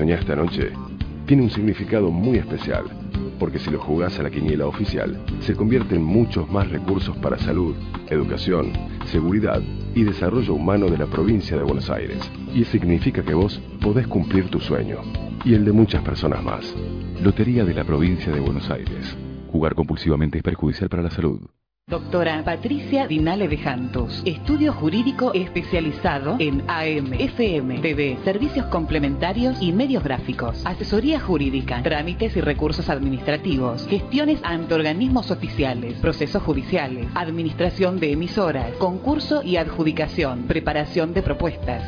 soñaste anoche tiene un significado muy especial, porque si lo jugás a la quiniela oficial, se convierte en muchos más recursos para salud, educación, seguridad y desarrollo humano de la provincia de Buenos Aires. Y significa que vos podés cumplir tu sueño, y el de muchas personas más. Lotería de la provincia de Buenos Aires. Jugar compulsivamente es perjudicial para la salud. Doctora Patricia Dinale de Jantus, estudio jurídico especializado en AM, FM, TV, servicios complementarios y medios gráficos, asesoría jurídica, trámites y recursos administrativos, gestiones ante organismos oficiales, procesos judiciales, administración de emisoras, concurso y adjudicación, preparación de propuestas.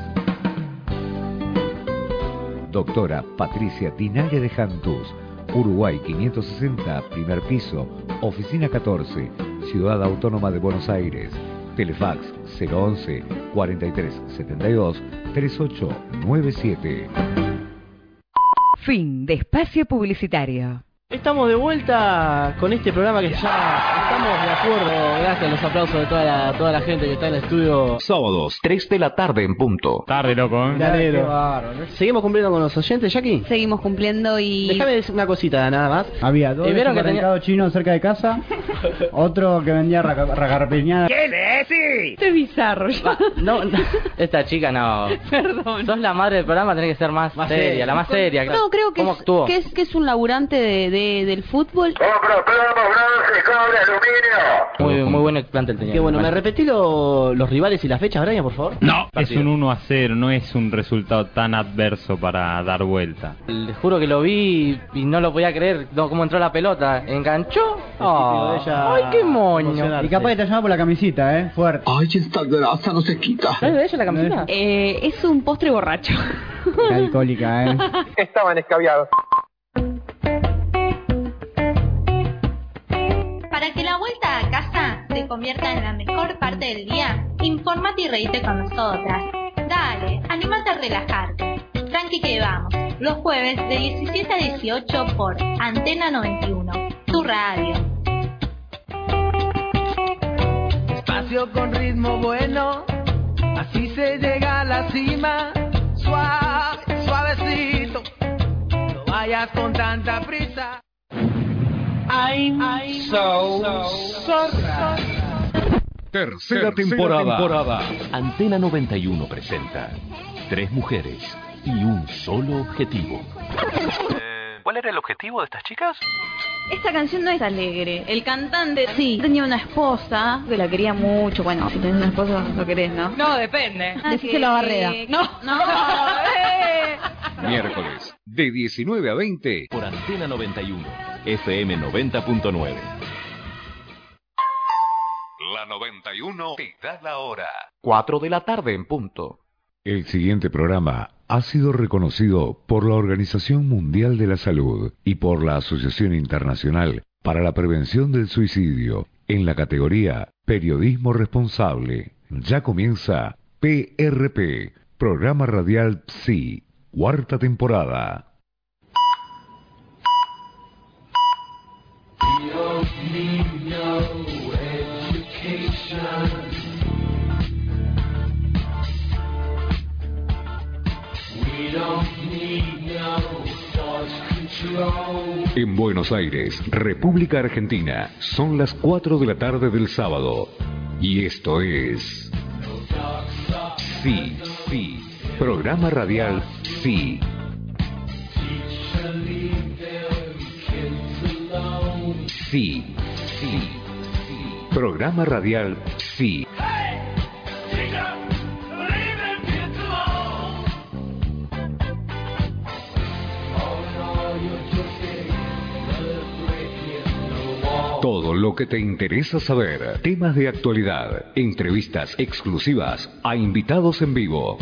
Doctora Patricia Dinale de Jantus, Uruguay 560, primer piso, oficina 14, Ciudad Autónoma de Buenos Aires. Telefax 011 43 72 3897. Fin de espacio publicitario. Estamos de vuelta con este programa que ya estamos de acuerdo, gracias a los aplausos de toda la gente que está en el estudio. Sábados, 3 de la tarde en punto. Tarde, loco, ¿eh? Seguimos cumpliendo con los oyentes, Jackie. Seguimos cumpliendo y... Déjame decir una cosita nada más. Había dos ¿Vieron supermercados chinos cerca de casa, otro que vendía ragarpiñada. ¿Qué le decís? Este es bizarro ya. No, esta chica no. Perdón. Sos la madre del programa, tenés que ser más seria, la más seria. No, creo que es un laburante del fútbol. ¡Compro plomo, bronce, cobre, aluminio! Muy buen explante el tenía. Qué bueno, ¿me repetí los rivales y las fechas, Brian, por favor? No, es un 1-0, no es un resultado tan adverso para dar vuelta. Les juro que lo vi y no lo podía creer, cómo entró la pelota. ¿Enganchó? ¡Ay, qué moño! Y capaz que te llama por la camisita, fuerte. Ay, esta grasa no se quita. ¿Es de ella la camiseta? Es un postre borracho. Qué alcohólica, Estaban escabiados. Para que la vuelta a casa se convierta en la mejor parte del día, infórmate y reíte con nosotras. Dale, anímate a relajarte. Tranqui que vamos, los jueves de 17 a 18 por Antena 91, tu radio. Espacio con ritmo bueno, así se llega a la cima. Suave, suavecito, no vayas con tanta prisa. I'm so zorra. Tercera temporada. Antena 91 presenta 3 mujeres y un solo objetivo. ¿Cuál era el objetivo de estas chicas? Esta canción no es alegre. El cantante sí tenía una esposa que la quería mucho. Bueno, si tenés una esposa lo querés, ¿no? No, depende. Decíselo a Barreda. No. Miércoles, de 19 a 20. Por Antena 91, FM 90.9. La 91 te da la hora. 4 de la tarde en punto. El siguiente programa ha sido reconocido por la Organización Mundial de la Salud y por la Asociación Internacional para la Prevención del Suicidio en la categoría Periodismo Responsable. Ya comienza PRP, Programa Radial PSI, 4ª temporada. En Buenos Aires, República Argentina, son las 4 de la tarde del sábado. Y esto es... Sí, Programa Radial Sí. Sí. Programa Radial Sí. Todo lo que te interesa saber, temas de actualidad, entrevistas exclusivas a invitados en vivo.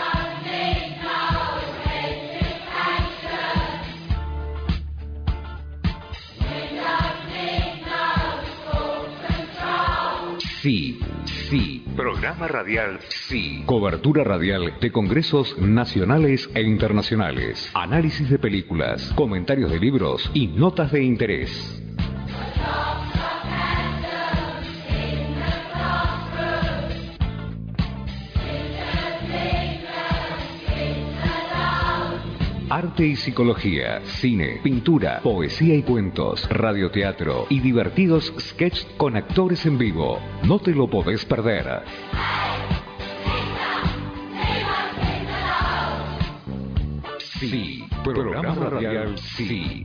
Sí. Programa radial Sí. Cobertura radial de congresos nacionales e internacionales. Análisis de películas, comentarios de libros y notas de interés. arte y psicología, cine, pintura, poesía y cuentos, radioteatro y divertidos sketches con actores en vivo. No te lo podés perder. Sí, programa radial Sí.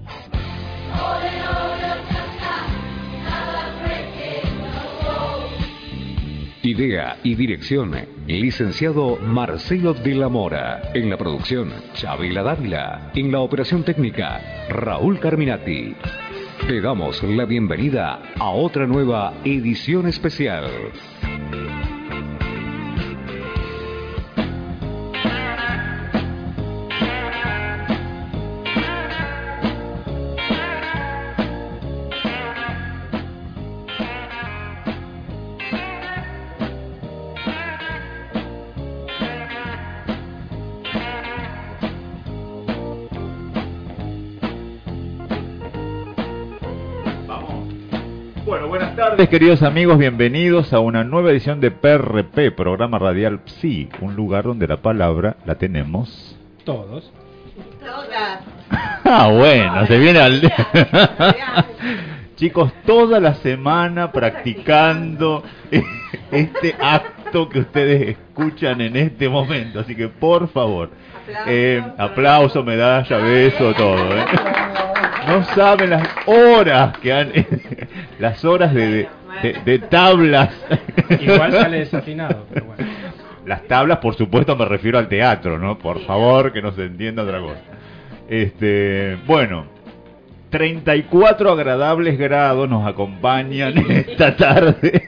Idea y dirección, licenciado Marcelo de la Mora. En la producción, Chabela Dávila. En la operación técnica, Raúl Carminati. Te damos la bienvenida a otra nueva edición especial. Buenas tardes, queridos amigos, bienvenidos a una nueva edición de PRP, programa radial Psi, un lugar donde la palabra la tenemos todos. Todas. Bueno, se viene al... Chicos, toda la semana practicando este acto que ustedes escuchan en este momento, así que por favor, aplauso, medalla, beso, todo, No saben las horas que han... las horas de tablas. Igual sale desafinado, pero bueno. Las tablas, por supuesto, me refiero al teatro, ¿no? Por favor, que no se entienda otra cosa. Bueno, 34 agradables grados nos acompañan esta tarde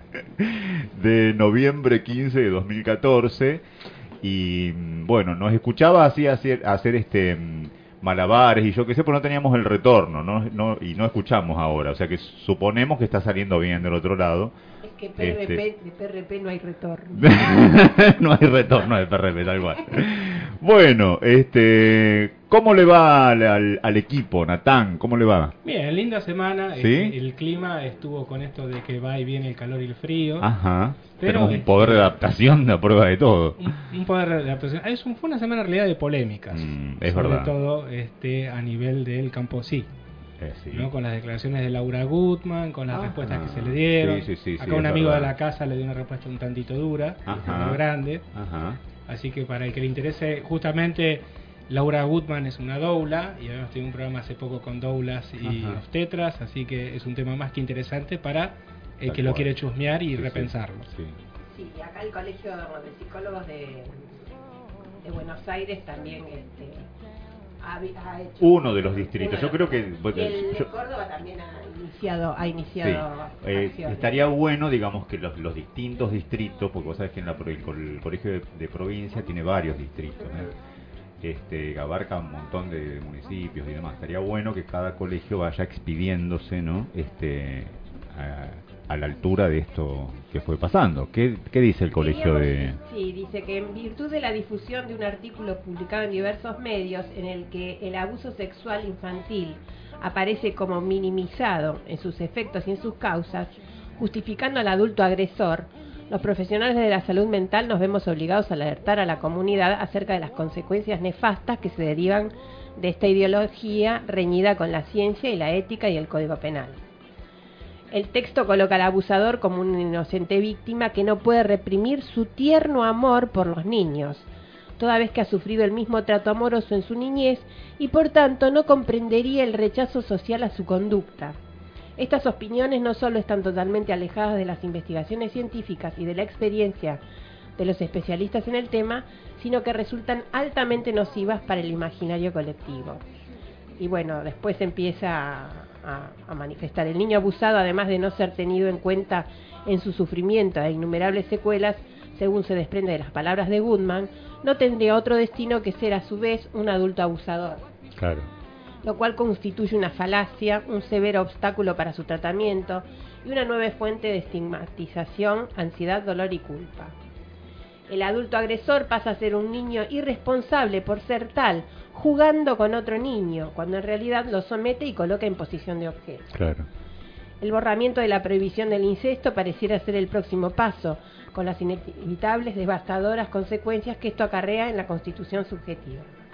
de noviembre 15 de 2014. Y bueno, nos escuchaba así hacer malabares y yo qué sé, pues no teníamos el retorno, y no escuchamos ahora, o sea que suponemos que está saliendo bien del otro lado. Es que de PRP no hay retorno. No hay retorno de PRP, tal cual. Bueno, ¿cómo le va al equipo, Natán? ¿Cómo le va? Bien, linda semana. ¿Sí? El clima estuvo con esto de que va y viene el calor y el frío. Ajá. Tenemos un poder de adaptación de a prueba de todo. Un poder de adaptación. Fue una semana en realidad de polémicas. Es sobre verdad. todo a nivel del campo sí. Sí. ¿No? Con las declaraciones de Laura Gutman, con las respuestas que se le dieron. Sí, acá un amigo verdad. de la casa le dio una respuesta un tantito dura, muy grande. Ajá. Así que para el que le interese, justamente Laura Gutman es una doula y habíamos tenido un programa hace poco con doulas y obstetras, así que es un tema más que interesante para el que lo quiere chusmear y repensarlo. Sí, y acá el Colegio de Psicólogos de Buenos Aires también ha hecho uno de los distritos. Yo creo que el de Córdoba también ha iniciado acciones. Estaría bueno, digamos, que los distintos distritos, porque vos sabés que el colegio de provincia tiene varios distritos, abarca un montón de municipios y demás. Estaría bueno que cada colegio vaya expidiéndose, ¿no? A la altura de esto que fue pasando. ¿Qué dice el colegio de...? Sí, dice que en virtud de la difusión de un artículo publicado en diversos medios en el que el abuso sexual infantil aparece como minimizado en sus efectos y en sus causas, justificando al adulto agresor, los profesionales de la salud mental nos vemos obligados a alertar a la comunidad acerca de las consecuencias nefastas que se derivan de esta ideología reñida con la ciencia y la ética y el Código Penal. El texto coloca al abusador como una inocente víctima que no puede reprimir su tierno amor por los niños, toda vez que ha sufrido el mismo trato amoroso en su niñez y por tanto no comprendería el rechazo social a su conducta. Estas opiniones no solo están totalmente alejadas de las investigaciones científicas y de la experiencia de los especialistas en el tema, sino que resultan altamente nocivas para el imaginario colectivo. Y bueno, después empieza a manifestar. El niño abusado, además de no ser tenido en cuenta en su sufrimiento e innumerables secuelas, según se desprende de las palabras de Gutman, no tendría otro destino que ser a su vez un adulto abusador. Claro. Lo cual constituye una falacia, un severo obstáculo para su tratamiento y una nueva fuente de estigmatización, ansiedad, dolor y culpa. El adulto agresor pasa a ser un niño irresponsable por ser tal, jugando con otro niño, cuando en realidad lo somete y coloca en posición de objeto. Claro. El borramiento de la prohibición del incesto pareciera ser el próximo paso, con las inevitables devastadoras consecuencias que esto acarrea en la constitución subjetiva.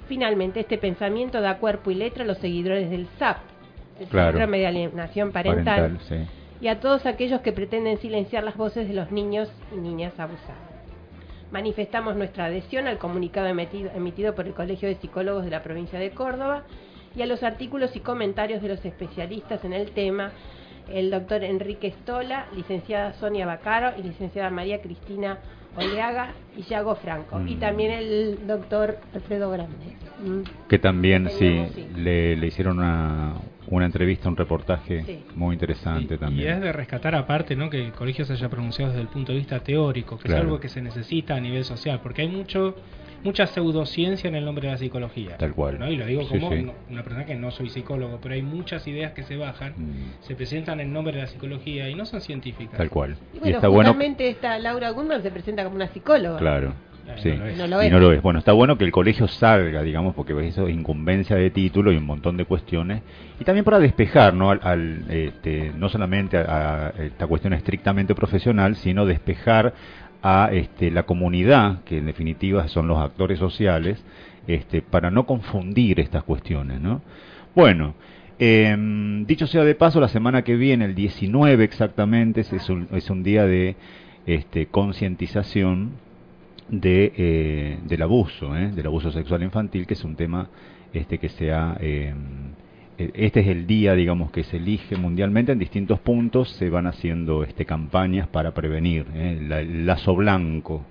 Finalmente, este pensamiento da cuerpo y letra a los seguidores del SAP, el Claro. síndrome de alienación parental, Sí. y a todos aquellos que pretenden silenciar las voces de los niños y niñas abusados. Manifestamos nuestra adhesión al comunicado emitido por el Colegio de Psicólogos de la provincia de Córdoba y a los artículos y comentarios de los especialistas en el tema, el doctor Enrique Stola, licenciada Sonia Bacaro y licenciada María Cristina Oleaga y Yago Franco, y también el doctor Alfredo Grande. Que también, Tenemos, sí, le hicieron una entrevista, un reportaje muy interesante Y también. es de rescatar aparte, ¿no?, que el colegio se haya pronunciado desde el punto de vista teórico, que Claro. es algo que se necesita a nivel social, porque hay mucha pseudociencia en el nombre de la psicología. Tal cual. ¿no? Y lo digo Sí, como sí. una persona que no soy psicólogo, pero hay muchas ideas que se bajan, se presentan en nombre de la psicología y no son científicas. Tal cual. Y bueno, está bueno. justamente esta Laura Gutman se presenta como una psicóloga. Claro. Sí. No lo Y es. no lo es. Bueno, está bueno que el colegio salga, digamos, porque eso es incumbencia de título y un montón de cuestiones. Y también para despejar, ¿no? No solamente a esta cuestión estrictamente profesional, sino despejar a la comunidad, que en definitiva son los actores sociales, para no confundir estas cuestiones, ¿no? Bueno, dicho sea de paso, la semana que viene, el 19 exactamente, es un día de concientización del abuso sexual infantil, que es un tema que sea este es el día, digamos, que se elige mundialmente. En distintos puntos se van haciendo campañas para prevenir, el lazo blanco,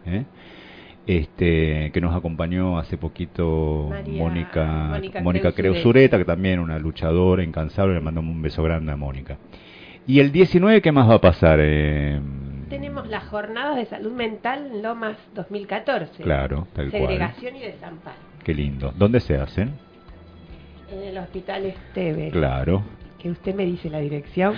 que nos acompañó hace poquito Mónica Creusureta, que también una luchadora incansable. Le mandamos un beso grande a Mónica. Y el 19, ¿qué más va a pasar? Tenemos las jornadas de salud mental en Lomas 2014. Claro, tal cual. Segregación y desamparo. Qué lindo. ¿Dónde se hacen? En el Hospital Esteves. Claro. Que usted me dice la dirección.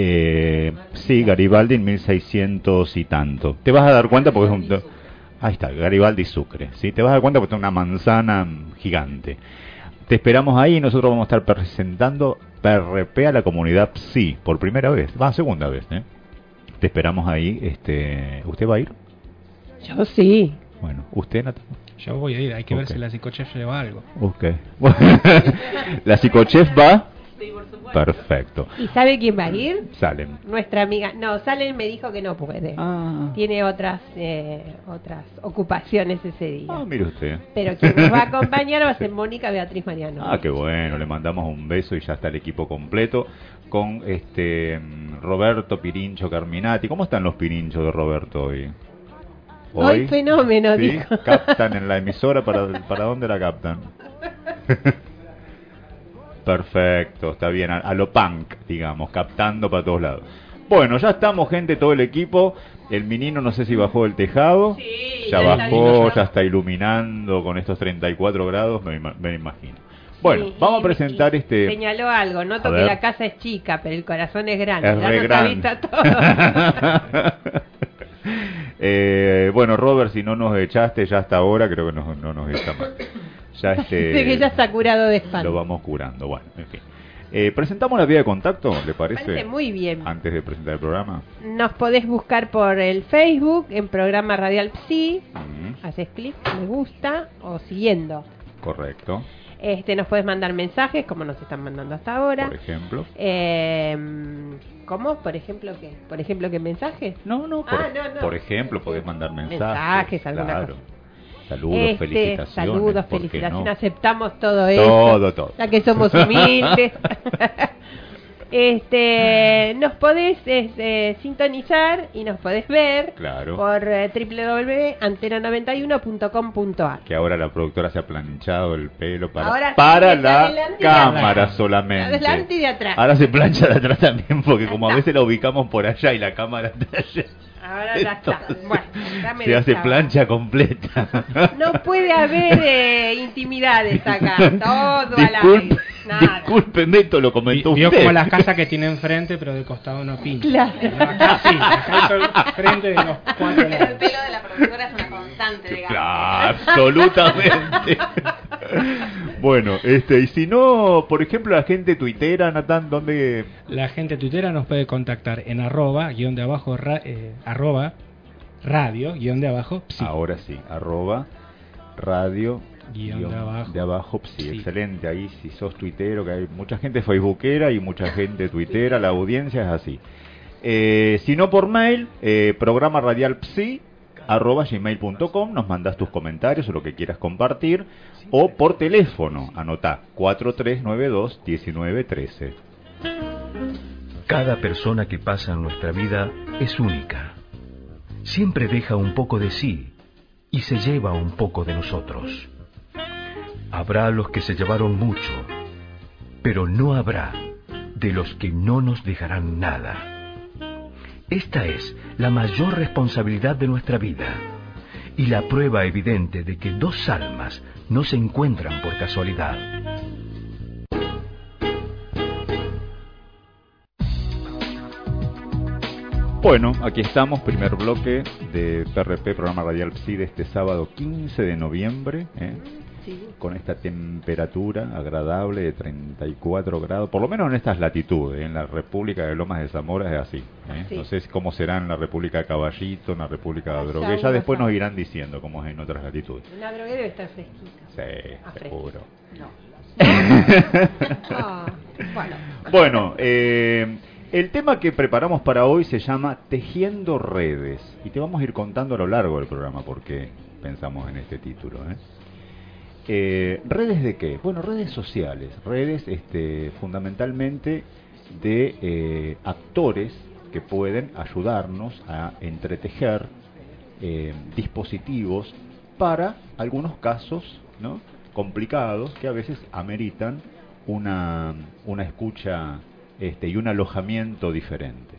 Sí, Garibaldi en 1600 y tanto. Te vas a dar cuenta porque es un... Ahí está, Garibaldi Sucre. ¿Sí? Te vas a dar cuenta porque es una manzana gigante. Te esperamos ahí y nosotros vamos a estar presentando PRP a la comunidad PSI por primera vez. Segunda vez, ¿eh? Te esperamos ahí. ¿Usted va a ir? Yo sí. Bueno, ¿usted, Natalia? Yo voy a ir, hay que ver si la psicochef lleva algo. Ok. ¿La psicochef va? Sí, por supuesto. Perfecto. ¿Y sabe quién va a ir? Salen. Nuestra amiga. No, Salen me dijo que no puede. Tiene otras ocupaciones ese día. Mire usted. Pero quien nos va a acompañar va a ser Mónica Beatriz Mariano. Qué bueno. Le mandamos un beso y ya está el equipo completo con Roberto Pirincho Carminati. ¿Cómo están los pirinchos de Roberto hoy? Hoy fenómeno, ¿sí? dijo. ¿Captan en la emisora? ¿Para dónde la captan? Perfecto, está bien, a lo punk, digamos, captando para todos lados. Bueno, ya estamos, gente, todo el equipo. El menino no sé si bajó del tejado. Sí, ya bajó, ya está iluminando con estos 34 grados, me imagino. Bueno, Sí, vamos a presentar Señaló algo, noto A que ver. la casa es chica, pero el corazón es grande. Es Ya re nos grande. avisa todo. Bueno, Robert, si no nos echaste ya hasta ahora, creo que no nos echa más. Ya Dice que ya está curado de espalda. lo vamos curando. Bueno, en fin. ¿Presentamos la vía de contacto, le parece? Parece muy bien. Antes de presentar el programa. Nos podés buscar por el Facebook, en programa Radial Psi. Haces clic, me gusta, o siguiendo. Correcto. Nos podés mandar mensajes, como nos están mandando hasta ahora. Por ejemplo. ¿Cómo? ¿Por ejemplo qué? ¿Por ejemplo qué mensajes? No. Por ejemplo, podés mandar mensajes. alguna claro. cosa. Saludos, felicitaciones. Saludos, ¿por qué felicitaciones. no? Aceptamos todo eso. Todo. Ya que somos humildes. Nos podés sintonizar y nos podés ver Claro. por www.antena91.com.ar. Que ahora la productora se ha planchado el pelo Ahora sí, para de la adelante y de cámara atrás. solamente. De adelante y de atrás. Ahora se plancha de atrás también, porque como a veces la ubicamos por allá y la cámara está allá. Ahora ya está. Bueno, ya me Se hace dejaba. plancha completa. No puede haber intimidades acá. Todo al aire. Nada. Discúlpeme, esto lo comentó Vio usted. como las casas que tiene enfrente, pero de costado no pinta. Claro. No, acá sí, acá hay frente de los cuatro El lados. pelo de la productora es una constante, digamos. Claro, absolutamente. Bueno, y si no, por ejemplo, la gente tuitera, Natán, ¿dónde? La gente tuitera nos puede contactar en arroba radio, psi. Ahora sí, arroba radio Guión de abajo Psi. Sí. Excelente, ahí si sos tuitero, que hay mucha gente facebookera y mucha gente tuitera, la audiencia es así. Si no por mail, programa radial psi@gmail.com, nos mandas tus comentarios o lo que quieras compartir, o por teléfono, anotá 4392-1913. Cada persona que pasa en nuestra vida es única. Siempre deja un poco de sí y se lleva un poco de nosotros. Habrá los que se llevaron mucho, pero no habrá de los que no nos dejarán nada. Esta es la mayor responsabilidad de nuestra vida y la prueba evidente de que dos almas no se encuentran por casualidad. Bueno, aquí estamos, primer bloque de PRP, programa radial Psi, de este sábado 15 de noviembre, sí, con esta temperatura agradable de 34 grados, por lo menos en estas latitudes. En la República de Lomas de Zamora es así, sí. No sé cómo será en la República de Caballito, en la República de Adrogué, ya después nos irán diciendo cómo es en otras latitudes. En Adrogué debe estar fresquito. Sí, seguro. No. Bueno, el tema que preparamos para hoy se llama Tejiendo Redes, y te vamos a ir contando a lo largo del programa por qué pensamos en este título. ¿Redes de qué? Bueno, redes sociales, redes fundamentalmente de actores que pueden ayudarnos a entretejer dispositivos para algunos casos, ¿no?, complicados que a veces ameritan una escucha y un alojamiento diferente.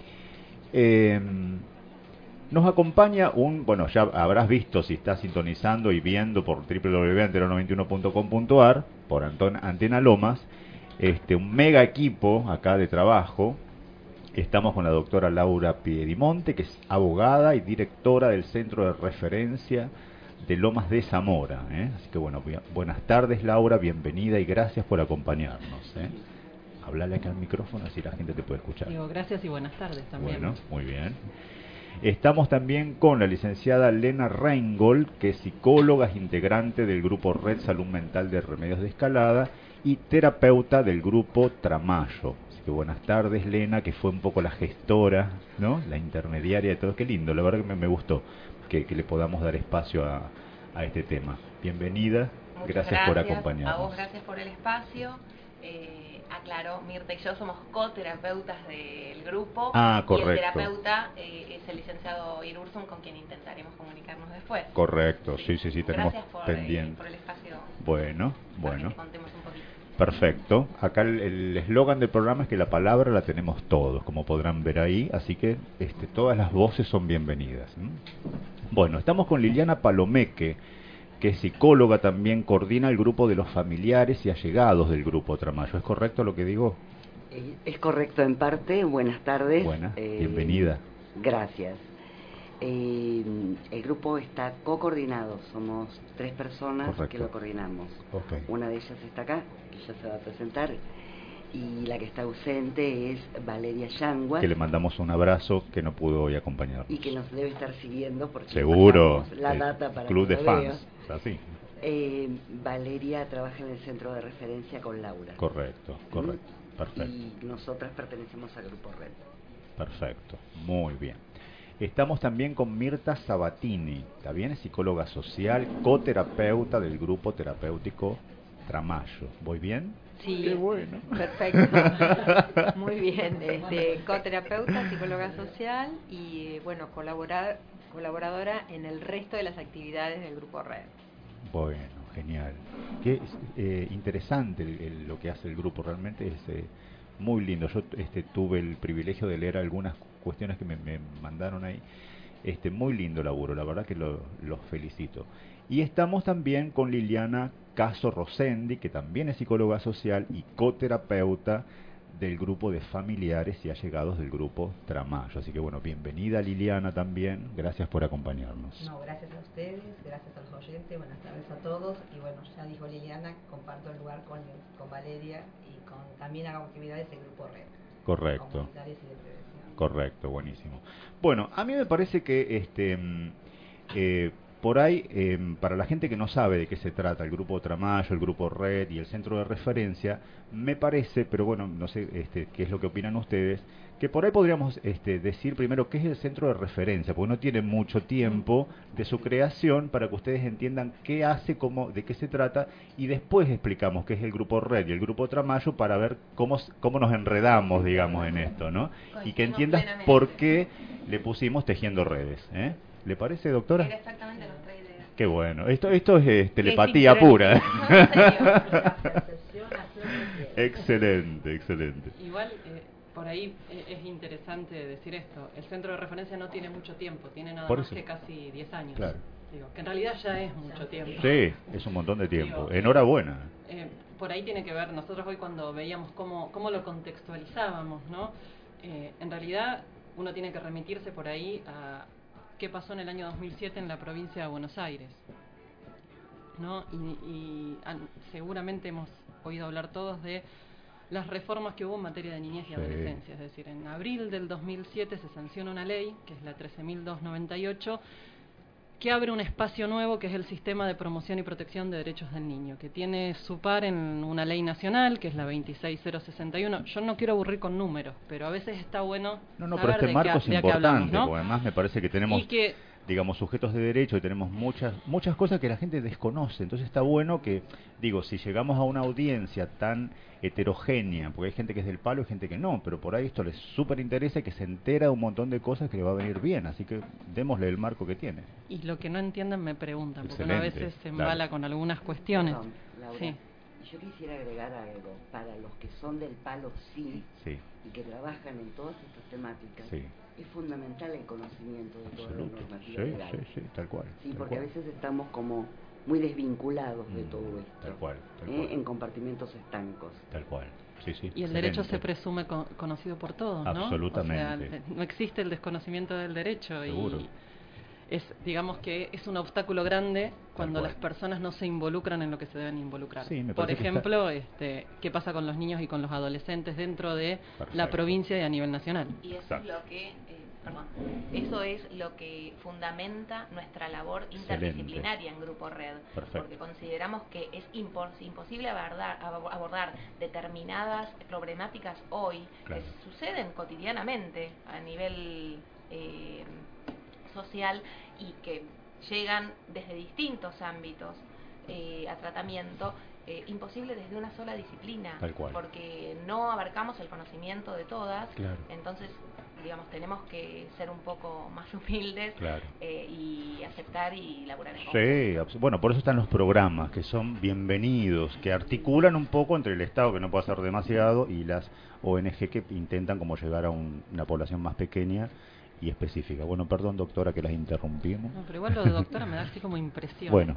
Nos acompaña bueno, ya habrás visto si estás sintonizando y viendo por www.antena91.com.ar, por Antena Lomas, un mega equipo acá de trabajo. Estamos con la doctora Laura Piedimonte, que es abogada y directora del Centro de Referencia de Lomas de Zamora. Así que bueno, buenas tardes, Laura, bienvenida y gracias por acompañarnos. Hablale acá al micrófono, así la gente te puede escuchar. Digo, gracias y buenas tardes también. Bueno, muy bien. Estamos también con la licenciada Lena Reingold, que es psicóloga, integrante del grupo Red Salud Mental de Remedios de Escalada y terapeuta del grupo Tramayo. Así que buenas tardes, Lena, que fue un poco la gestora, ¿no?, la intermediaria de todo. Qué lindo, la verdad que me gustó que le podamos dar espacio a este tema. Bienvenida, gracias por acompañarnos. A vos, gracias por el espacio. Aclaro, Mirta y yo somos coterapeutas del grupo. Correcto. Y el terapeuta es el licenciado Irursum, con quien intentaremos comunicarnos después. Correcto, sí, tenemos pendiente. Por el espacio. Bueno. Para que te contemos un poquito. Perfecto. Acá el eslogan del programa es que la palabra la tenemos todos, como podrán ver ahí, así que todas las voces son bienvenidas. Bueno, estamos con Liliana Palomeque, que es psicóloga, también coordina el grupo de los familiares y allegados del grupo Tramayo. ¿Es correcto lo que digo? Es correcto en parte. Buenas tardes. Buenas, bienvenida. Gracias. El grupo está co-coordinado, somos 3 personas. Correcto. Que lo coordinamos. Okay. Una de ellas está acá, que ya se va a presentar, y la que está ausente es Valeria Yangua, que le mandamos un abrazo, que no pudo hoy acompañarnos. Y que nos debe estar siguiendo porque seguro la data para club que de lo fans, así. Valeria trabaja en el centro de referencia con Laura. Correcto, perfecto. Y nosotras pertenecemos al grupo Red. Perfecto, muy bien. Estamos también con Mirta Sabatini, también es psicóloga social, coterapeuta del grupo terapéutico Tramayo. ¿Voy bien? Sí, qué bueno. Perfecto. Muy bien. Coterapeuta, psicóloga social y bueno, colaboradora en el resto de las actividades del grupo Red. Bueno, genial. Qué interesante lo que hace el grupo, realmente es muy lindo. Yo tuve el privilegio de leer algunas cuestiones que me mandaron ahí. Muy lindo laburo, la verdad que los felicito. Y estamos también con Liliana Caso Rosendi, que también es psicóloga social y coterapeuta del grupo de familiares y allegados del grupo Tramayo. Así que bueno, bienvenida Liliana también, gracias por acompañarnos. No, gracias a ustedes, gracias a los oyentes, buenas tardes a todos. Y bueno, ya dijo Liliana, comparto el lugar con Valeria y también hago actividades del grupo Red. Correcto. Comunitarias y de prevención. Correcto, buenísimo. Bueno, a mí me parece que por ahí, para la gente que no sabe de qué se trata, el Grupo Tramayo, el Grupo Red y el Centro de Referencia, me parece, pero bueno, no sé qué es lo que opinan ustedes, que por ahí podríamos decir primero qué es el Centro de Referencia, porque no tiene mucho tiempo de su creación para que ustedes entiendan qué hace, de qué se trata, y después explicamos qué es el Grupo Red y el Grupo Tramayo para ver cómo nos enredamos, digamos, en esto, ¿no? Y que entiendas por qué le pusimos Tejiendo Redes, ¿eh? ¿Le parece, doctora? Era exactamente las 3 ideas. Qué bueno. Esto es telepatía pura. Excelente, excelente. Igual, por ahí es interesante decir esto. El centro de referencia no tiene mucho tiempo, tiene nada más que casi 10 años. Claro. Digo, que en realidad ya es mucho tiempo. Sí, es un montón de tiempo. Enhorabuena. Por ahí tiene que ver, nosotros hoy cuando veíamos cómo lo contextualizábamos, ¿no? En realidad uno tiene que remitirse por ahí a qué pasó en el año 2007 en la provincia de Buenos Aires, ¿no? Y seguramente hemos oído hablar todos de las reformas que hubo en materia de niñez y adolescencia. Es decir, en abril del 2007 se sanciona una ley, que es la 13.298, que abre un espacio nuevo, que es el Sistema de Promoción y Protección de Derechos del Niño, que tiene su par en una ley nacional, que es la 26061. Yo no quiero aburrir con números, pero a veces está bueno pero saber este marco es importante, hablamos, ¿no? Porque además me parece que tenemos, digamos, sujetos de derecho y tenemos muchas cosas que la gente desconoce. Entonces está bueno que, si llegamos a una audiencia tan heterogénea, porque hay gente que es del palo y gente que no, pero por ahí esto les súper interesa y que se entera de un montón de cosas que le va a venir bien, así que démosle el marco que tiene. Y lo que no entienden me preguntan, porque Excelente, uno a veces se embala con algunas cuestiones. Perdón, Laura, sí. Yo quisiera agregar algo, para los que son del palo sí, y que trabajan en todas estas temáticas, es fundamental el conocimiento de toda la normativa legal. Sí, tal cual. Sí, tal porque cual. a veces estamos como muy desvinculados de todo esto. Tal cual. En compartimentos estancos. Tal cual. Sí, y el derecho se presume conocido por todos, ¿no? Absolutamente. O sea, no existe el desconocimiento del derecho. Seguro. Y digamos que es un obstáculo grande cuando las personas no se involucran en lo que se deben involucrar. Sí, por ejemplo, qué pasa con los niños y con los adolescentes dentro de la provincia y a nivel nacional. Y eso es lo que eso es lo que fundamenta nuestra labor interdisciplinaria en Grupo Red. Perfecto. Porque consideramos que es imposible abordar determinadas problemáticas hoy que suceden cotidianamente a nivel social y que llegan desde distintos ámbitos a tratamiento, imposible desde una sola disciplina, porque no abarcamos el conocimiento de todas. Entonces, tenemos que ser un poco más humildes y aceptar y laburar en conjunto. Sí, bueno, por eso están los programas, que son bienvenidos, que articulan un poco entre el Estado, que no puede hacer demasiado, y las ONG que intentan como llegar a una población más pequeña y específica. Bueno, perdón, doctora, que las interrumpimos. No, pero igual lo de doctora me da así como impresión. Bueno.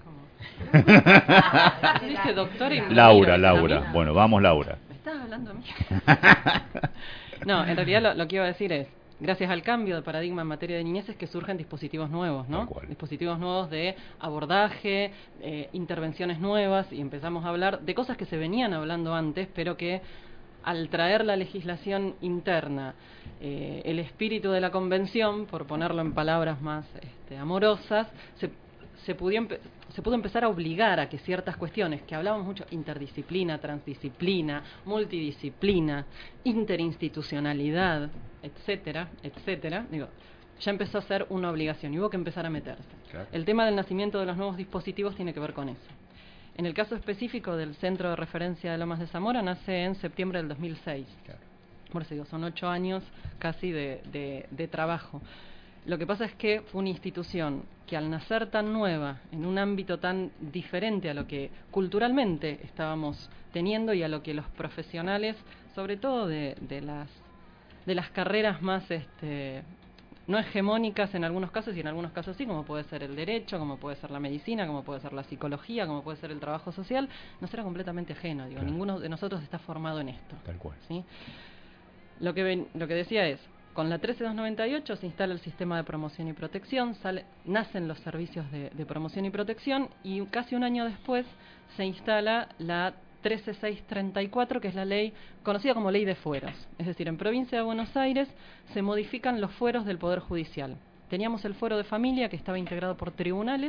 Dice doctora y Laura. Bueno, vamos, Laura. ¿Me estás hablando a mí? No, en realidad lo que iba a decir es, gracias al cambio de paradigma en materia de niñez es que surgen dispositivos nuevos, ¿no? Dispositivos nuevos de abordaje, intervenciones nuevas, y empezamos a hablar de cosas que se venían hablando antes, pero que al traer la legislación interna, el espíritu de la convención, por ponerlo en palabras más amorosas, se pudo empezar a obligar a que ciertas cuestiones que hablábamos mucho, interdisciplina, transdisciplina, multidisciplina, interinstitucionalidad, etcétera, ya empezó a ser una obligación y hubo que empezar a meterse. El tema del nacimiento de los nuevos dispositivos tiene que ver con eso. En el caso específico del Centro de Referencia de Lomas de Zamora, nace en septiembre del 2006. Por eso digo, son 8 años casi de trabajo. Lo que pasa es que fue una institución que al nacer tan nueva, en un ámbito tan diferente a lo que culturalmente estábamos teniendo y a lo que los profesionales, sobre todo de las carreras más no hegemónicas en algunos casos y en algunos casos sí, como puede ser el derecho, como puede ser la medicina, como puede ser la psicología, como puede ser el trabajo social, nos era completamente ajeno. Ninguno de nosotros está formado en esto. Tal cual. ¿Sí? Lo que decía es, con la 13298 se instala el sistema de promoción y protección, nacen los servicios de promoción y protección, y casi un año después se instala la 13634, que es la ley conocida como ley de fueros. Es decir, en provincia de Buenos Aires se modifican los fueros del Poder Judicial. Teníamos el fuero de familia, que estaba integrado por tribunales,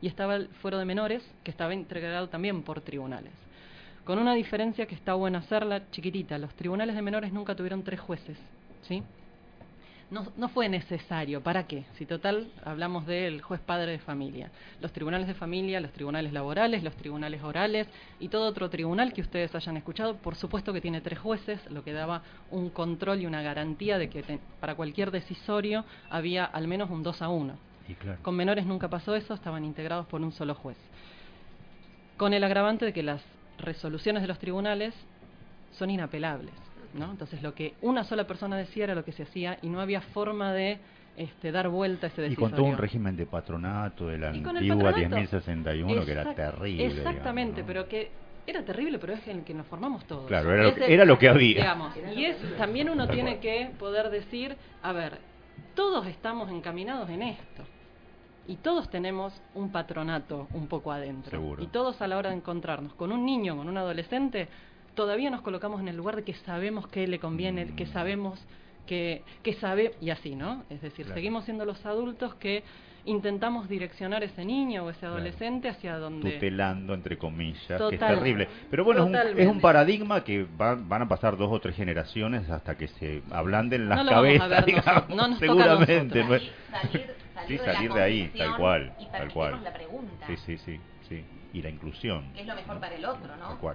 y estaba el fuero de menores, que estaba integrado también por tribunales. Con una diferencia que está buena hacerla, chiquitita. Los tribunales de menores nunca tuvieron 3 jueces, ¿sí? No fue necesario. ¿Para qué? Si total hablamos del juez padre de familia. Los tribunales de familia, los tribunales laborales, los tribunales orales y todo otro tribunal que ustedes hayan escuchado, por supuesto que tiene 3 jueces, lo que daba un control y una garantía de que para cualquier decisorio había al menos un 2-1. Y claro. Con menores nunca pasó eso, estaban integrados por un solo juez. Con el agravante de que las resoluciones de los tribunales son inapelables, ¿no? Entonces lo que una sola persona decía era lo que se hacía y no había forma de dar vuelta a ese decisorio. Y con todo un régimen de patronato de la antigua 10.061 que era terrible. Exactamente, digamos, ¿no? pero que era terrible, pero es en el que nos formamos todos. Claro, era lo que había. Digamos, y también uno tiene que poder decir, a ver, todos estamos encaminados en esto. Y todos tenemos un patronato un poco adentro. Seguro. Y todos a la hora de encontrarnos con un niño, con un adolescente, todavía nos colocamos en el lugar de que sabemos qué le conviene, que sabemos que sabe, y así, ¿no? Es decir, claro. Seguimos siendo los adultos que intentamos direccionar a ese niño o ese adolescente hacia donde... Tutelando, entre comillas, Total, que es terrible. Pero bueno, es un paradigma que van a pasar 2 o 3 generaciones hasta que se ablanden las cabezas, digamos, no nos seguramente. Toca Salir de ahí, tal cual. Y permitirnos la pregunta. Sí. Y la inclusión. Que es lo mejor para el otro, ¿no? Tal cual.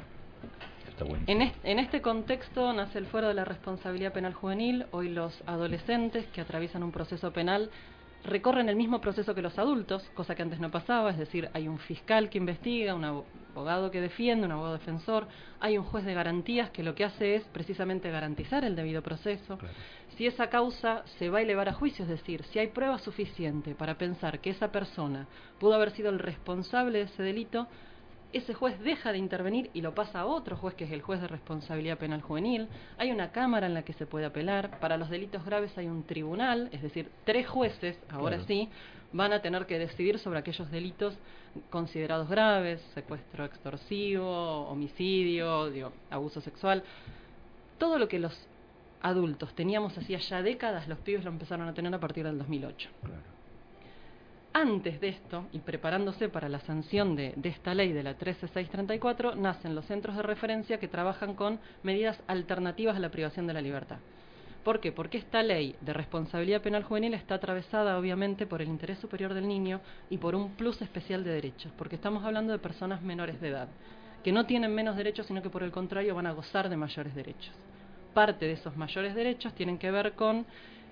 En este contexto nace el fuero de la responsabilidad penal juvenil. Hoy los adolescentes que atraviesan un proceso penal recorren el mismo proceso que los adultos, cosa que antes no pasaba, es decir, hay un fiscal que investiga, un abogado que defiende, un abogado defensor, hay un juez de garantías que lo que hace es precisamente garantizar el debido proceso. Claro. Si esa causa se va a elevar a juicio, es decir, si hay prueba suficiente para pensar que esa persona pudo haber sido el responsable de ese delito, ese juez deja de intervenir y lo pasa a otro juez, que es el juez de responsabilidad penal juvenil. Hay una cámara en la que se puede apelar. Para los delitos graves hay un tribunal, es decir, 3 jueces, ahora claro. Sí, van a tener que decidir sobre aquellos delitos considerados graves, secuestro extorsivo, homicidio, abuso sexual. Todo lo que los adultos teníamos hacía ya décadas, los pibes lo empezaron a tener a partir del 2008. Claro. Antes de esto, y preparándose para la sanción de esta ley de la 13634, nacen los centros de referencia que trabajan con medidas alternativas a la privación de la libertad. ¿Por qué? Porque esta ley de responsabilidad penal juvenil está atravesada, obviamente, por el interés superior del niño y por un plus especial de derechos, porque estamos hablando de personas menores de edad, que no tienen menos derechos, sino que por el contrario van a gozar de mayores derechos. Parte de esos mayores derechos tienen que ver con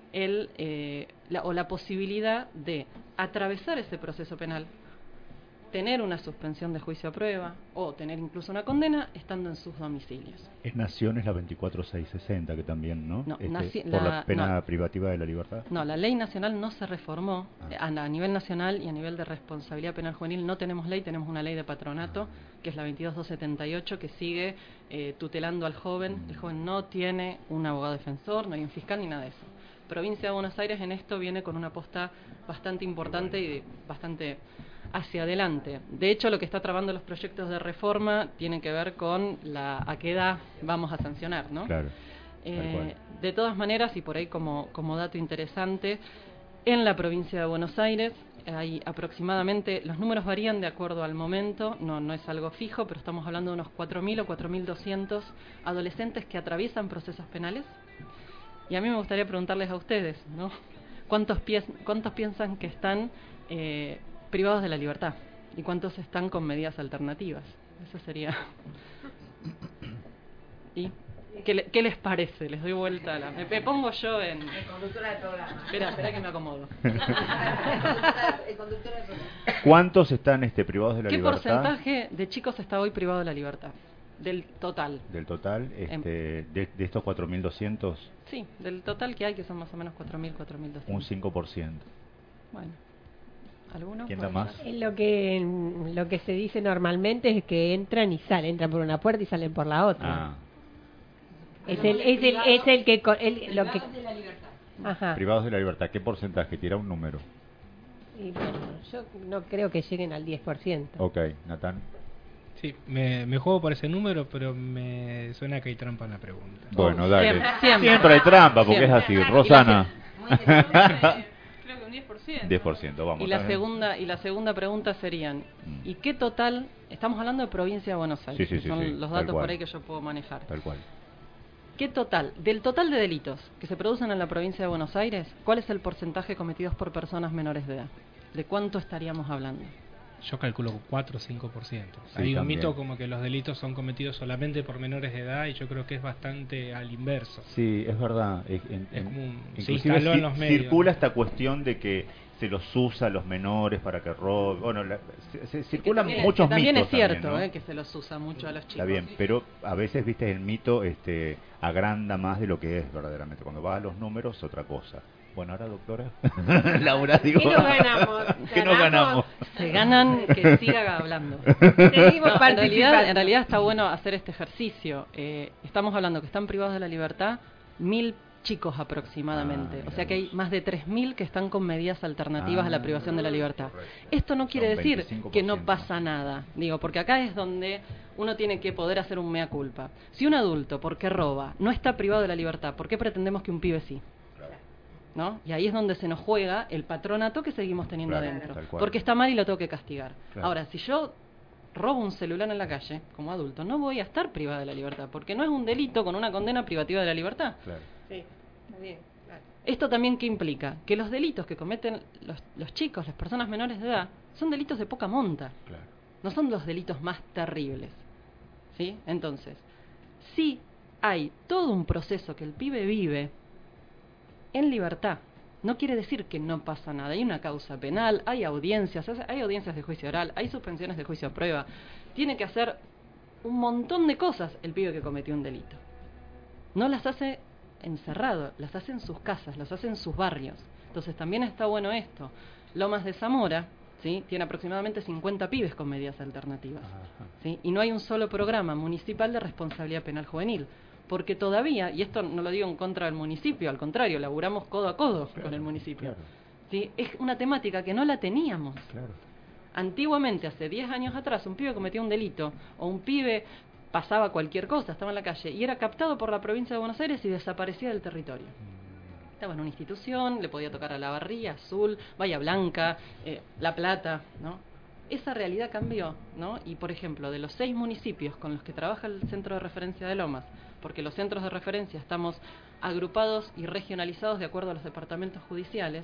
la posibilidad de atravesar ese proceso penal, tener una suspensión de juicio a prueba o tener incluso una condena estando en sus domicilios. Es Naciones la 24660 que también, ¿no? Por la pena privativa de la libertad. No, la ley nacional no se reformó. A nivel nacional y a nivel de responsabilidad penal juvenil no tenemos ley, tenemos una ley de patronato, que es la 22278, que sigue tutelando al joven. El joven no tiene un abogado defensor, no hay un fiscal ni nada de eso. Provincia de Buenos Aires en esto viene con una aposta bastante importante y bastante hacia adelante. De hecho, lo que está trabando los proyectos de reforma tiene que ver con a qué edad vamos a sancionar, ¿no? Claro. De todas maneras, y por ahí como dato interesante, en la provincia de Buenos Aires hay aproximadamente, los números varían de acuerdo al momento, no es algo fijo, pero estamos hablando de unos 4.000 o 4.200 adolescentes que atraviesan procesos penales. Y a mí me gustaría preguntarles a ustedes, ¿no? ¿Cuántos piensan que están privados de la libertad? ¿Y cuántos están con medidas alternativas? Eso sería... ¿Y qué les parece? Les doy vuelta a me pongo yo en... conductora del programa. Espera que me acomodo. El conductor del programa. ¿Cuántos están privados de la libertad? ¿Qué porcentaje de chicos está hoy privado de la libertad? Del total. Del total, de estos 4.200. Sí, del total que hay, que son más o menos 4.000, 4.200. Un 5%. Bueno, ¿alguno? ¿Quién da más? Lo que se dice normalmente es que entran y salen, entran por una puerta y salen por la otra. Es el que lo que de la libertad. Ajá. Privados de la libertad, ¿qué porcentaje? Tira un número. Y bueno, yo no creo que lleguen al 10%. Ok, Natán. Sí, me juego por ese número, pero me suena que hay trampa en la pregunta. Bueno, dale. Siempre hay trampa, porque es así. Rosana. Creo que un 10%. 10%, vamos. Y la segunda pregunta serían, ¿y qué total? Estamos hablando de provincia de Buenos Aires, que son los datos por ahí que yo puedo manejar. Tal cual. ¿Qué total? Del total de delitos que se producen en la provincia de Buenos Aires, ¿cuál es el porcentaje cometidos por personas menores de edad? ¿De cuánto estaríamos hablando? Yo calculo 4 o 5%. Hay un mito como que los delitos son cometidos solamente por menores de edad y yo creo que es bastante al inverso. Sí, es verdad. Se instaló en los medios. Circula esta cuestión de que se los usa a los menores para que roben. Bueno, se circulan muchos mitos. También es cierto también, ¿no? Que se los usa mucho a los chicos. Está bien, pero a veces, viste, el mito agranda más de lo que es verdaderamente. Cuando vas a los números, otra cosa. Bueno, ahora, doctora. Laura, digo. ¿Qué nos ganamos? ¿Qué nos ganamos? Se ganan que siga hablando. Seguimos en realidad está bueno hacer este ejercicio. Estamos hablando que están privados de la libertad 1.000 chicos aproximadamente. O sea que hay más de 3.000 que están con medidas alternativas a la privación de la libertad. Esto no quiere decir que no pasa nada. Digo, porque acá es donde uno tiene que poder hacer un mea culpa. Si un adulto, porque roba, no está privado de la libertad, ¿por qué pretendemos que un pibe sí? ¿No? Y ahí es donde se nos juega el patronato que seguimos teniendo adentro. Porque está mal y lo tengo que castigar. Ahora, si yo robo un celular en la calle, como adulto, no voy a estar privada de la libertad, porque no es un delito con una condena privativa de la libertad. Sí, está bien. Esto también, ¿qué implica? Que los delitos que cometen los chicos, las personas menores de edad, son delitos de poca monta. No son los delitos más terribles. ¿Sí? Entonces, sí hay todo un proceso que el pibe vive en libertad. No quiere decir que no pasa nada. Hay una causa penal, hay audiencias de juicio oral, hay suspensiones de juicio a prueba. Tiene que hacer un montón de cosas el pibe que cometió un delito. No las hace encerrado, las hace en sus casas, las hace en sus barrios. Entonces también está bueno esto. Lomas de Zamora, ¿sí?, tiene aproximadamente 50 pibes con medidas alternativas. ¿Sí? Y no hay un solo programa municipal de responsabilidad penal juvenil. Porque todavía, y esto no lo digo en contra del municipio, al contrario, laburamos codo a codo con el municipio. ¿Sí? Es una temática que no la teníamos. Antiguamente, hace 10 años atrás, un pibe cometía un delito, o un pibe pasaba cualquier cosa, estaba en la calle, y era captado por la provincia de Buenos Aires y desaparecía del territorio. Estaba en una institución, le podía tocar a La Barría, Azul, Bahía Blanca, La Plata, ¿no? Esa realidad cambió, ¿no? Y, por ejemplo, de los 6 municipios con los que trabaja el Centro de Referencia de Lomas, porque los centros de referencia estamos agrupados y regionalizados de acuerdo a los departamentos judiciales,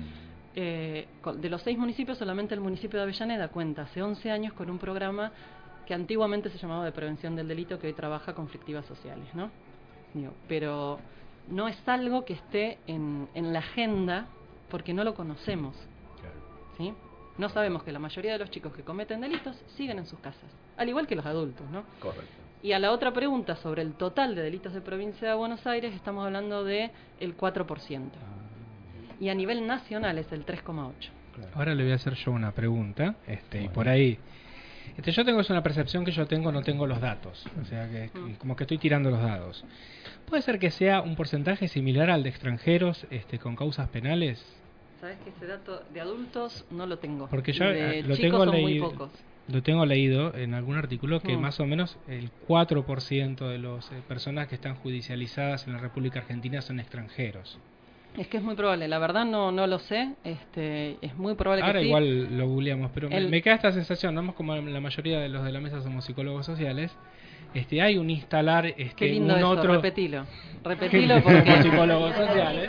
de los 6 municipios, solamente el municipio de Avellaneda cuenta hace 11 años con un programa que antiguamente se llamaba de prevención del delito, que hoy trabaja conflictivas sociales, ¿no? Digo, pero no es algo que esté en la agenda porque no lo conocemos, ¿sí? No sabemos que la mayoría de los chicos que cometen delitos siguen en sus casas, al igual que los adultos, ¿no? Correcto. Y a la otra pregunta sobre el total de delitos de provincia de Buenos Aires, estamos hablando de el 4%. Y a nivel nacional es el 3,8%. Ahora le voy a hacer yo una pregunta, y por ahí... yo tengo una percepción que yo tengo, no tengo los datos, o sea que como que estoy tirando los dados. ¿Puede ser que sea un porcentaje similar al de extranjeros con causas penales? ¿Sabes que ese dato de adultos no lo tengo? Porque yo de lo chicos tengo son leído, muy pocos. Lo tengo leído en algún artículo que más o menos el 4% de las personas que están judicializadas en la República Argentina son extranjeros. Es que es muy probable, la verdad no lo sé, es muy probable Ahora que sí. Igual lo googleamos, pero me queda esta sensación, ¿no? Como la mayoría de los de la mesa somos psicólogos sociales, hay un instalar Qué lindo un eso, otro... repetilo porque... Como psicólogos sociales.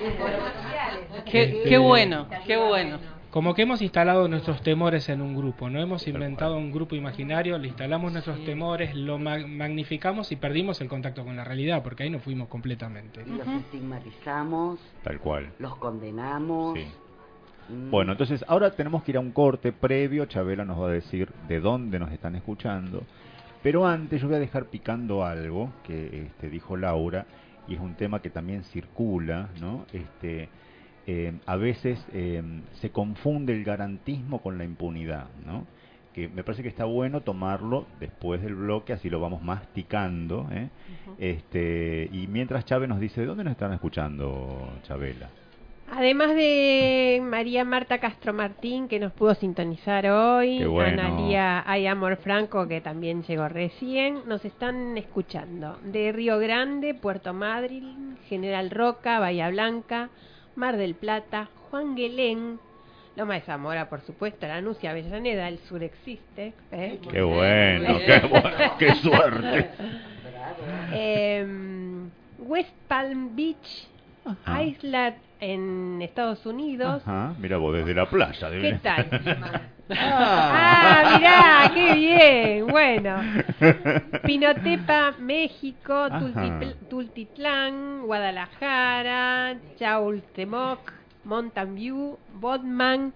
Qué bueno, qué bueno. Como que hemos instalado nuestros temores en un grupo, no hemos inventado un grupo imaginario, le instalamos nuestros temores, lo magnificamos y perdimos el contacto con la realidad, porque ahí nos fuimos completamente. Y los estigmatizamos, tal cual, los condenamos. Sí. Bueno, entonces ahora tenemos que ir a un corte previo. Chabela nos va a decir de dónde nos están escuchando, pero antes yo voy a dejar picando algo que dijo Laura, y es un tema que también circula, ¿no? A veces se confunde el garantismo con la impunidad, ¿no? Que me parece que está bueno tomarlo después del bloque, así lo vamos masticando, y mientras Chávez nos dice, ¿de dónde nos están escuchando, Chabela? Además de María Marta Castro Martín, que nos pudo sintonizar hoy, bueno. Analía Ayamor Franco, que también llegó recién, nos están escuchando de Río Grande, Puerto Madryn, General Roca, Bahía Blanca, Mar del Plata, Juan Guelén, Loma de Zamora, por supuesto, Lanús y Avellaneda, el sur existe. Qué bueno, qué suerte. West Palm Beach, Island en Estados Unidos. Ajá, mira vos, desde la playa. ¿Qué tal? Mirá, qué bien, bueno. Pinotepa, México, Tultitlán, Guadalajara, Chautemoc, Mountain View, Bodman,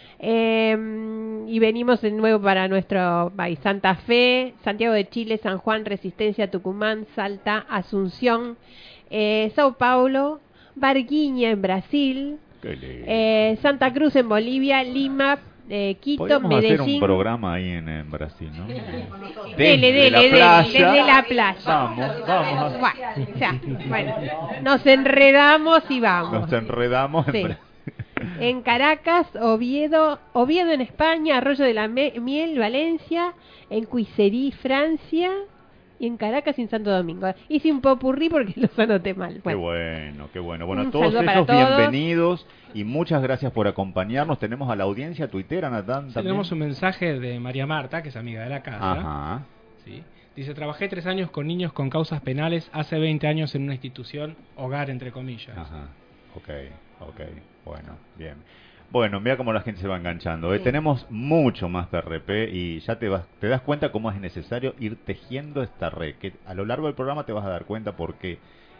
y venimos de nuevo para nuestro país: Santa Fe, Santiago de Chile, San Juan, Resistencia, Tucumán, Salta, Asunción, Sao Paulo, Varginha en Brasil, Santa Cruz en Bolivia, Lima, Quito, podríamos Medellín. hacer un programa ahí en Brasil, ¿no? Desde la playa. Vamos. Bueno, nos enredamos y vamos. Nos enredamos. Sí. En Caracas, Oviedo en España, Arroyo de la Miel, Valencia, en Cuiserí, Francia, y en Caracas y en Santo Domingo. Hice un popurrí porque los anoté mal. Bueno. Qué bueno. Bueno, a todos ellos bienvenidos y muchas gracias por acompañarnos. Tenemos a la audiencia tuitera, Natán. Tenemos un mensaje de María Marta, que es amiga de la casa. Ajá. Sí. Dice: trabajé 3 años con niños con causas penales, hace 20 años en una institución, hogar entre comillas. Ajá. Ok. Bueno, bien. Bueno, mira cómo la gente se va enganchando. Tenemos mucho más PRP y ya te das cuenta cómo es necesario ir tejiendo esta red. Que a lo largo del programa te vas a dar cuenta por qué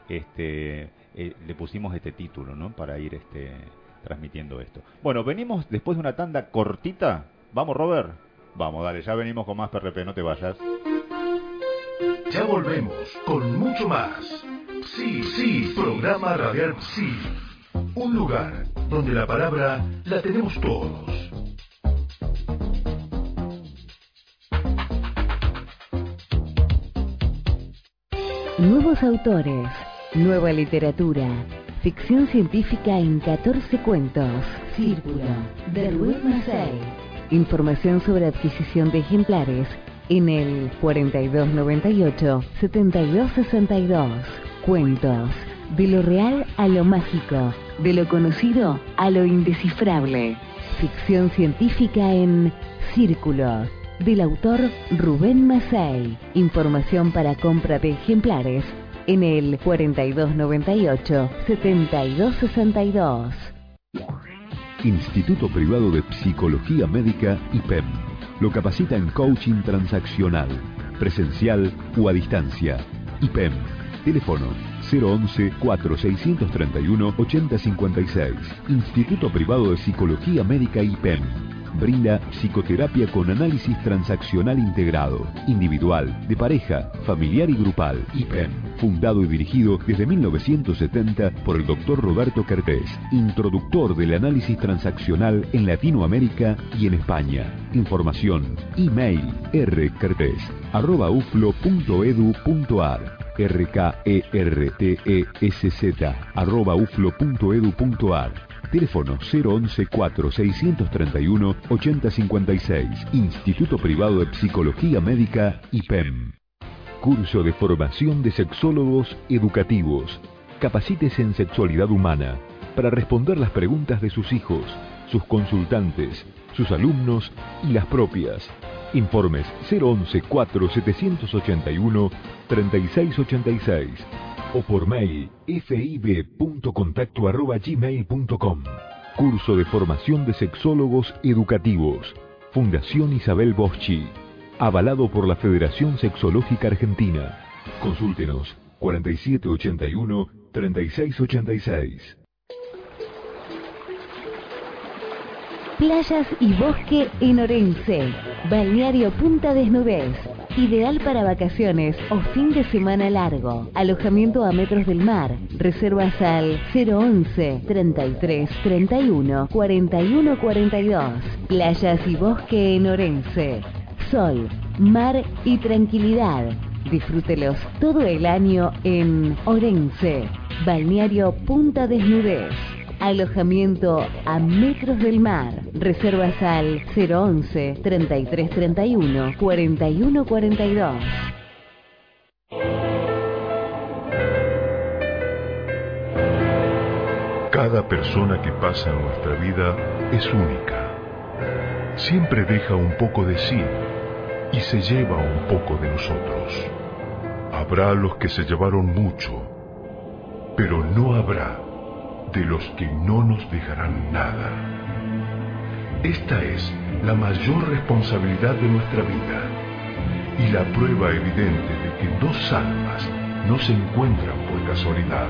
le pusimos este título, ¿no? Para ir transmitiendo esto. Bueno, venimos después de una tanda cortita. ¿Vamos, Robert? Vamos, dale, ya venimos con más PRP, no te vayas. Ya volvemos con mucho más. Sí, programa radial Sí. Un lugar donde la palabra la tenemos todos. Nuevos autores, nueva literatura, ficción científica en 14 cuentos. Círculo, de Rubén Macei. Información sobre adquisición de ejemplares en el 4298-7262. Cuentos. De lo real a lo mágico, de lo conocido a lo indescifrable. Ficción científica en Círculo, del autor Rubén Macei. Información para compra de ejemplares en el 4298-7262. Instituto Privado de Psicología Médica IPEM. Lo capacita en coaching transaccional, presencial o a distancia. IPEM. Teléfono 011-4631-8056. Instituto Privado de Psicología Médica IPEM. Brinda psicoterapia con análisis transaccional integrado, individual, de pareja, familiar y grupal. IPEM. Fundado y dirigido desde 1970 por el Dr. Roberto Kertész, introductor del análisis transaccional en Latinoamérica y en España. Información: email rkertesz@uflo.edu.ar. rkertesz@uflo.edu.ar. Teléfono 011-4631-8056. Instituto Privado de Psicología Médica IPEM. Curso de formación de sexólogos educativos. Capacítese en sexualidad humana para responder las preguntas de sus hijos, sus consultantes, sus alumnos y las propias. Informes 011-4781-3686 o por mail fib.contacto@gmail.com. Curso de formación de sexólogos educativos. Fundación Isabel Boschi. Avalado por la Federación Sexológica Argentina. Consúltenos 4781-3686. Playas y bosque en Orense. Balneario Punta Desnudez. Ideal para vacaciones o fin de semana largo. Alojamiento a metros del mar. Reservas al 011-3331-4142. Playas y bosque en Orense. Sol, mar y tranquilidad. Disfrútelos todo el año en Orense. Balneario Punta Desnudez. Alojamiento a metros del mar. Reservas al 011-3331-4142. Cada Cada persona que pasa en nuestra vida es única. Siempre deja un poco de sí y se lleva un poco de nosotros. Habrá los que se llevaron mucho, pero no habrá de los que no nos dejarán nada. Esta es la mayor responsabilidad de nuestra vida y la prueba evidente de que dos almas no se encuentran por casualidad.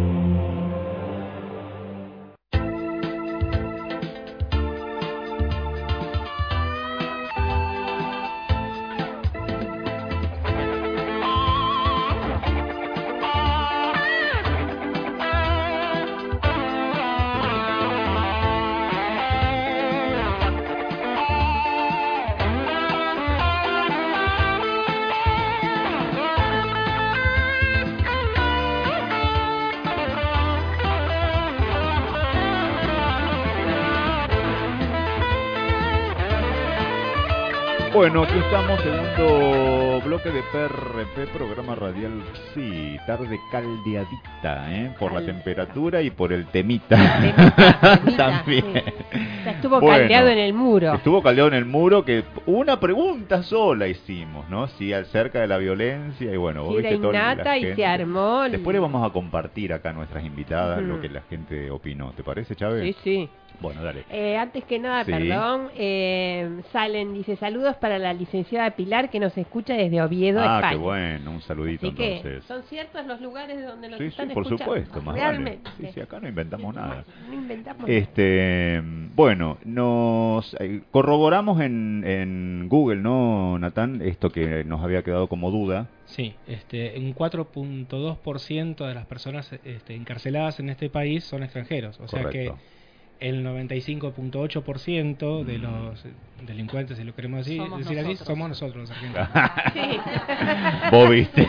Bueno, aquí estamos, segundo bloque de PRP, programa radial, sí, tarde caldeadita, por la temperatura y por el temita. También. Sí. Estuvo caldeado en el muro. Estuvo caldeado en el muro, que una pregunta sola hicimos, ¿no? Sí, acerca de la violencia, y bueno, vos viste toda la innata gente. Y se armó. Después le vamos a compartir acá a nuestras invitadas lo que la gente opinó. ¿Te parece, Chávez? Sí, sí. Bueno, dale. Antes que nada, Sí. perdón, dice saludos para la licenciada Pilar que nos escucha desde Oviedo, España. Qué bueno, un saludito. Así que entonces. son ciertos los lugares de donde nos Sí, están por escuchando. supuesto, más Realmente. vale. Sí, acá no inventamos nada. No inventamos nada. Bueno, nos corroboramos en Google, ¿no, Natán? Esto que nos había quedado como duda. Sí, un 4.2% de las personas encarceladas en este país son extranjeros. O sea que el 95.8% de los delincuentes, si lo queremos decir así, somos nosotros los argentinos. Vos viste.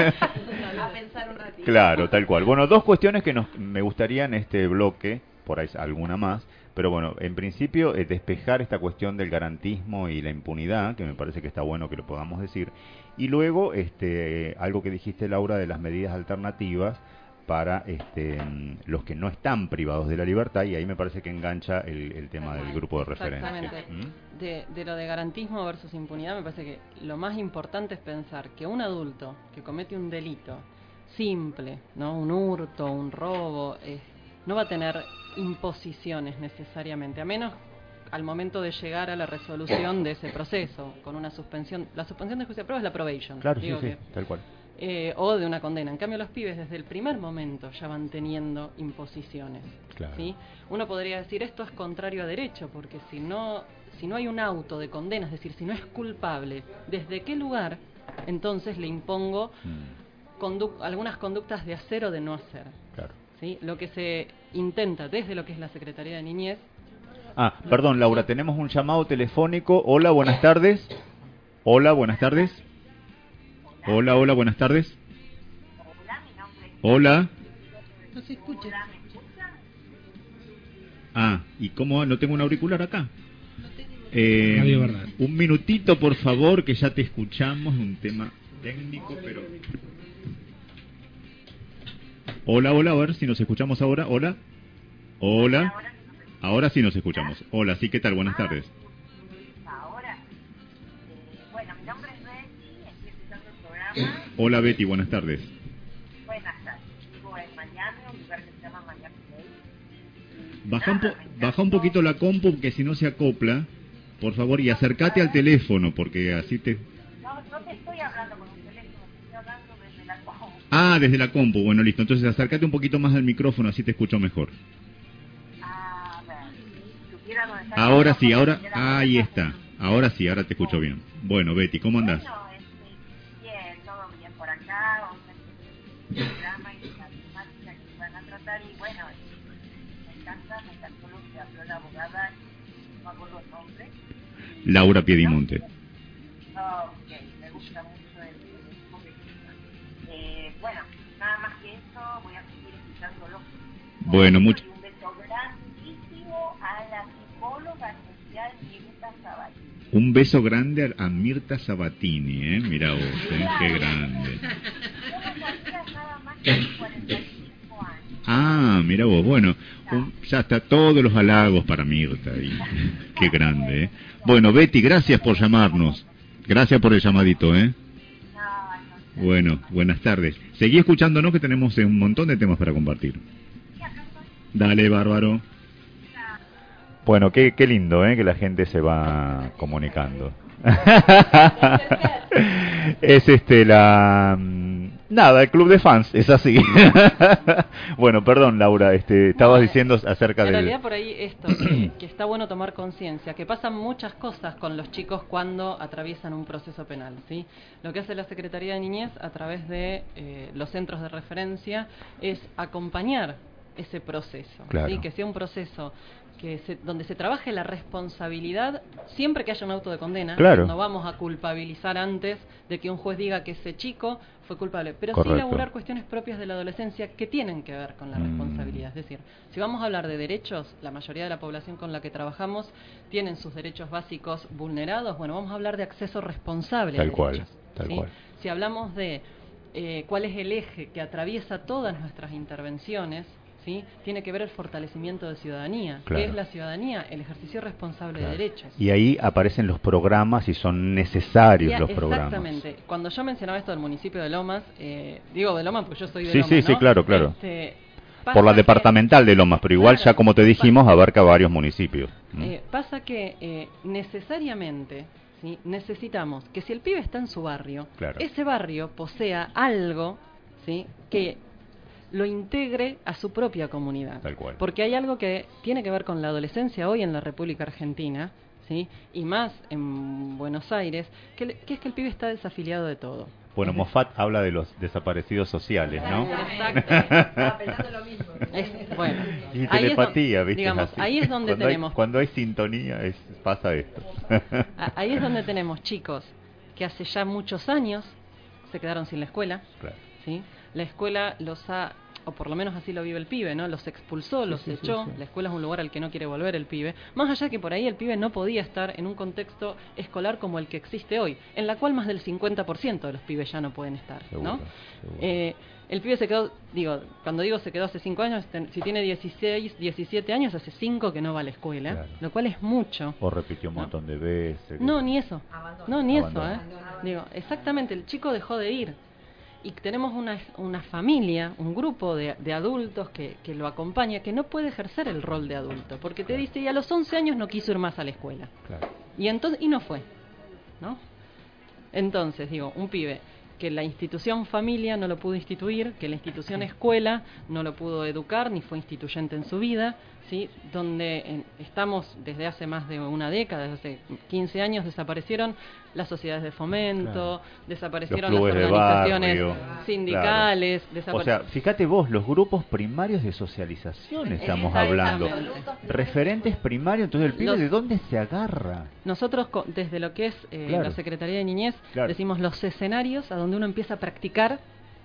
Claro, tal cual. Bueno, dos cuestiones que me gustaría en este bloque, por ahí alguna más, pero bueno, en principio despejar esta cuestión del garantismo y la impunidad, que me parece que está bueno que lo podamos decir, y luego algo que dijiste, Laura, de las medidas alternativas para los que no están privados de la libertad, y ahí me parece que engancha el tema del grupo de referencia. Exactamente. De lo de garantismo versus impunidad, me parece que lo más importante es pensar que un adulto que comete un delito simple, ¿no? Un hurto, un robo, no va a tener imposiciones necesariamente, a menos al momento de llegar a la resolución de ese proceso, con una suspensión. La suspensión de juicio de prueba es la probation. Claro, sí, tal cual. O de una condena. En cambio, los pibes desde el primer momento ya van teniendo imposiciones. Claro. ¿Sí? Uno podría decir esto es contrario a derecho, porque si no hay un auto de condena, es decir, si no es culpable, ¿desde qué lugar entonces le impongo algunas conductas de hacer o de no hacer? Claro. ¿Sí? Lo que se intenta desde lo que es la Secretaría de Niñez. Perdón, Laura, tenemos un llamado telefónico. Hola, buenas tardes. Hola, buenas tardes. Hola, buenas tardes. Hola. No se escucha. ¿Y cómo? ¿No tengo un auricular acá? Un minutito, por favor, que ya te escuchamos. Un tema técnico, pero... Hola, a ver si nos escuchamos ahora. Hola. Ahora sí nos escuchamos. Hola, sí, ¿qué tal? Buenas tardes. Hola Betty, buenas tardes. Buenas tardes. Vivo en Miami, un lugar que se llama Miami Dade. Baja un poquito la compu, que si no se acopla, por favor, y acércate al teléfono, porque así te... No te estoy hablando con un teléfono, estoy hablando desde la compu. Desde la compu, bueno, listo. Entonces acércate un poquito más al micrófono, así te escucho mejor. A ver, supiera dónde está. Ahora sí, ahí está. Ahora sí, ahora te escucho bien. Bueno, Betty, ¿cómo andás? Programa y la temática que van a tratar, y bueno, me encantó lo que habló la abogada, no me acuerdo el nombre. Laura Piedimonte. Me gusta mucho el bueno, nada más que eso, voy a seguir escuchándolo. Bueno, mucho. Un beso grandísimo a la psicóloga social Mirta Sabatini. Un beso grande a Mirta Sabatini, mira vos, qué grande. mira vos. Bueno, ya está todos los halagos para Mirta. Y, qué grande, ¿eh? Bueno, Betty, gracias por llamarnos. Gracias por el llamadito, ¿eh? Bueno, buenas tardes. Seguí escuchándonos que tenemos un montón de temas para compartir. Dale, bárbaro. Bueno, qué lindo, ¿eh? Que la gente se va comunicando. Es nada, el club de fans, es así. Bueno, perdón, Laura, estabas diciendo acerca en realidad por ahí esto, que está bueno tomar conciencia, que pasan muchas cosas con los chicos cuando atraviesan un proceso penal, ¿sí? Lo que hace la Secretaría de Niñez a través de los centros de referencia es acompañar ese proceso, claro. ¿sí? Que sea un proceso donde se trabaje la responsabilidad siempre que haya un auto de condena. Claro. No vamos a culpabilizar antes de que un juez diga que ese chico fue culpable, pero Correcto. sí elaborar cuestiones propias de la adolescencia que tienen que ver con la responsabilidad. Es decir, si vamos a hablar de derechos, la mayoría de la población con la que trabajamos tienen sus derechos básicos vulnerados. Bueno, vamos a hablar de acceso responsable a derechos. Tal cual. Si hablamos de cuál es el eje que atraviesa todas nuestras intervenciones, ¿sí? Tiene que ver el fortalecimiento de ciudadanía. Claro. ¿Qué es la ciudadanía? El ejercicio responsable de derechos. Y ahí aparecen los programas y son necesarios los programas. Exactamente. Cuando yo mencionaba esto del municipio de Lomas, digo de Lomas porque yo soy de sí, Lomas, sí, ¿no? sí, claro. Por la que, departamental de Lomas, pero igual ya como te dijimos abarca varios municipios. Pasa que necesariamente, ¿sí? Necesitamos que si el pibe está en su barrio, ese barrio posea algo, ¿sí? Que lo integre a su propia comunidad. Tal cual. Porque hay algo que tiene que ver con la adolescencia hoy en la República Argentina, ¿sí? Y más en Buenos Aires, que es que el pibe está desafiliado de todo. Bueno, Moffat habla de los desaparecidos sociales, ¿no? Exacto. Estaba pensando lo mismo. Bueno, y telepatía, ¿viste? Digamos, ahí es donde tenemos... Cuando hay sintonía, pasa esto. Ahí es donde tenemos chicos que hace ya muchos años se quedaron sin la escuela, claro. ¿Sí? La escuela los ha, o por lo menos así lo vive el pibe, ¿no? Los expulsó, los echó. La escuela es un lugar al que no quiere volver el pibe. Más allá que por ahí el pibe no podía estar en un contexto escolar como el que existe hoy, en la cual más del 50% de los pibes ya no pueden estar, ¿no? El pibe se quedó, cuando digo se quedó hace 5 años, si tiene 16, 17 años, hace 5 que no va a la escuela, claro. Lo cual es mucho. O repitió un montón de veces. No, ni eso. No, ni eso, exactamente, el chico dejó de ir. Y tenemos una familia, un grupo de adultos que lo acompaña, que no puede ejercer el rol de adulto, porque te dice, y a los 11 años no quiso ir más a la escuela. Claro. Y no fue, ¿no? Entonces, un pibe que la institución familia no lo pudo instituir, que la institución escuela no lo pudo educar, ni fue instituyente en su vida, ¿sí? Donde estamos desde hace más de una década, desde hace 15 años, desaparecieron las sociedades de fomento, desaparecieron las organizaciones sindicales. O sea, fíjate vos, los grupos primarios de socialización estamos hablando. Referentes primarios, entonces el pibe, ¿de dónde se agarra? Nosotros, desde lo que es la Secretaría de Niñez, decimos los escenarios a donde uno empieza a practicar,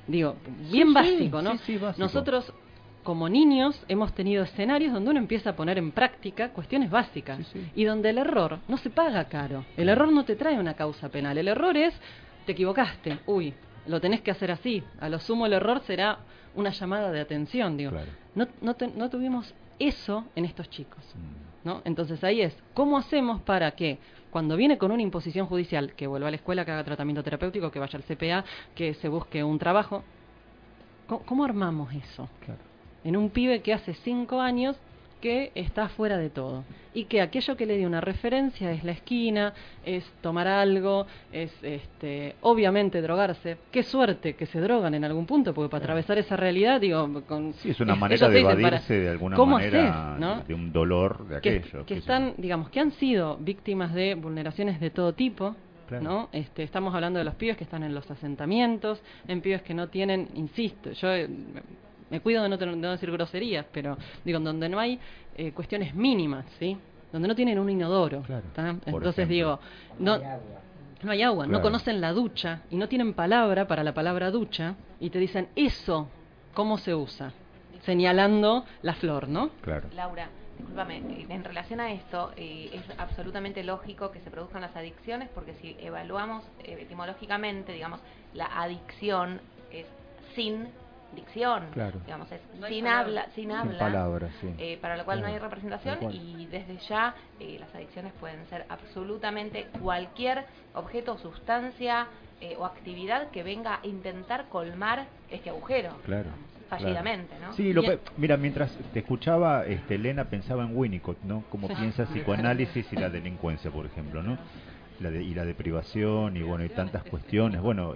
bien básico, ¿no? Sí, básico. Nosotros, como niños, hemos tenido escenarios donde uno empieza a poner en práctica cuestiones básicas y donde el error no se paga caro. El error no te trae una causa penal. El error es, te equivocaste, lo tenés que hacer así. A lo sumo el error será una llamada de atención. Claro. No tuvimos eso en estos chicos, ¿no? Entonces ahí es, ¿cómo hacemos para que cuando viene con una imposición judicial, que vuelva a la escuela, que haga tratamiento terapéutico, que vaya al CPA, que se busque un trabajo, ¿cómo armamos eso? Claro. En un pibe que hace 5 años que está fuera de todo y que aquello que le dio una referencia es la esquina, es tomar algo, es obviamente drogarse. Qué suerte que se drogan en algún punto, porque para atravesar esa realidad, es una manera de evadirse de alguna manera, haces, ¿no? De un dolor de aquello. Que están, que han sido víctimas de vulneraciones de todo tipo. Claro. ¿No? Estamos hablando de los pibes que están en los asentamientos, en pibes que no tienen, insisto, yo me cuido de no decir groserías, pero donde no hay cuestiones mínimas, ¿sí? Donde no tienen un inodoro. Claro, entonces no hay agua, claro. No conocen la ducha y no tienen palabra para la palabra ducha y te dicen eso, ¿cómo se usa? Señalando la flor, ¿no? Claro. Laura, discúlpame, en relación a esto, es absolutamente lógico que se produzcan las adicciones, porque si evaluamos etimológicamente, la adicción es sin dicción, claro. digamos, es no sin palabras. Palabras, sí. Para lo cual claro. no hay representación, y desde ya las adicciones pueden ser absolutamente cualquier objeto o sustancia o actividad que venga a intentar colmar este agujero. Claro. Fallidamente, ¿no? Sí, mira, mientras te escuchaba, Elena, pensaba en Winnicott, ¿no? Cómo piensa psicoanálisis y la delincuencia, por ejemplo, ¿no? Y la deprivación y bueno, y tantas cuestiones. Bueno,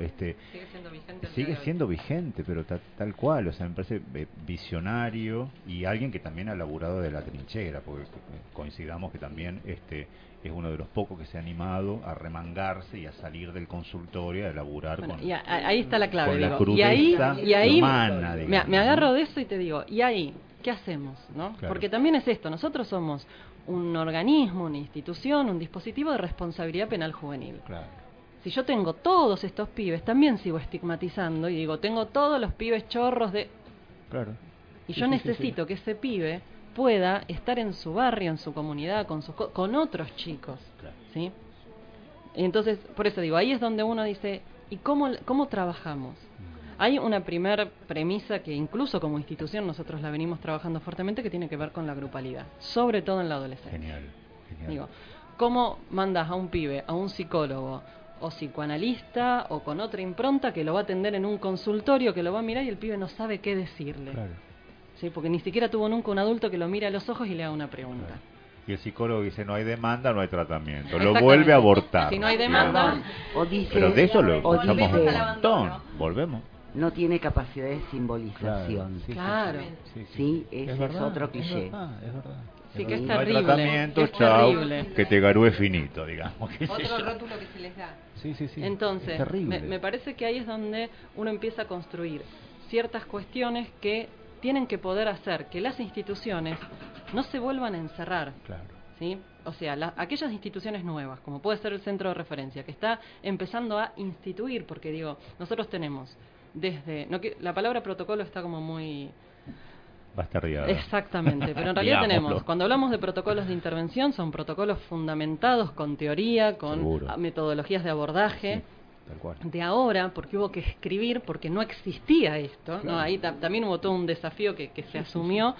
sigue siendo vigente, pero tal cual, o sea, me parece visionario y alguien que también ha laburado de la trinchera, porque coincidamos que también es uno de los pocos que se ha animado a remangarse y a salir del consultorio, a laburar ahí está la clave, con digo. la crudeza y ahí humana, digamos, me agarro de eso y te digo, ¿y ahí qué hacemos? ¿No? Claro. Porque también es esto, nosotros somos un organismo, una institución, un dispositivo de responsabilidad penal juvenil. Claro. Si yo tengo todos estos pibes, también sigo estigmatizando y digo, tengo todos los pibes chorros de... Claro. Y yo necesito que ese pibe pueda estar en su barrio, en su comunidad, con otros chicos. Claro. ¿Sí? Entonces, por eso digo, ahí es donde uno dice, ¿y cómo trabajamos? Hay una primera premisa que incluso como institución nosotros la venimos trabajando fuertemente, que tiene que ver con la grupalidad, sobre todo en la adolescencia. Genial. Digo, ¿cómo mandas a un pibe, a un psicólogo o psicoanalista o con otra impronta que lo va a atender en un consultorio, que lo va a mirar y el pibe no sabe qué decirle? Claro. ¿Sí? Porque ni siquiera tuvo nunca un adulto que lo mire a los ojos y le haga una pregunta. Claro. Y el psicólogo dice, no hay demanda, no hay tratamiento. Lo vuelve a abortar. Si no hay demanda... O dice, pero de eso lo escuchamos un dice, montón. Volvemos. No tiene capacidad de simbolización. Claro. Sí, ese es otro cliché. Es verdad. Sí, que es no hay terrible. tratamiento, chao, que te garúe finito, digamos. Otro rótulo que se les da. Sí. Entonces, me parece que ahí es donde uno empieza a construir ciertas cuestiones que tienen que poder hacer que las instituciones no se vuelvan a encerrar. Claro. ¿Sí? O sea, aquellas instituciones nuevas, como puede ser el centro de referencia, que está empezando a instituir, porque digo, nosotros tenemos desde... la palabra protocolo está como muy... bastardeada. Exactamente, pero en realidad tenemos, cuando hablamos de protocolos de intervención, son protocolos fundamentados con teoría, con metodologías de abordaje. Sí. Tal cual. De ahora, porque hubo que escribir, porque no existía esto, claro. ¿No? Ahí también hubo todo un desafío que se asumió,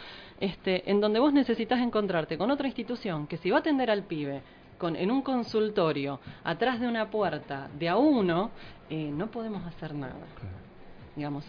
en donde vos necesitas encontrarte con otra institución que si va a atender al pibe en un consultorio, atrás de una puerta, de a uno, no podemos hacer nada. Claro. Digamos,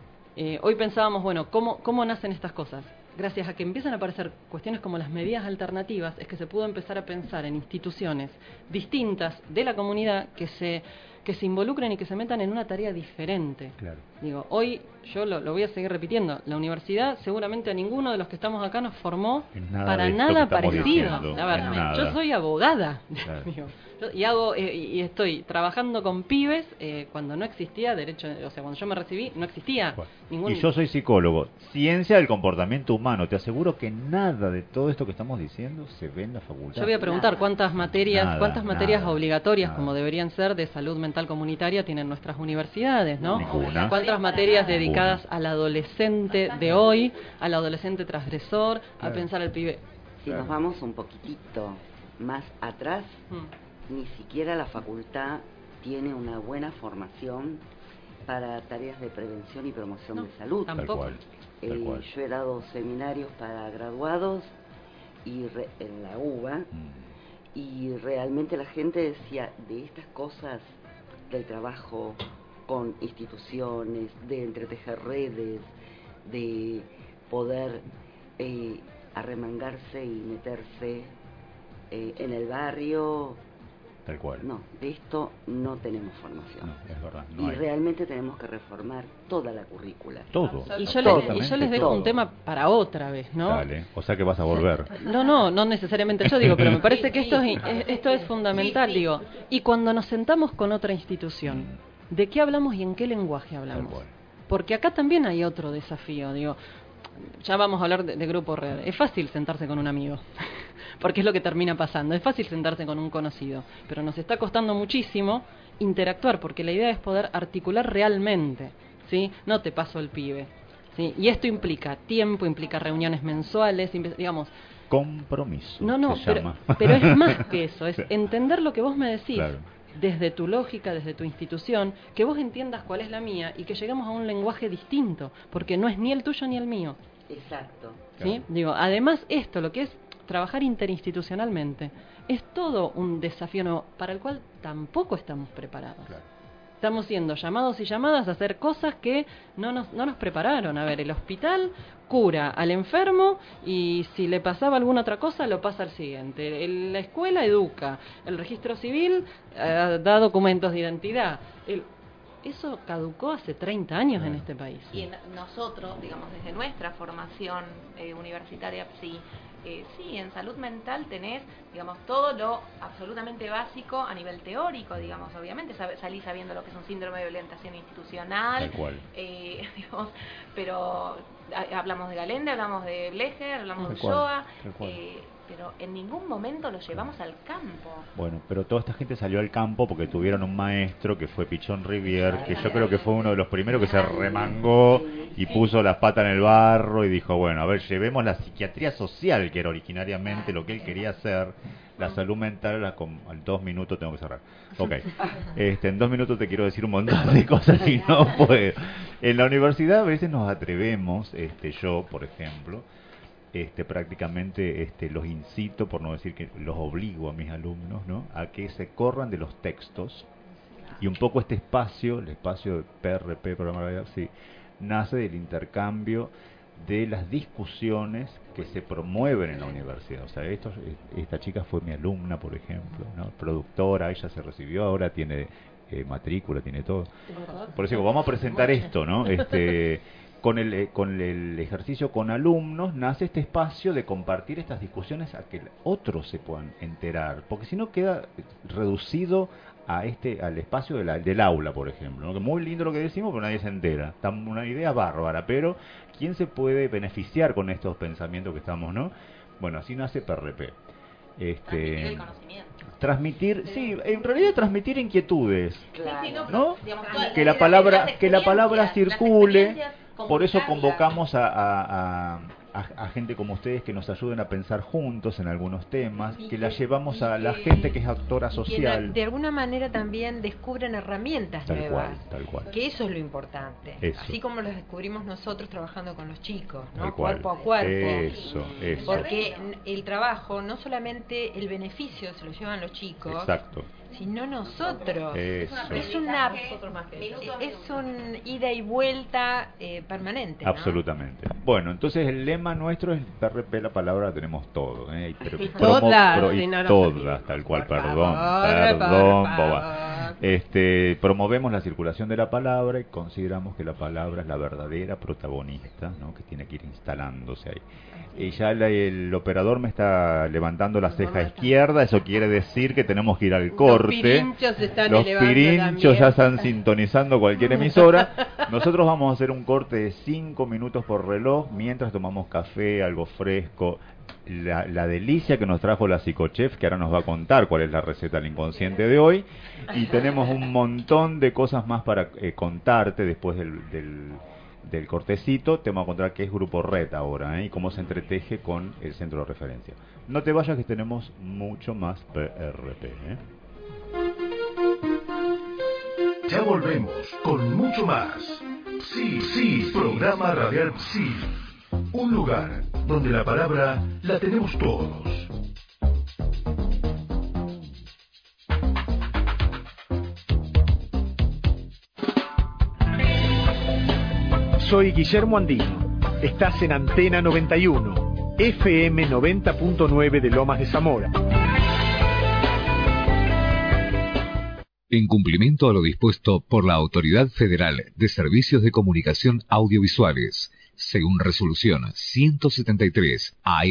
hoy pensábamos, bueno, ¿cómo nacen estas cosas? Gracias a que empiezan a aparecer cuestiones como las medidas alternativas, es que se pudo empezar a pensar en instituciones distintas de la comunidad que se involucren y que se metan en una tarea diferente. Claro. Digo, hoy yo lo voy a seguir repitiendo, la universidad seguramente a ninguno de los que estamos acá nos formó para nada parecido. A ver, yo soy abogada, claro. Digo, y estoy trabajando con pibes cuando no existía derecho, o sea, cuando yo me recibí no existía ningún... Y yo soy psicólogo, ciencia del comportamiento humano, te aseguro que nada de todo esto que estamos diciendo se ve en la facultad. Yo voy a preguntar cuántas materias obligatorias, como deberían ser, de salud mental comunitaria tienen nuestras universidades, ¿no? Ninguna. ¿Cuántas materias dedicadas al adolescente de hoy, al adolescente transgresor, a pensar al pibe? Si nos vamos un poquitito más atrás, ni siquiera la facultad tiene una buena formación para tareas de prevención y promoción de salud. Tampoco. Yo he dado seminarios para graduados en la UBA y realmente la gente decía de estas cosas del trabajo con instituciones, de entretejer redes, de poder arremangarse y meterse en el barrio. Tal cual. No, de esto no tenemos formación. No, es verdad. Y realmente tenemos que reformar toda la currícula. Todo. Y yo les dejo un tema para otra vez, ¿no? Dale, o sea que vas a volver. No necesariamente yo digo, pero me parece que esto es fundamental, digo. Y cuando nos sentamos con otra institución, ¿de qué hablamos y en qué lenguaje hablamos? Porque acá también hay otro desafío, digo. Ya vamos a hablar de grupo red. Es fácil sentarse con un amigo, porque es lo que termina pasando. Es fácil sentarse con un conocido, pero nos está costando muchísimo interactuar, porque la idea es poder articular realmente, ¿sí? No te paso el pibe, ¿sí? Y esto implica tiempo, implica reuniones mensuales, digamos... Compromiso. No, pero es más que eso, es entender lo que vos me decís. Claro. desde tu lógica, desde tu institución, que vos entiendas cuál es la mía y que lleguemos a un lenguaje distinto, porque no es ni el tuyo ni el mío. Exacto. ¿Sí? Digo, además esto, lo que es trabajar interinstitucionalmente, es todo un desafío nuevo para el cual tampoco estamos preparados. Claro. Estamos siendo llamados y llamadas a hacer cosas que no nos prepararon. A ver, el hospital cura al enfermo y si le pasaba alguna otra cosa lo pasa al siguiente. La escuela educa, el registro civil da documentos de identidad. Eso caducó hace 30 años en este país. Y nosotros, digamos, desde nuestra formación universitaria, sí, en salud mental tenés, digamos, todo lo absolutamente básico a nivel teórico, digamos, obviamente salís sabiendo lo que es un síndrome de violentación institucional, digamos, pero hablamos de Galende, hablamos de Blecher, hablamos de Shoah, pero en ningún momento lo llevamos al campo. Bueno, pero toda esta gente salió al campo porque tuvieron un maestro que fue Pichón Rivière, que yo creo que fue uno de los primeros que se remangó y puso las patas en el barro y dijo, bueno, a ver, llevemos la psiquiatría social, que era originariamente lo que él quería hacer, la salud mental, en 2 minutos tengo que cerrar. Ok, en 2 minutos te quiero decir un montón de cosas y no puedo. En la universidad a veces nos atrevemos, yo, por ejemplo, prácticamente los incito, por no decir que los obligo a mis alumnos, ¿no?, a que se corran de los textos, y un poco este espacio, el espacio de PRP, programa radial, sí, nace del intercambio de las discusiones que se promueven en la universidad. O sea, esta chica fue mi alumna, por ejemplo, ¿no?, productora, ella se recibió, ahora tiene matrícula, tiene todo. Por eso digo, vamos a presentar esto, ¿no? Con el ejercicio con alumnos nace este espacio de compartir estas discusiones a que otros se puedan enterar, porque si no queda reducido al espacio del aula, por ejemplo, ¿no? Que muy lindo lo que decimos, pero nadie se entera. Está una idea bárbara, pero ¿quién se puede beneficiar con estos pensamientos que estamos, no? Bueno, así nace PRP. Transmitir el conocimiento. Transmitir, sí, en realidad transmitir inquietudes, claro, ¿no? Digamos, Que la palabra circule. Por eso convocamos a gente como ustedes que nos ayuden a pensar juntos en algunos temas, que la llevamos a la gente que es actora social. De alguna manera también descubren herramientas nuevas. Tal cual. Que eso es lo importante. Eso. Así como los descubrimos nosotros trabajando con los chicos, ¿no? Cuerpo a cuerpo. Eso. Porque el trabajo, no solamente el beneficio se lo llevan los chicos. Exacto. Sino nosotros. Eso. Es una ida y vuelta permanente, ¿no? Absolutamente. Bueno, entonces el lema nuestro es PRP, la palabra la tenemos todo, todas, tal cual, perdón, boba. Promovemos la circulación de la palabra y consideramos que la palabra es la verdadera protagonista, ¿no?, que tiene que ir instalándose ahí. Y ya el operador me está levantando la ceja izquierda, eso quiere decir que tenemos que ir al corte. Los pirinchos ya están sintonizando cualquier emisora. Nosotros vamos a hacer un corte de 5 minutos por reloj mientras tomamos café, algo fresco. La delicia que nos trajo la psicochef, que ahora nos va a contar cuál es la receta del inconsciente de hoy, y tenemos un montón de cosas más para contarte después del cortecito. Te vamos a contar qué es Grupo Red ahora, y cómo se entreteje con el centro de referencia. No te vayas, que tenemos mucho más PRP. Ya volvemos con mucho más. Sí, programa radial Sí. Un lugar donde la palabra la tenemos todos. Soy Guillermo Andino. Estás en Antena 91, FM 90.9 de Lomas de Zamora. En cumplimiento a lo dispuesto por la Autoridad Federal de Servicios de Comunicación Audiovisuales, según resolución 173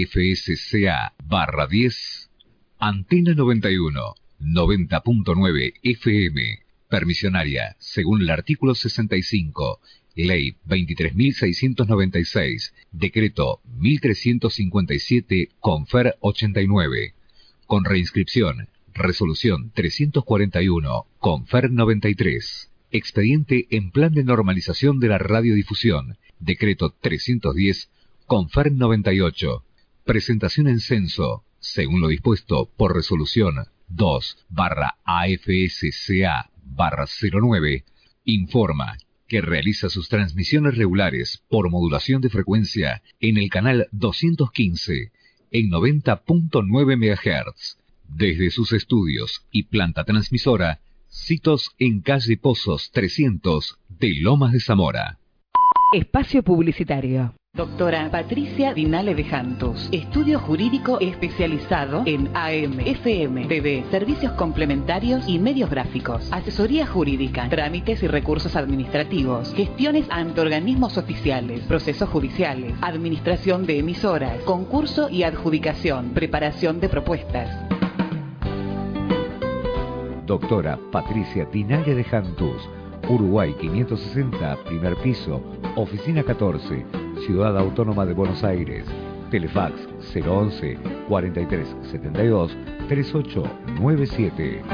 AFSCA/10, Antena 91, 90.9 FM, permisionaria, según el artículo 65, Ley 23.696, Decreto 1357, Confer 89, con reinscripción, Resolución 341, Confer 93, expediente en plan de normalización de la radiodifusión, Decreto 310, Confer 98, presentación en censo, según lo dispuesto por Resolución 2/AFSCA/09 informa que realiza sus transmisiones regulares por modulación de frecuencia en el canal 215 en 90.9 MHz. Desde sus estudios y planta transmisora, sitos en calle Pozos 300 de Lomas de Zamora. Espacio publicitario. Doctora Patricia Dinale de Jantos. Estudio jurídico especializado en AM, FM, TV, servicios complementarios y medios gráficos. Asesoría jurídica, trámites y recursos administrativos, gestiones ante organismos oficiales, procesos judiciales, administración de emisoras, concurso y adjudicación, preparación de propuestas. Doctora Patricia Dinale de Jantos. Uruguay 560, primer piso, oficina 14, Ciudad Autónoma de Buenos Aires. Telefax 011 4372 3897.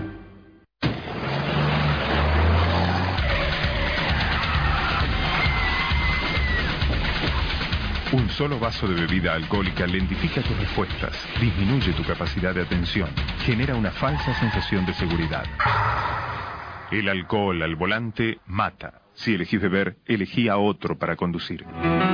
Un solo vaso de bebida alcohólica lentifica tus respuestas, disminuye tu capacidad de atención, genera una falsa sensación de seguridad. El alcohol al volante mata. Si elegís beber, elegí a otro para conducir.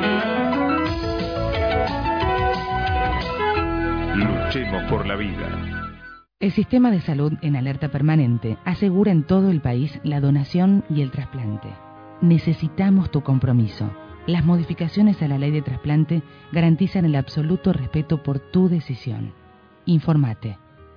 Luchemos por la vida. El Sistema de Salud en Alerta Permanente asegura en todo el país la donación y el trasplante. Necesitamos tu compromiso. Las modificaciones a la ley de trasplante garantizan el absoluto respeto por tu decisión. Informate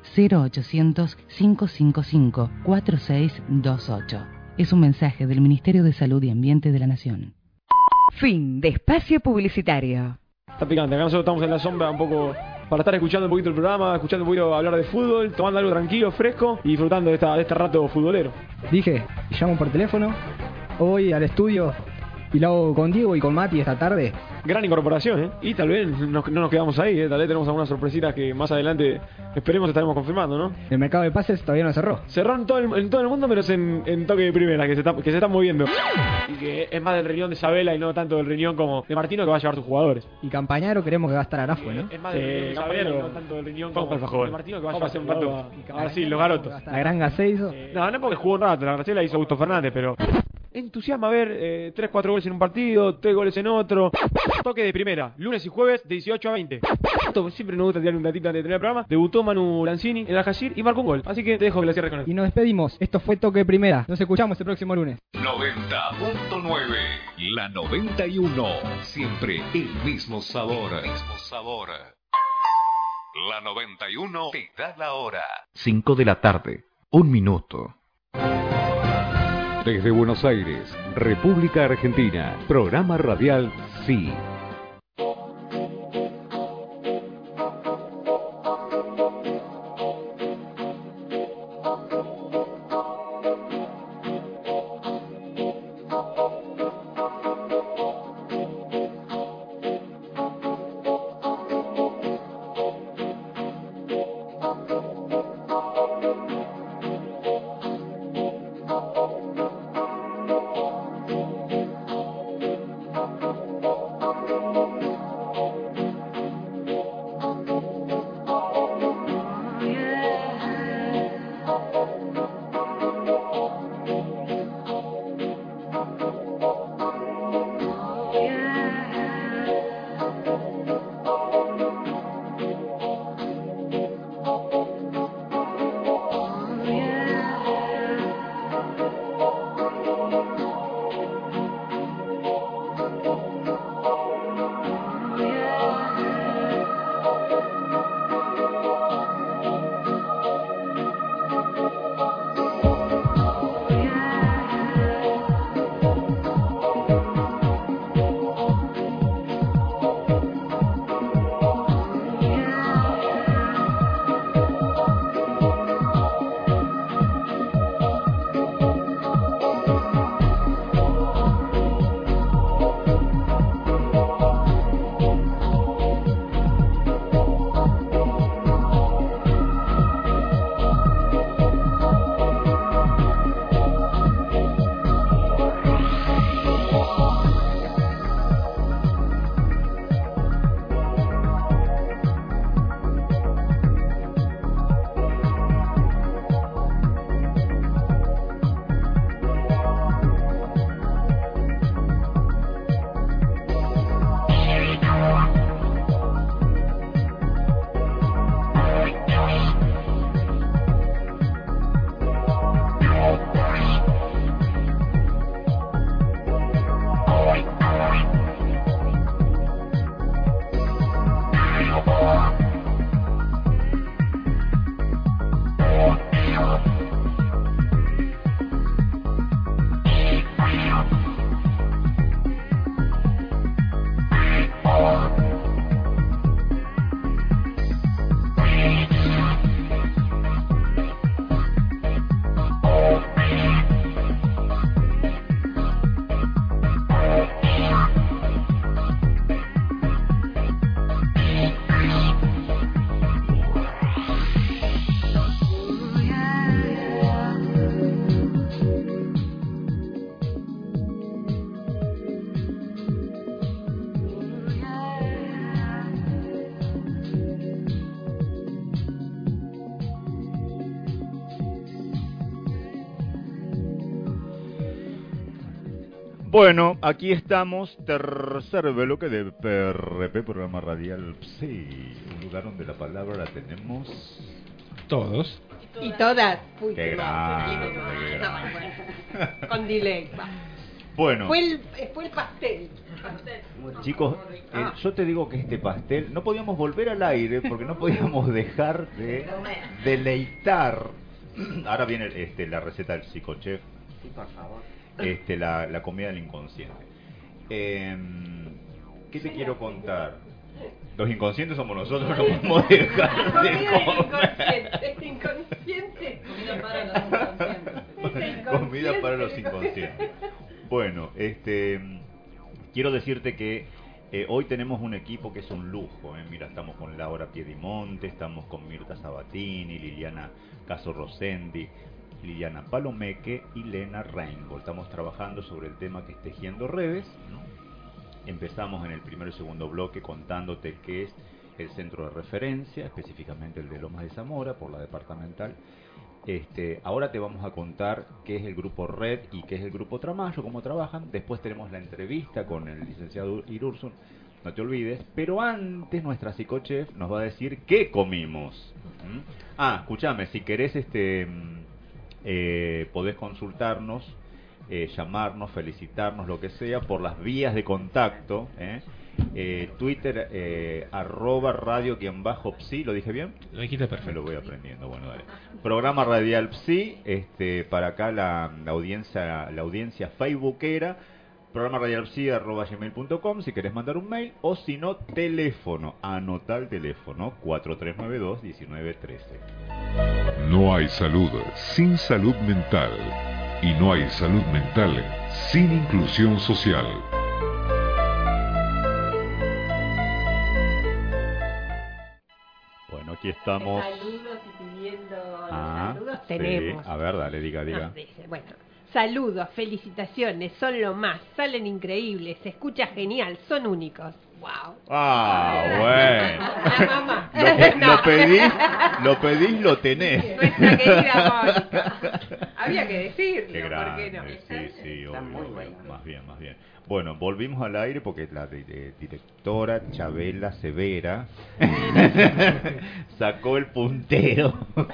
0800-555-4628. Es un mensaje del Ministerio de Salud y Ambiente de la Nación. Fin de espacio publicitario. Está picante, acá nosotros estamos en la sombra un poco para estar escuchando un poquito el programa, escuchando un poquito hablar de fútbol, tomando algo tranquilo, fresco y disfrutando de este rato futbolero. Dije, llamo por teléfono, voy al estudio y lo hago con Diego y con Mati esta tarde. Gran incorporación, ¿eh? Y tal vez no nos quedamos ahí, ¿eh? Tal vez tenemos algunas sorpresitas que más adelante esperemos estaremos confirmando, ¿no? El mercado de pases todavía no cerró. Cerró en todo el mundo, pero es en toque de primera, que se está moviendo. Y que es más del riñón de Isabela y no tanto del riñón como de Martino, que va a llevar sus jugadores. Y Campañaro queremos que va a estar Arafue, ¿no? Es más del riñón de Isabela y no tanto del riñón como de Martino, que va a llevar un rato. Ahora sí, los garotos. La gran Gaceizo. No porque jugó un rato, la Graciela hizo Augusto Fernández, pero entusiasma ver 3-4 goles en un partido, 3 goles en otro. Toque de primera, lunes y jueves de 18 a 20. Siempre nos gusta tirar un datito antes de tener el programa. Debutó Manu Lanzini en el Al-Jazir y marcó un gol. Así que te dejo que la cierres con él. Y nos despedimos. Esto fue Toque de Primera. Nos escuchamos el próximo lunes. 90.9, la 91. Siempre el mismo sabor. La 91 te da la hora. 5 de la tarde, 1 minuto. Desde Buenos Aires, República Argentina, programa radial Sí. Bueno, aquí estamos, tercer bloque de PRP, programa radial PSI, un lugar donde la palabra la tenemos todos. Y todas. Uy, qué grande. Con delay. Bueno. Fue el pastel. Chicos, yo te digo que este pastel, no podíamos volver al aire porque no podíamos dejar de deleitar. Ahora viene la receta del psicochef. Sí, por favor. La comida del inconsciente. ¿Qué te quiero contar? Los inconscientes somos nosotros, no podemos dejar de comer. Inconsciente. Comida para los inconscientes. Comida para los inconscientes. Bueno, quiero decirte que hoy tenemos un equipo que es un lujo. Mira, estamos con Laura Piedimonte, estamos con Mirta Sabatini, Liliana Caso Rosendi, Liliana Palomeque y Lena Rainbow. Estamos trabajando sobre el tema que es tejiendo redes, ¿no? Empezamos en el primero y segundo bloque contándote qué es el centro de referencia, específicamente el de Lomas de Zamora, por la departamental. Ahora te vamos a contar qué es el grupo Red y qué es el grupo Tramayo, cómo trabajan. Después tenemos la entrevista con el licenciado Irursun, no te olvides. Pero antes nuestra psicochef nos va a decir qué comimos. Escúchame, si querés podés consultarnos, llamarnos, felicitarnos, lo que sea, por las vías de contacto. Twitter, @radio_psi, ¿lo dije bien? Lo dijiste perfecto. Me lo voy aprendiendo, bueno, dale. Programa Radial Psi, para acá la audiencia facebookera, programa Radial Psi @gmail.com, si querés mandar un mail, o si no, teléfono, anota el teléfono, 4392-1913. No hay salud sin salud mental, y no hay salud mental sin inclusión social. Bueno, aquí estamos. Saludos y pidiendo saludos sí. tenemos. A ver, dale, diga. Bueno, saludos, felicitaciones, son lo más, salen increíbles, se escucha genial, son únicos. Wow. Bueno. La mamá. Lo pedís, lo tenés. Nuestra querida Mónica. Había que decirlo, qué grande, ¿por qué no? Sí, obvio. Más bien. Bueno, volvimos al aire porque la directora Chabela Severa sacó el puntero.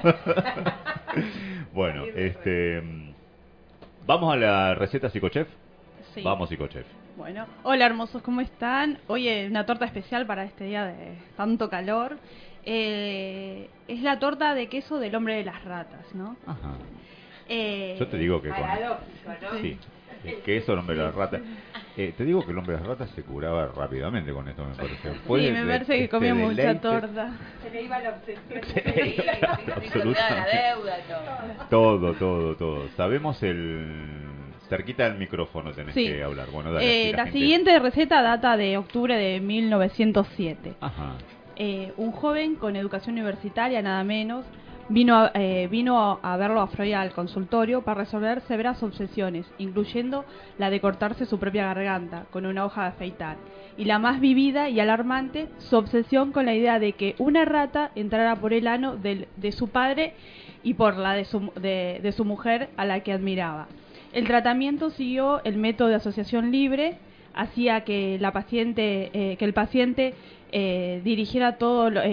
Bueno, ¿vamos a la receta psicochef? Sí. Vamos, psicochef. Bueno, hola hermosos, ¿cómo están? Hoy una torta especial para este día de tanto calor. Es la torta de queso del hombre de las ratas, ¿no? Ajá. Yo te digo que paradójico, ¿no? Sí, el queso, el hombre de las ratas. Te digo que el hombre de las ratas se curaba rápidamente con esto, me parece. Sí, me parece que comía mucha torta. Se le iba la obsesión. Absolutamente. La deuda, Todo. Sabemos cerquita del micrófono tenés que hablar. Bueno, dale, la siguiente receta data de octubre de 1907. Ajá. Un joven con educación universitaria, nada menos, vino a verlo a Freud al consultorio para resolver severas obsesiones, incluyendo la de cortarse su propia garganta con una hoja de afeitar, y la más vivida y alarmante, su obsesión con la idea de que una rata entrara por el ano de su padre y por la de su mujer, a la que admiraba. El tratamiento siguió el método de asociación libre, hacía que el paciente dijera todo lo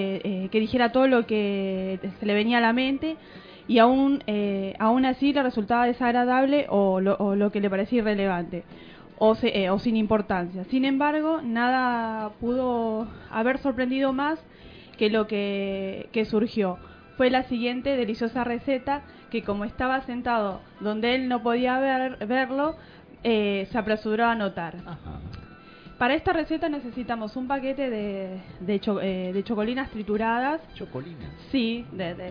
que se le venía a la mente, y aún así le resultaba desagradable o lo que le parecía irrelevante o sin importancia. Sin embargo, nada pudo haber sorprendido más que lo que surgió. Fue la siguiente deliciosa receta que, como estaba sentado donde él no podía verlo, se apresuró a anotar. Ajá. Para esta receta necesitamos un paquete de chocolinas trituradas. ¿Chocolinas? Sí,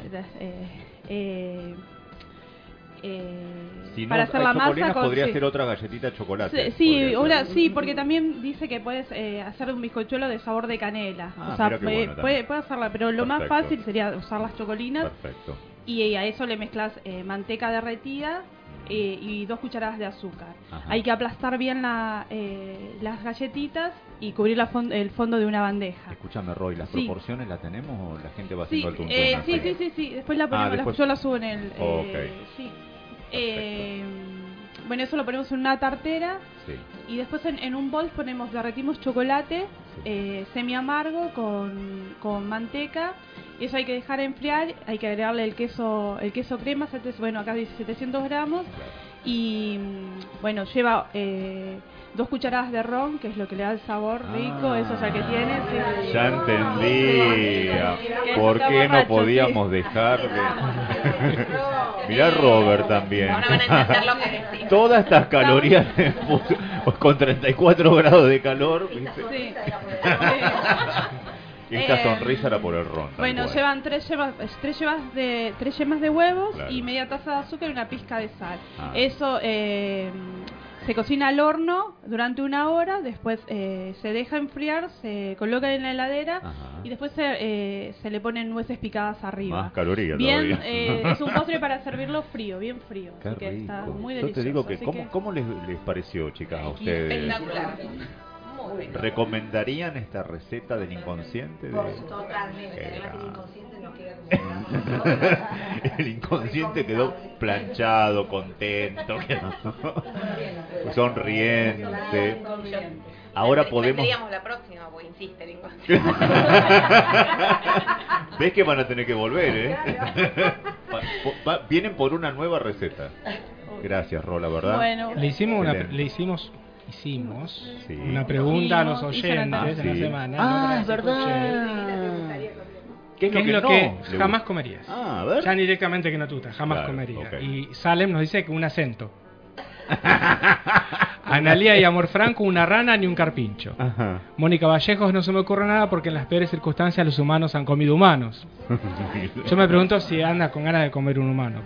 si no, para hacer la masa podría ser otra galletita de chocolate. Sí, porque también dice que puedes hacer un bizcochuelo de sabor de canela. O sea, puede hacerla, pero lo más fácil sería usar las chocolinas. Perfecto. Y a eso le mezclas manteca derretida y 2 cucharadas de azúcar. Ajá. Hay que aplastar bien las galletitas y cubrir el fondo de una bandeja. Escúchame, Roy, ¿las proporciones las tenemos o la gente va haciendo el tuntún? Sí. Después la ponemos, yo la subo en el... Okay. Sí. bueno, eso lo ponemos en una tartera. Sí. Y después en un bol derretimos chocolate semi amargo con manteca. Eso hay que dejar enfriar, hay que agregarle el queso crema, bueno, acá dice 700 gramos. Y bueno, lleva 2 cucharadas de ron, que es lo que le da el sabor rico, eso ya que tiene. Sí. Ya entendí. ¿Por qué no podíamos dejar de... Mirá Robert también. Ahora van a entender lo que decimos. Todas estas calorías con 34 grados de calor, ¿viste? Sí. Esta sonrisa era por el ron. Bueno, cual. llevan 3 yemas de huevos, claro, y media taza de azúcar y una pizca de sal. Ah. Eso se cocina al horno durante 1 hora, después se deja enfriar, se coloca en la heladera. Ajá. Y después se le ponen nueces picadas arriba. Más calorías bien, todavía. es un postre para servirlo frío, bien frío. Qué así que rico. está muy Yo delicioso. te digo que, que... ¿cómo les pareció, chicas, a ustedes? Espectacular. ¿Recomendarían esta receta del inconsciente? Totalmente. Además el inconsciente no queda como... El inconsciente quedó planchado, contento, sonriente. Ahora podemos... Tendríamos la próxima, porque insiste el inconsciente. ¿Ves que van a tener que volver, Vienen por una nueva receta. Gracias, Rola, ¿verdad? Bueno. Le hicimos sí, una pregunta a los oyentes en la semana. Es verdad. ¿Qué es lo que jamás comerías? A ver. Ya directamente que no tuta, jamás comería. Okay. Y Salem nos dice que un acento. Analía y Amor Franco, una rana ni un carpincho. Ajá. Mónica Vallejos, no se me ocurre nada porque en las peores circunstancias los humanos han comido humanos. Yo me pregunto si anda con ganas de comer un humano.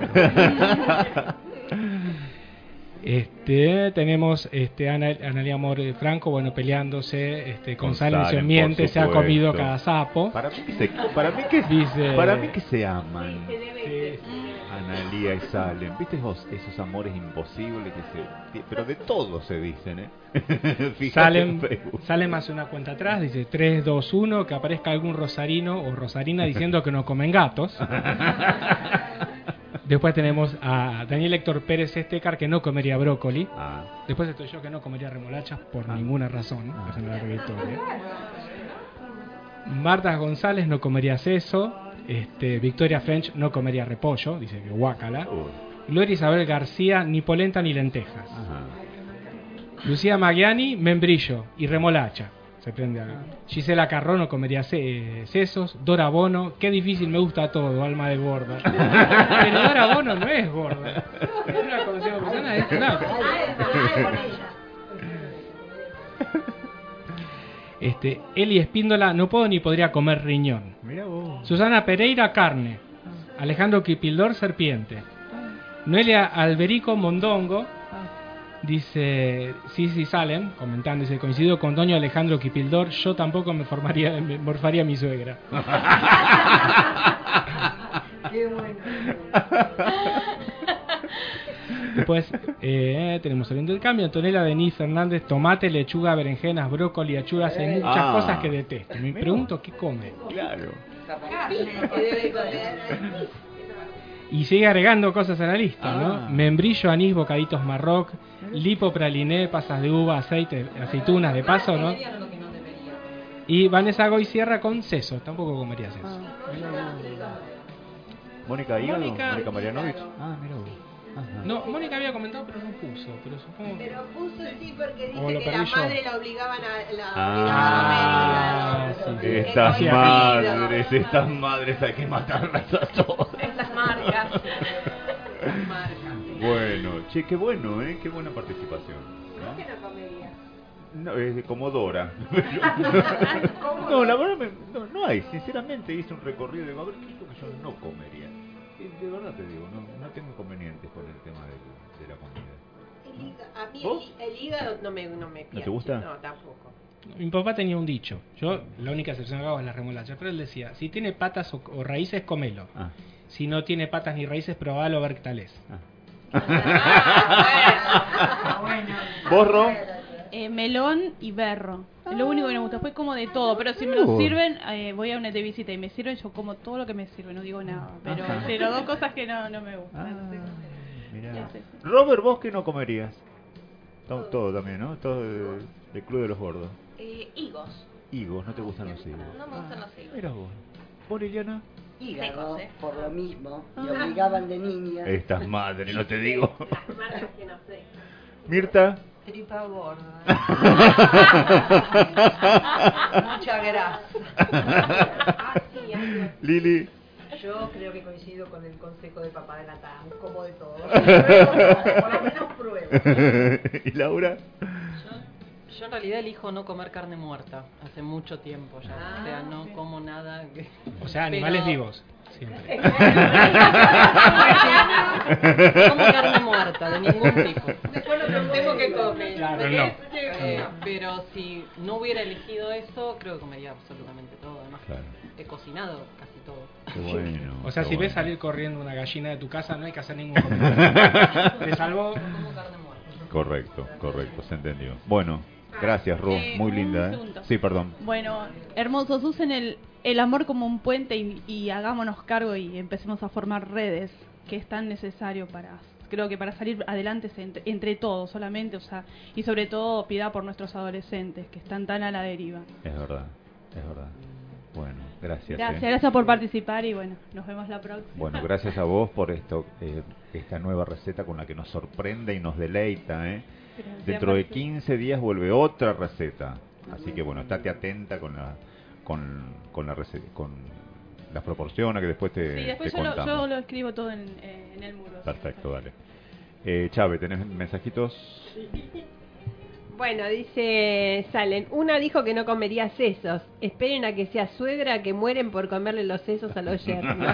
Pero... tenemos Analía Amor Franco, bueno, peleándose con Salem miente, se ha comido cada sapo. Para mí que se aman. Analía y Salem, ¿viste esos amores imposibles pero de todo se dicen, Salem hace una cuenta atrás, dice 3, 2, 1, que aparezca algún rosarino o rosarina diciendo que no comen gatos. Después tenemos a Daniel Héctor Pérez Estecar, que no comería brócoli. Después estoy yo, que no comería remolachas por ninguna razón. Es una larga historia. Marta González no comería seso. Victoria French no comería repollo, dice que guácala. Gloria Isabel García ni polenta ni lentejas. Lucía Magliani, membrillo y remolacha. Se prende algo. Gisela Carrón no comería sesos. Dora Bono, qué difícil, me gusta todo, alma de gorda. Pero Dora Bono no es gorda. Es una conocida persona, es flaca. Eli Espíndola, no puedo ni podría comer riñón. Mirá vos. Susana Pereira, carne. Alejandro Quipildor, serpiente. Noelia Alberico, mondongo. Dice sí, Salem, comentando, dice, coincido con doña Alejandro Quipildor, yo tampoco me morfaría a mi suegra. Qué bueno. Después tenemos el intercambio. Antonella Denis Fernández, tomate, lechuga, berenjenas, brócoli, achuras, hay muchas cosas que detesto. Me pregunto qué come. Claro. Y sigue agregando cosas a la lista, ¿no? Membrillo, anís, bocaditos marroc, lipo, praliné, pasas de uva, aceite, aceitunas de paso, ¿no? Y Vanessa Goy cierra con seso, tampoco comería seso. Mónica Hígado, Mónica Marianovich. Mira vos. Ajá. No, Mónica había comentado, pero no puso. Pero supongo. Pero puso sí, porque dice que la madre la obligaban a estas madres hay que matarlas a todas. Estas marcas. Bueno, che, qué bueno, qué buena participación. ¿Por qué no comería? No, como Dora. No, la verdad no hay. Sinceramente hice un recorrido de a ver qué es lo que yo no comería. De verdad te digo, no tengo inconvenientes con el tema de la comida. A mí el hígado no me piace. ¿No te gusta? No, tampoco. Mi papá tenía un dicho. Yo la única excepción que hago es la remolacha. Pero él decía, si tiene patas o raíces, comelo. Si no tiene patas ni raíces, probalo a ver qué tal es. ¿Vos, Ro? Melón y berro. Es lo único que me gusta. Después como de todo. Pero si me lo sirven, voy a una de visita y me sirven, yo como todo lo que me sirve. No digo nada. Pero 2 cosas que no me gustan. Mirá. Sí, sí. Robert, ¿vos qué no comerías? Todo también, ¿no? Todo del Club de los Gordos. Higos. Higos, ¿no te gustan los higos? No me gustan los higos. Mira vos. ¿Vos, Liliana? Hígado, Secos, por lo mismo, me obligaban de niña. Estás madre, no te digo. Las marcas que no sé. Mirta. Tripa gorda. Mucha grasa. Lili. Yo creo que coincido con el consejo de papá de Natán, como de todo. Por lo menos pruebo. ¿Y Laura? Yo en realidad elijo no comer carne muerta, hace mucho tiempo ya. O sea, no como nada que... O sea, animales vivos, siempre. No como carne muerta, de ningún tipo. Después lo preguntemos qué come. Claro, no. Pero si no hubiera elegido eso, creo que comería absolutamente todo. Además, claro. He cocinado casi todo. Qué bueno. O sea, qué si bueno. ves salir corriendo una gallina de tu casa, no hay que hacer ningún comentario. Te salvo. Correcto, se entendió. Bueno, gracias, Ru, muy linda. Un segundo. Sí, perdón. Bueno, hermosos, usen el amor como un puente y hagámonos cargo y empecemos a formar redes, que es tan necesario creo que para salir adelante entre todos solamente, o sea, y sobre todo piedad por nuestros adolescentes que están tan a la deriva. Es verdad. Bueno, gracias. Gracias por participar y bueno, nos vemos la próxima. Bueno, gracias a vos por esta nueva receta con la que nos sorprende y nos deleita, ¿eh? Gracias, Dentro de Marci. 15 días vuelve otra receta. Así que bueno, estate atenta con la receta, con las proporciones que después te Sí, después te yo contamos. lo escribo todo en el muro. Perfecto, dale. Chave, ¿tenés mensajitos? Bueno, dice Salen, una dijo que no comería sesos. Esperen a que sea suegra que mueren por comerle los sesos a los yernos.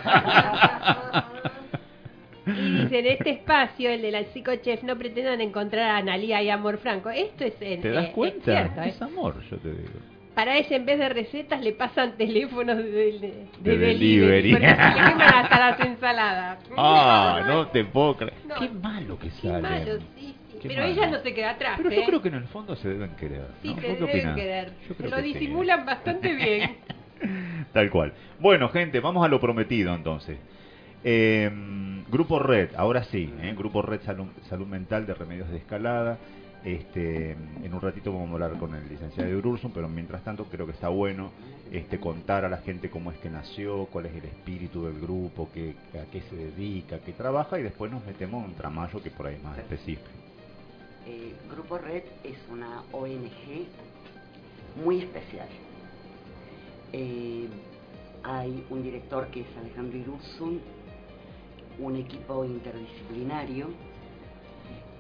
Y dice, en este espacio, el de la psicochef, no pretendan encontrar a Analía y Amor Franco. Esto es ¿Te das cuenta? Es cierto, Es amor, yo te digo. Para ella, en vez de recetas, le pasan teléfonos de delivery. Porque le queman hasta las ensaladas. No te puedo creer. No, Qué malo que Qué sale. malo, sí. Qué Pero malo. ella no se queda atrás. Pero yo creo que en el fondo se deben querer. Sí, ¿no? se ¿Vos qué deben opinás? querer. Yo creo Lo que sí. disimulan bastante bien. Tal cual. Bueno, gente, vamos a lo prometido entonces. Grupo Red, ahora sí, Grupo Red Salud Mental de Remedios de Escalada. En un ratito vamos a hablar con el licenciado Urursum, pero mientras tanto creo que está bueno contar a la gente cómo es que nació, cuál es el espíritu del grupo, a qué se dedica, a qué trabaja, y después nos metemos en un tramallo que por ahí es más específico. Grupo Red es una ONG muy especial. Hay un director que es Alejandro Urursum, un equipo interdisciplinario y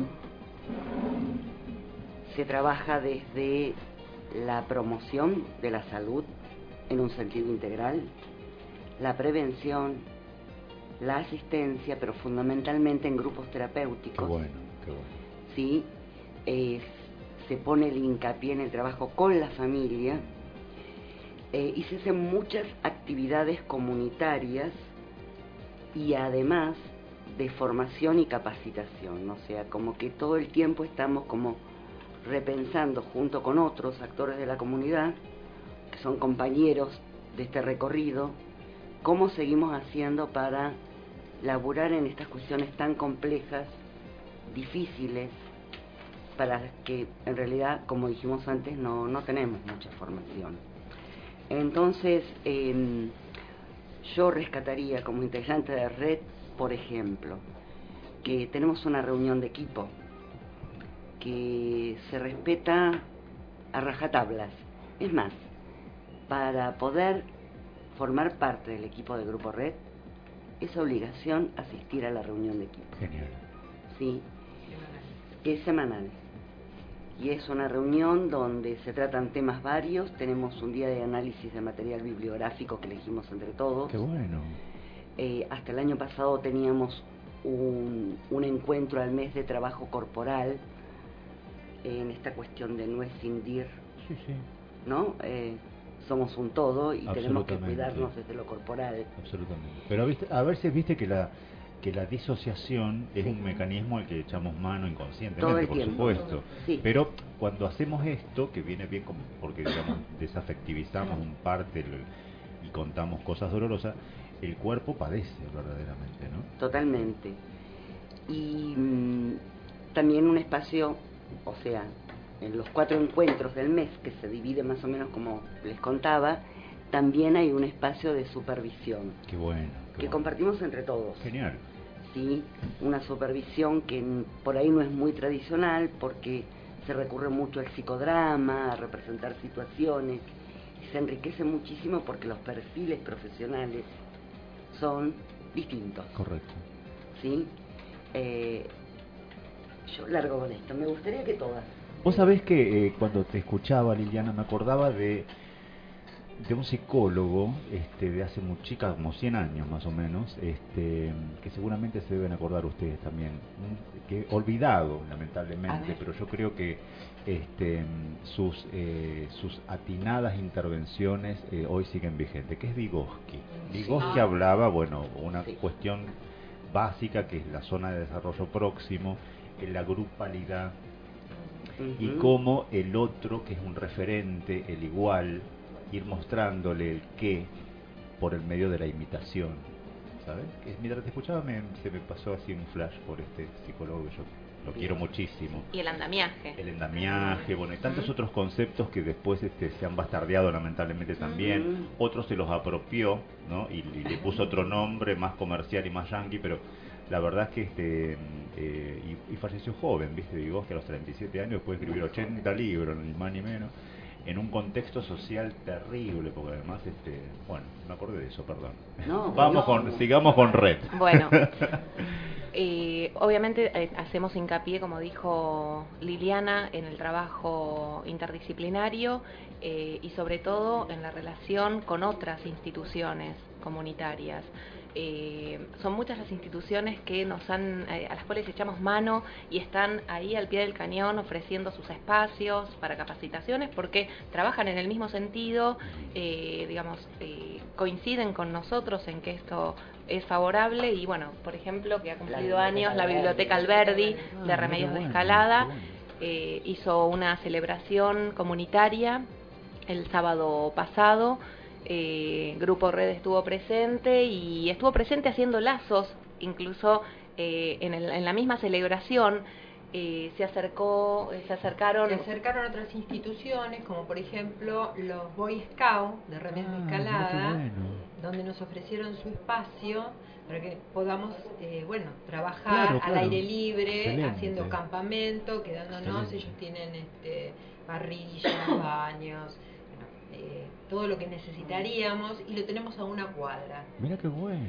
se trabaja desde la promoción de la salud en un sentido integral, la prevención, la asistencia, pero fundamentalmente en grupos terapéuticos. Qué bueno. Sí, se pone el hincapié en el trabajo con la familia y se hacen muchas actividades comunitarias y además de formación y capacitación, o sea, como que todo el tiempo estamos como repensando junto con otros actores de la comunidad, que son compañeros de este recorrido, cómo seguimos haciendo para laburar en estas cuestiones tan complejas, difíciles, para las que en realidad, como dijimos antes, no tenemos mucha formación. Entonces, yo rescataría como integrante de Red, por ejemplo, que tenemos una reunión de equipo que se respeta a rajatablas. Es más, para poder formar parte del equipo de Grupo Red, es obligación asistir a la reunión de equipo. Genial. Sí, es semanal. Y es una reunión donde se tratan temas varios. Tenemos un día de análisis de material bibliográfico que elegimos entre todos. Qué bueno. Hasta el año pasado teníamos un encuentro al mes de trabajo corporal en esta cuestión de no escindir, sí. ¿no? Somos un todo y tenemos que cuidarnos desde lo corporal. Absolutamente. Pero a veces viste que la disociación es un mecanismo al que echamos mano inconscientemente, todo el por tiempo, supuesto. Sí. Pero cuando hacemos esto, que viene bien porque digamos desafectivizamos un parte y contamos cosas dolorosas, el cuerpo padece verdaderamente, ¿no? Totalmente. y también un espacio, o sea, en los 4 encuentros del mes, que se divide más o menos como les contaba, también hay un espacio de supervisión. Qué bueno. Que compartimos entre todos. Genial. Sí, una supervisión que por ahí no es muy tradicional porque se recurre mucho al psicodrama, a representar situaciones, y se enriquece muchísimo porque los perfiles profesionales son distintos. Correcto. ¿Sí? Yo largo con esto, me gustaría que todas. Vos sabés que cuando te escuchaba, Liliana, me acordaba de un psicólogo de hace muchísimas, como 100 años más o menos, que seguramente se deben acordar ustedes también, que olvidado lamentablemente, pero yo creo que sus atinadas intervenciones hoy siguen vigentes, que es Vygotsky. Vygotsky hablaba, bueno, una cuestión básica que es la zona de desarrollo próximo, la grupalidad, y cómo el otro, que es un referente, el igual, ir mostrándole el qué por el medio de la imitación, ¿sabes? Que mientras te escuchaba se me pasó así un flash por este psicólogo que yo lo quiero muchísimo. Y el andamiaje. El andamiaje, bueno, y tantos otros conceptos que después se han bastardeado lamentablemente también. Otros se los apropió, ¿no? Y le puso otro nombre más comercial y más yankee, pero la verdad es que y falleció joven, ¿viste? Digo, que a los 37 años después de escribir 80 libros, ni más ni menos, en un contexto social terrible, porque además, bueno, me acordé de eso, perdón. No, sigamos con Red. Bueno, obviamente hacemos hincapié, como dijo Liliana, en el trabajo interdisciplinario y sobre todo en la relación con otras instituciones comunitarias. Son muchas las instituciones que a las cuales echamos mano y están ahí al pie del cañón ofreciendo sus espacios para capacitaciones porque trabajan en el mismo sentido, coinciden con nosotros en que esto es favorable y bueno, por ejemplo, que ha cumplido años la Biblioteca Alberdi de Remedios de Escalada, hizo una celebración comunitaria el sábado pasado. Grupo Red estuvo presente haciendo lazos, incluso en la misma celebración se acercaron otras instituciones, como por ejemplo los Boy Scouts de Remedios de Escalada, donde nos ofrecieron su espacio para que podamos trabajar al aire libre, haciendo campamento, quedándonos. Ellos tienen parrillas, baños, todo lo que necesitaríamos, y lo tenemos a una cuadra. Mira qué bueno.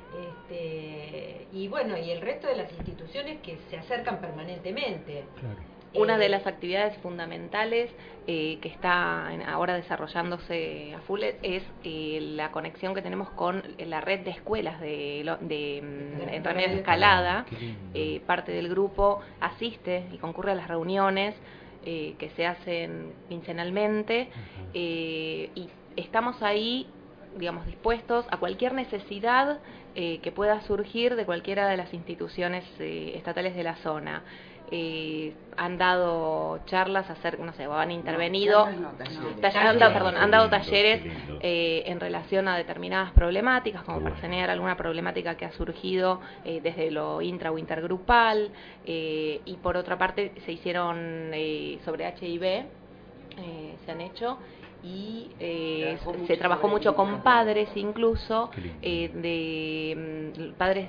Y bueno, y el resto de las instituciones que se acercan permanentemente. Claro. Una de las actividades fundamentales que está ahora desarrollándose a full es la conexión que tenemos con la red de escuelas en Remedios de Escalada. Parte del grupo asiste y concurre a las reuniones que se hacen quincenalmente y estamos ahí, digamos, dispuestos a cualquier necesidad que pueda surgir de cualquiera de las instituciones estatales de la zona. Han dado charlas han intervenido, han dado talleres en relación a determinadas problemáticas, como para señalar alguna problemática que ha surgido desde lo intra o intergrupal, y por otra parte se hicieron sobre HIV, se han hecho, y se trabajó mucho con padres, incluso padres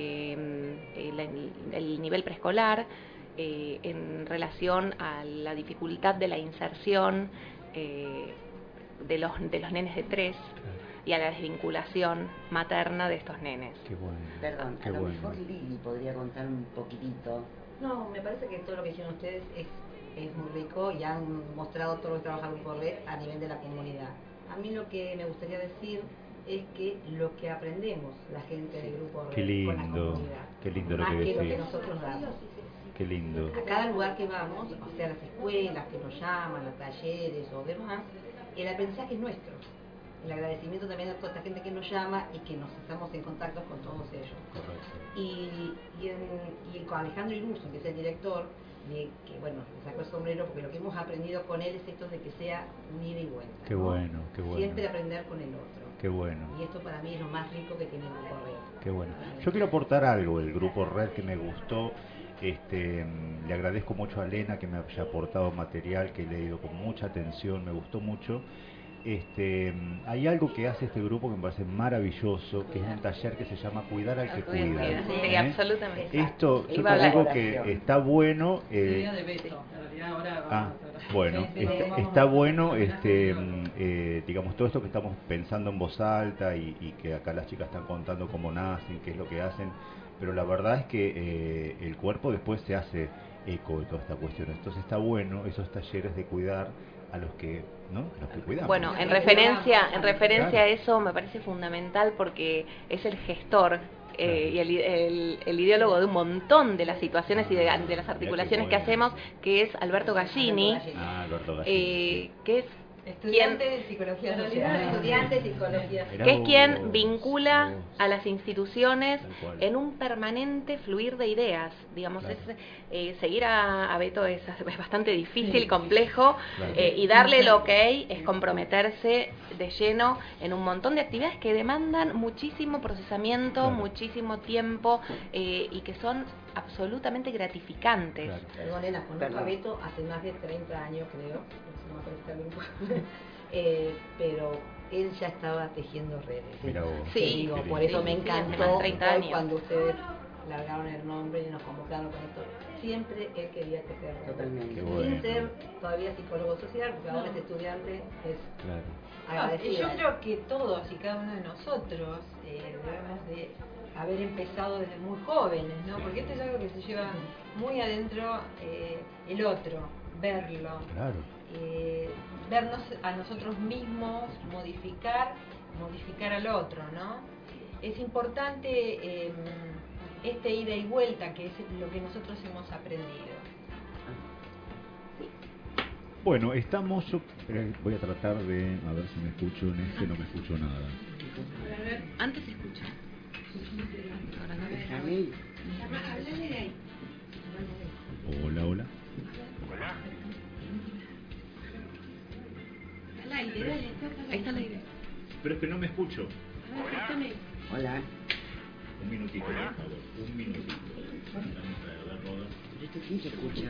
del nivel preescolar, en relación a la dificultad de la inserción de los nenes de 3 y a la desvinculación materna de estos nenes. Qué bueno. Perdón, a lo mejor Lili podría contar un poquitito. No, me parece que todo lo que hicieron ustedes es muy rico y han mostrado todo lo que trabaja el Grupo Red a nivel de la comunidad. A mí lo que me gustaría decir es que lo que aprendemos la gente del Grupo Red con la comunidad, qué lindo más lo que que decís. lo que nosotros damos. Qué lindo. A cada lugar que vamos, o sea, las escuelas que nos llaman, a talleres o demás, el aprendizaje es nuestro. El agradecimiento también a toda esta gente que nos llama y que nos estamos en contacto con todos ellos. Correcto. Y con Alejandro Iruso, que es el director, que bueno, me sacó el sombrero porque lo que hemos aprendido con él es esto de que sea un ida y vuelta. Qué bueno, qué bueno. Siempre aprender con el otro. Qué bueno. Y esto para mí es lo más rico que tiene el Grupo Red. Qué bueno. Yo quiero aportar algo del Grupo Red que me gustó. Le agradezco mucho a Elena que me haya aportado material que he leído con mucha atención, me gustó mucho. Hay algo que hace este grupo que me parece maravilloso, que es un taller que se llama Cuidar al que cuida. Sí, absolutamente. Esto, yo te digo que está bueno. Bueno, está bueno, digamos, todo esto que estamos pensando en voz alta y que acá las chicas están contando cómo nacen, qué es lo que hacen, pero la verdad es que el cuerpo después se hace eco de toda esta cuestión. Entonces está bueno esos talleres de cuidar a los que, ¿no? Los que cuidamos. Bueno, en referencia a eso me parece fundamental porque es el gestor y el ideólogo de un montón de las situaciones y de las articulaciones que hacemos, que es Alberto Gallini, que es estudiante de psicología social, que es quien vincula a las instituciones en un permanente fluir de ideas, digamos. Seguir a Beto es bastante difícil, complejo, y darle el ok es comprometerse de lleno en un montón de actividades que demandan muchísimo procesamiento, muchísimo tiempo, y que son absolutamente gratificantes. Perdón, Elena, conozco a Beto hace más de 30 años, creo, pero él ya estaba tejiendo redes. Sí, digo, por eso me encantó 30 años. Cuando ustedes largaron el nombre y nos convocaron con esto. Siempre él quería tejer redes. Totalmente. Sin ser todavía psicólogo social, porque ahora es estudiante, es agradecido. Yo creo que todos y cada uno de nosotros debemos de haber empezado desde muy jóvenes, ¿no? Porque esto es algo que se lleva muy adentro, el otro, verlo, vernos a nosotros mismos, modificar al otro, ¿no? Es importante este ida y vuelta, que es lo que nosotros hemos aprendido. Bueno, estamos, voy a tratar de, a ver si me escucho en no me escucho nada. Antes se escucha. Hola, hola. Ahí está el aire. Pero es que no me escucho. Hola. Un minutito, por favor. Un minutito. ¿Esto quién se escucha?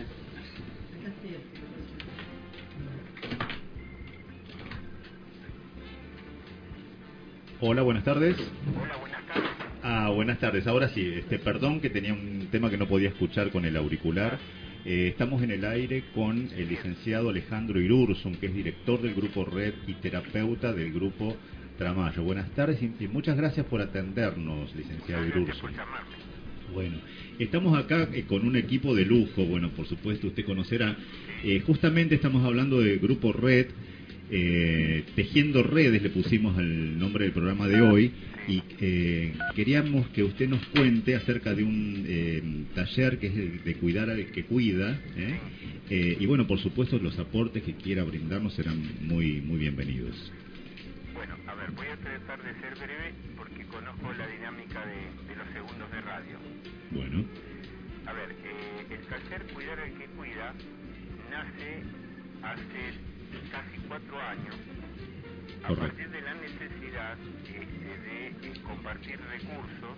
Hola, buenas tardes. Hola, buenas tardes. Buenas tardes. Ahora sí, perdón que tenía un tema que no podía escuchar con el auricular. Estamos en el aire con el licenciado Alejandro Irurzun, que es director del Grupo Red y terapeuta del Grupo Tramayo. Buenas tardes y muchas gracias por atendernos, licenciado Irurzun. Bueno, estamos acá con un equipo de lujo, bueno, por supuesto usted conocerá. Justamente estamos hablando del Grupo Red, Tejiendo Redes le pusimos el nombre del programa de hoy, y queríamos que usted nos cuente acerca de un taller que es el de cuidar al que cuida, y bueno, por supuesto los aportes que quiera brindarnos serán muy bienvenidos. Bueno, a ver, voy a tratar de ser breve porque conozco la dinámica de los segundos de radio. Bueno. A ver, el taller Cuidar al que cuida nace hace casi 4 años a partir de la necesidad de compartir recursos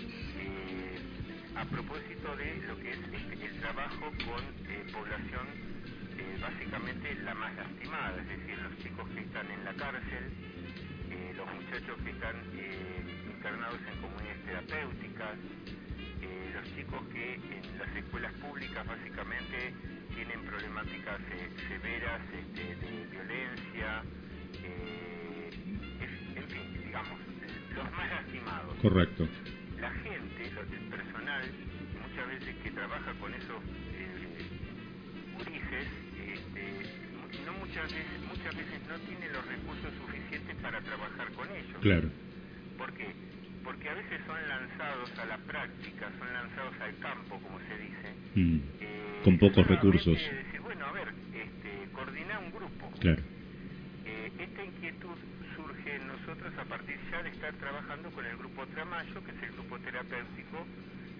a propósito de lo que es el trabajo con población básicamente la más lastimada, es decir, los chicos que están en la cárcel, los muchachos que están internados en comunidades terapéuticas, los chicos que en las escuelas públicas básicamente tienen problemáticas severas de violencia, en fin, digamos, los más lastimados. Correcto. La gente, el personal, muchas veces que trabaja con esos gurises, muchas veces no tiene los recursos suficientes para trabajar con ellos. Claro. ¿Por qué? Porque a veces son lanzados a la práctica, son lanzados al campo, como se dice. Con pocos recursos. Decir, bueno, a ver, coordinar un grupo. Claro. Esta inquietud surge en nosotros a partir ya de estar trabajando con el grupo Tramayo, que es el grupo terapéutico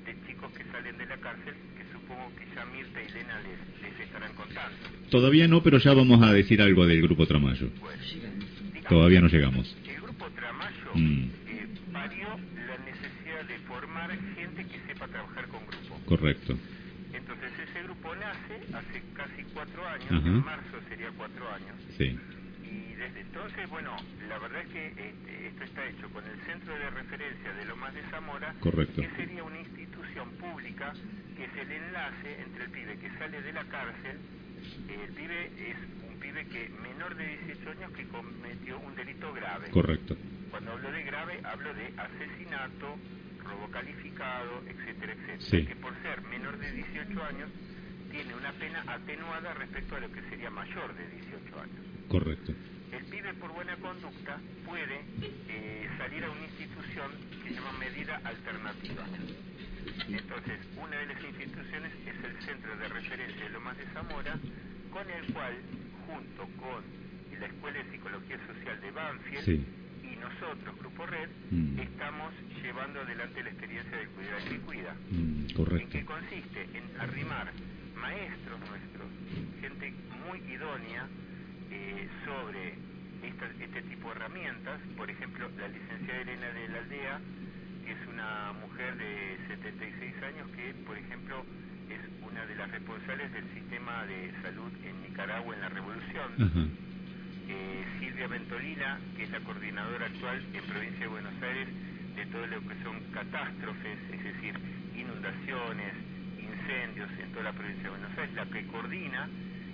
chicos que salen de la cárcel, que supongo que ya Mirta y Elena les estarán contando. Todavía no, pero ya vamos a decir algo del Grupo Tramayo. Bueno, todavía no llegamos. El Grupo Tramayo parió la necesidad de formar gente que sepa trabajar con grupos. Correcto. Entonces ese grupo nace hace casi 4 años, en marzo sería 4 años. Sí. Y desde entonces, bueno, la verdad es que esto está hecho con el Centro de Referencia de Lomas de Zamora, correcto, que sería una institución pública que es el enlace entre el pibe que sale de la cárcel. El pibe es un pibe que menor de 18 años que cometió un delito grave. Correcto. Cuando hablo de grave, hablo de asesinato, robo calificado, etcétera, etcétera. Sí. Que por ser menor de 18 años tiene una pena atenuada respecto a lo que sería mayor de 18 años. Correcto. El pibe por buena conducta puede salir a una institución que se llama medida alternativa. Entonces, una de las instituciones es el Centro de Referencia de Lomas de Zamora, con el cual, junto con la Escuela de Psicología Social de Banfield, sí, y nosotros, Grupo Red, estamos llevando adelante la experiencia de Cuidar que Cuida. Correcto. ¿En qué consiste? En arrimar maestros nuestros, gente muy idónea, sobre este tipo de herramientas. Por ejemplo, la licenciada Elena de la Aldea, que es una mujer de 76 años que, por ejemplo, es una de las responsables del sistema de salud en Nicaragua en la revolución. Silvia Ventolina, que es la coordinadora actual en Provincia de Buenos Aires de todo lo que son catástrofes, es decir, inundaciones, incendios en toda la provincia de Buenos Aires, la que coordina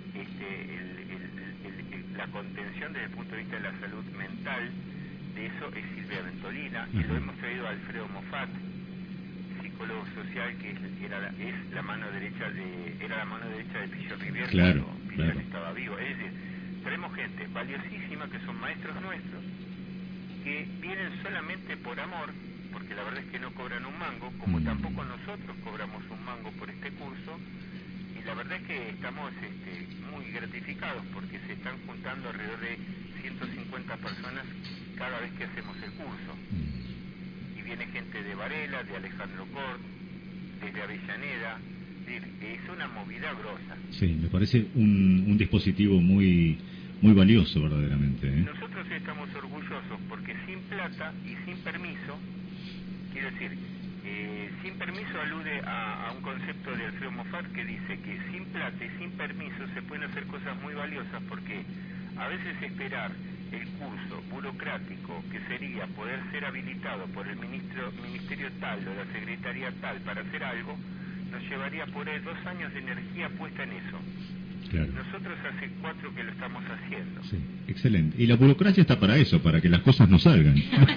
la contención desde el punto de vista de la salud mental. De eso es Silvia Ventolina, y lo hemos traído a Alfredo Moffat, psicólogo social, que es la mano derecha de Pillo Rivière, claro, cuando Pillo estaba vivo. Es decir, traemos gente valiosísima que son maestros nuestros, que vienen solamente por amor, porque la verdad es que no cobran un mango, como tampoco nosotros cobramos un mango por este curso, y la verdad es que estamos muy gratificados porque se están juntando alrededor de 150 personas cada vez que hacemos el curso. Y viene gente de Varela, de Alejandro Cort, desde Avellaneda. Es una movida grosa. Sí, me parece un dispositivo muy valioso verdaderamente. Nosotros estamos orgullosos porque sin plata y sin permiso, quiero decir, sin permiso alude a un concepto de Alfredo Moffat que dice que sin plata y sin permiso se pueden hacer cosas muy valiosas, porque a veces esperar el curso burocrático que sería poder ser habilitado por el ministerio tal o la secretaría tal para hacer algo, nos llevaría por ahí 2 años de energía puesta en eso. Claro. Nosotros hace 4 que lo estamos haciendo. Sí, excelente. Y la burocracia está para eso, para que las cosas no salgan.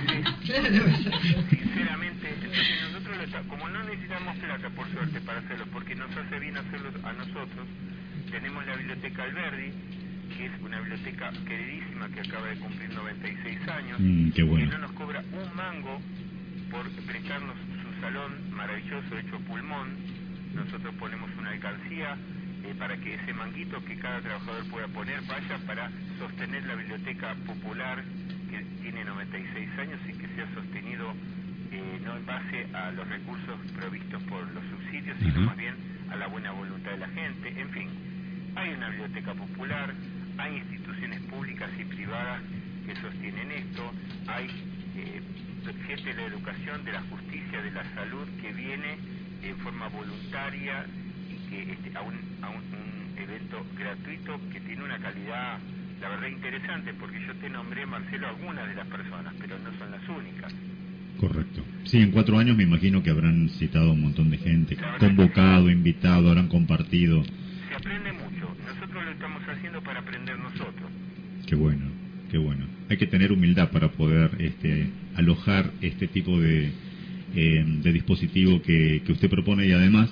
Sinceramente, entonces nosotros como no necesitamos plata, por suerte, para hacerlo, porque nos hace bien hacerlo a nosotros, tenemos la Biblioteca Alberdi, que es una biblioteca queridísima que acaba de cumplir 96 años, qué bueno, que no nos cobra un mango por prestarnos su salón maravilloso hecho pulmón. Nosotros ponemos una alcancía para que ese manguito que cada trabajador pueda poner vaya para sostener la biblioteca popular, que tiene 96 años y que se ha sostenido no en base a los recursos provistos por los subsidios, sino más bien a la buena voluntad de la gente. En fin, hay una biblioteca popular, hay instituciones públicas y privadas que sostienen esto, hay gente de la educación, de la justicia, de la salud, que viene en forma voluntaria y que a un evento gratuito que tiene una calidad, la verdad, interesante, porque yo te nombré, Marcelo, algunas de las personas, pero no son las únicas. Correcto. Sí, en 4 años me imagino que habrán citado a un montón de gente, convocado, invitado, habrán compartido. Se aprende mucho. Nosotros lo estamos haciendo para aprender nosotros. Qué bueno, qué bueno. Hay que tener humildad para poder alojar este tipo de dispositivo que usted propone, y además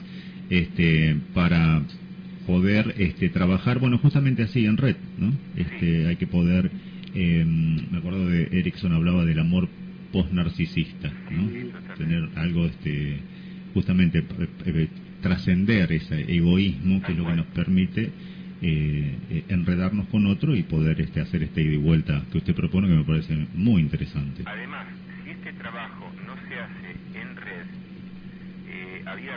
para poder trabajar, bueno, justamente así en red, ¿no? Hay que poder, me acuerdo de Erickson, hablaba del amor post-narcisista, ¿no? Tener algo, justamente trascender ese egoísmo, que es lo que nos permite enredarnos con otro y poder hacer ida y vuelta que usted propone, que me parece muy interesante. Además, si este trabajo no se hace en red,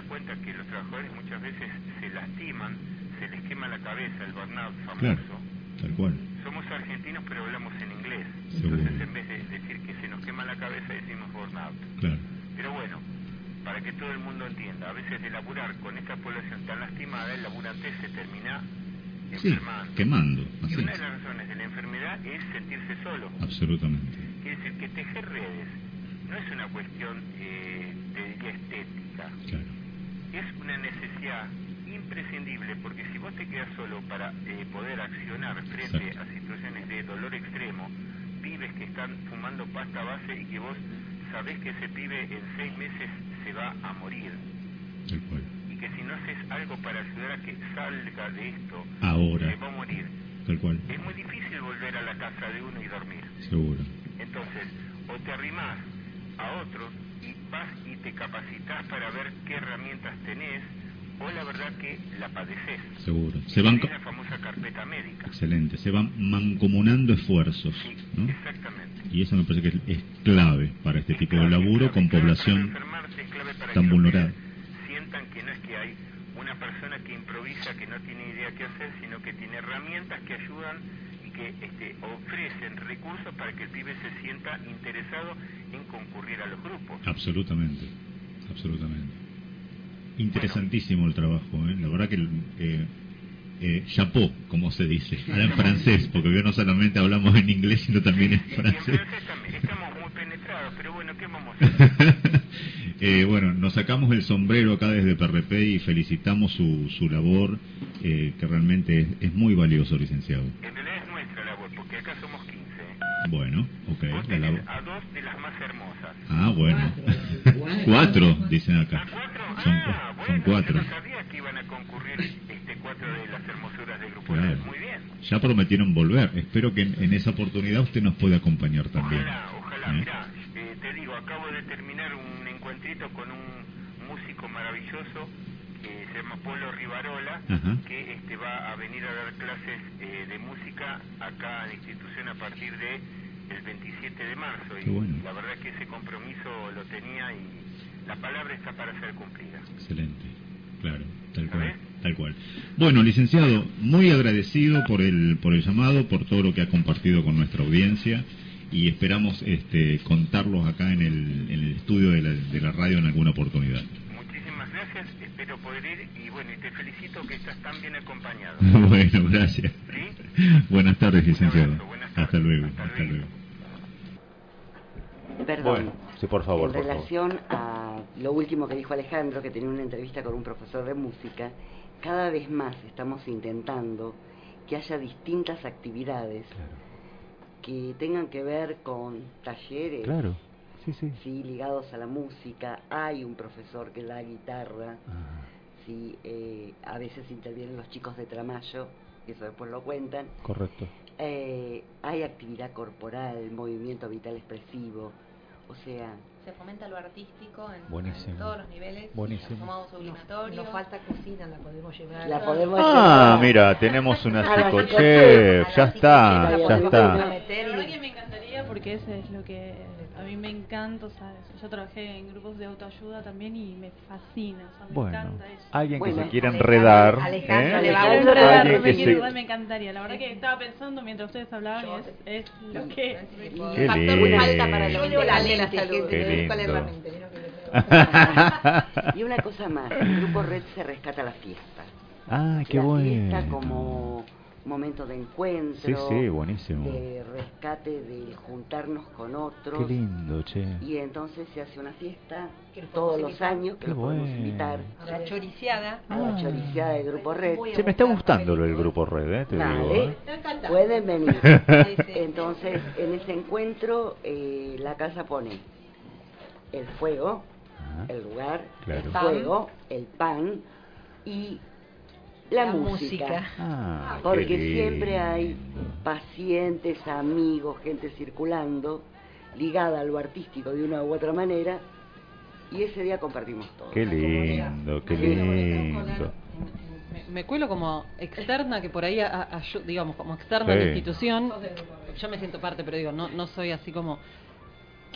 cuenta que los trabajadores muchas veces se lastiman, se les quema la cabeza, el burnout famoso. Claro, tal cual. Somos argentinos pero hablamos en inglés. Seguro. Entonces en vez de decir que se nos quema la cabeza decimos burnout. Claro. Pero bueno, para que todo el mundo entienda, a veces de laburar con esta población tan lastimada, el laburante se termina enfermando. Quemando. Y una de las razones de la enfermedad es sentirse solo. Absolutamente. Quiere decir que tejer redes no es una cuestión, te diría, estética. Claro. Es una necesidad imprescindible, porque si vos te quedas solo para poder accionar frente a situaciones de dolor extremo, pibes que están fumando pasta base y que vos sabés que ese pibe en 6 meses se va a morir. Tal cual. Y que si no haces algo para ayudar a que salga de esto, ahora se va a morir. Tal cual. Es muy difícil volver a la casa de uno y dormir. Seguro. Entonces, o te arrimás a otros y vas y te capacitas para ver qué herramientas tenés, o la verdad que la padeces. Seguro. Se van la famosa carpeta médica. Excelente. Se van mancomunando esfuerzos. Sí, ¿no? exactamente. Y eso me parece que es clave para este tipo de laburo con población tan vulnerable. Sientan que no es que hay una persona que improvisa, que no tiene idea qué hacer, sino que tiene herramientas que ayudan y que ofrecen recursos para que el pibe se sienta interesado en concurrir a los grupos. Absolutamente, absolutamente. Interesantísimo el trabajo, ¿eh? La verdad que chapeau, como se dice, ahora en francés, porque yo no solamente hablamos en inglés, sino también en francés. En francés también, estamos muy penetrados, pero bueno, ¿qué vamos a hacer? Bueno, nos sacamos el sombrero acá desde PRP y felicitamos su labor, que realmente es muy valioso, licenciado. En realidad es nuestra labor, porque acá somos 15. Bueno, ok. Vos tenés a 2 de las más hermosas. Ah, bueno. 4, dicen acá. Son 4. Yo no sabía que iban a concurrir 4 de las hermosuras del grupo. Claro. Muy bien. Ya prometieron volver. Espero que en esa oportunidad usted nos pueda acompañar también. Ojalá. Mirá, te digo, acabo de terminar un encuentrito con un músico maravilloso que se llama Polo Rivarola, que va a venir a dar clases de música acá en la institución a partir de el 27 de marzo. Y bueno. La verdad es que ese compromiso lo tenía y la palabra está para ser cumplida. Excelente, claro, tal cual. Tal cual. Bueno, licenciado, muy agradecido por el llamado, por todo lo que ha compartido con nuestra audiencia, y esperamos contarlos acá en el estudio de la radio en alguna oportunidad. Muchísimas gracias, espero poder ir y bueno, y te felicito que estás tan bien acompañado. Bueno, gracias. ¿Sí? Buenas tardes, licenciado. Buenas tardes. Hasta luego. Hasta luego. Perdón. Bueno, sí, por favor. En relación a lo último que dijo Alejandro, que tenía una entrevista con un profesor de música, cada vez más estamos intentando que haya distintas actividades que tengan que ver con talleres, sí, ligados a la música. Hay un profesor que da guitarra, sí, a veces intervienen los chicos de Tramayo, eso después lo cuentan. Correcto. Hay actividad corporal, movimiento vital expresivo, o sea... Se fomenta lo artístico en todos los niveles. Buenísimo. Tomamos sublimatorios. Nos falta cocina, la podemos llevar. La podemos llevar. Mira, tenemos una psicochef, ya está, ya está. La verdad que me encantaría, porque eso es lo que a mí me encanta, ¿sabes? Yo trabajé en grupos de autoayuda también y me fascina, o sea, me encanta eso. Alguien que se quiera enredar, Alejandro le va a gustar, me encantaría. La verdad que estaba pensando mientras ustedes hablaban y es lo que falta para los integrales de la salud. Qué lindo. Y una cosa más, el Grupo Red se rescata la fiesta. Ah, qué bueno. La fiesta como momento de encuentro, buenísimo. de rescate, de juntarnos con otros. Qué lindo, che. Y entonces se hace una fiesta todos los años, que lo podemos invitar. La choriciada. La choriciada del Grupo Red. Se me está gustando lo del Grupo Red, te digo. Pueden venir. Entonces, en ese encuentro, la casa pone el fuego, el lugar, el fuego, el pan y la música. Porque siempre hay pacientes, amigos, gente circulando, ligada a lo artístico de una u otra manera, y ese día compartimos todo. Qué lindo, qué lindo. Me cuelo como externa, que por ahí, digamos, como externa a la institución. Yo me siento parte, pero digo, no soy así como...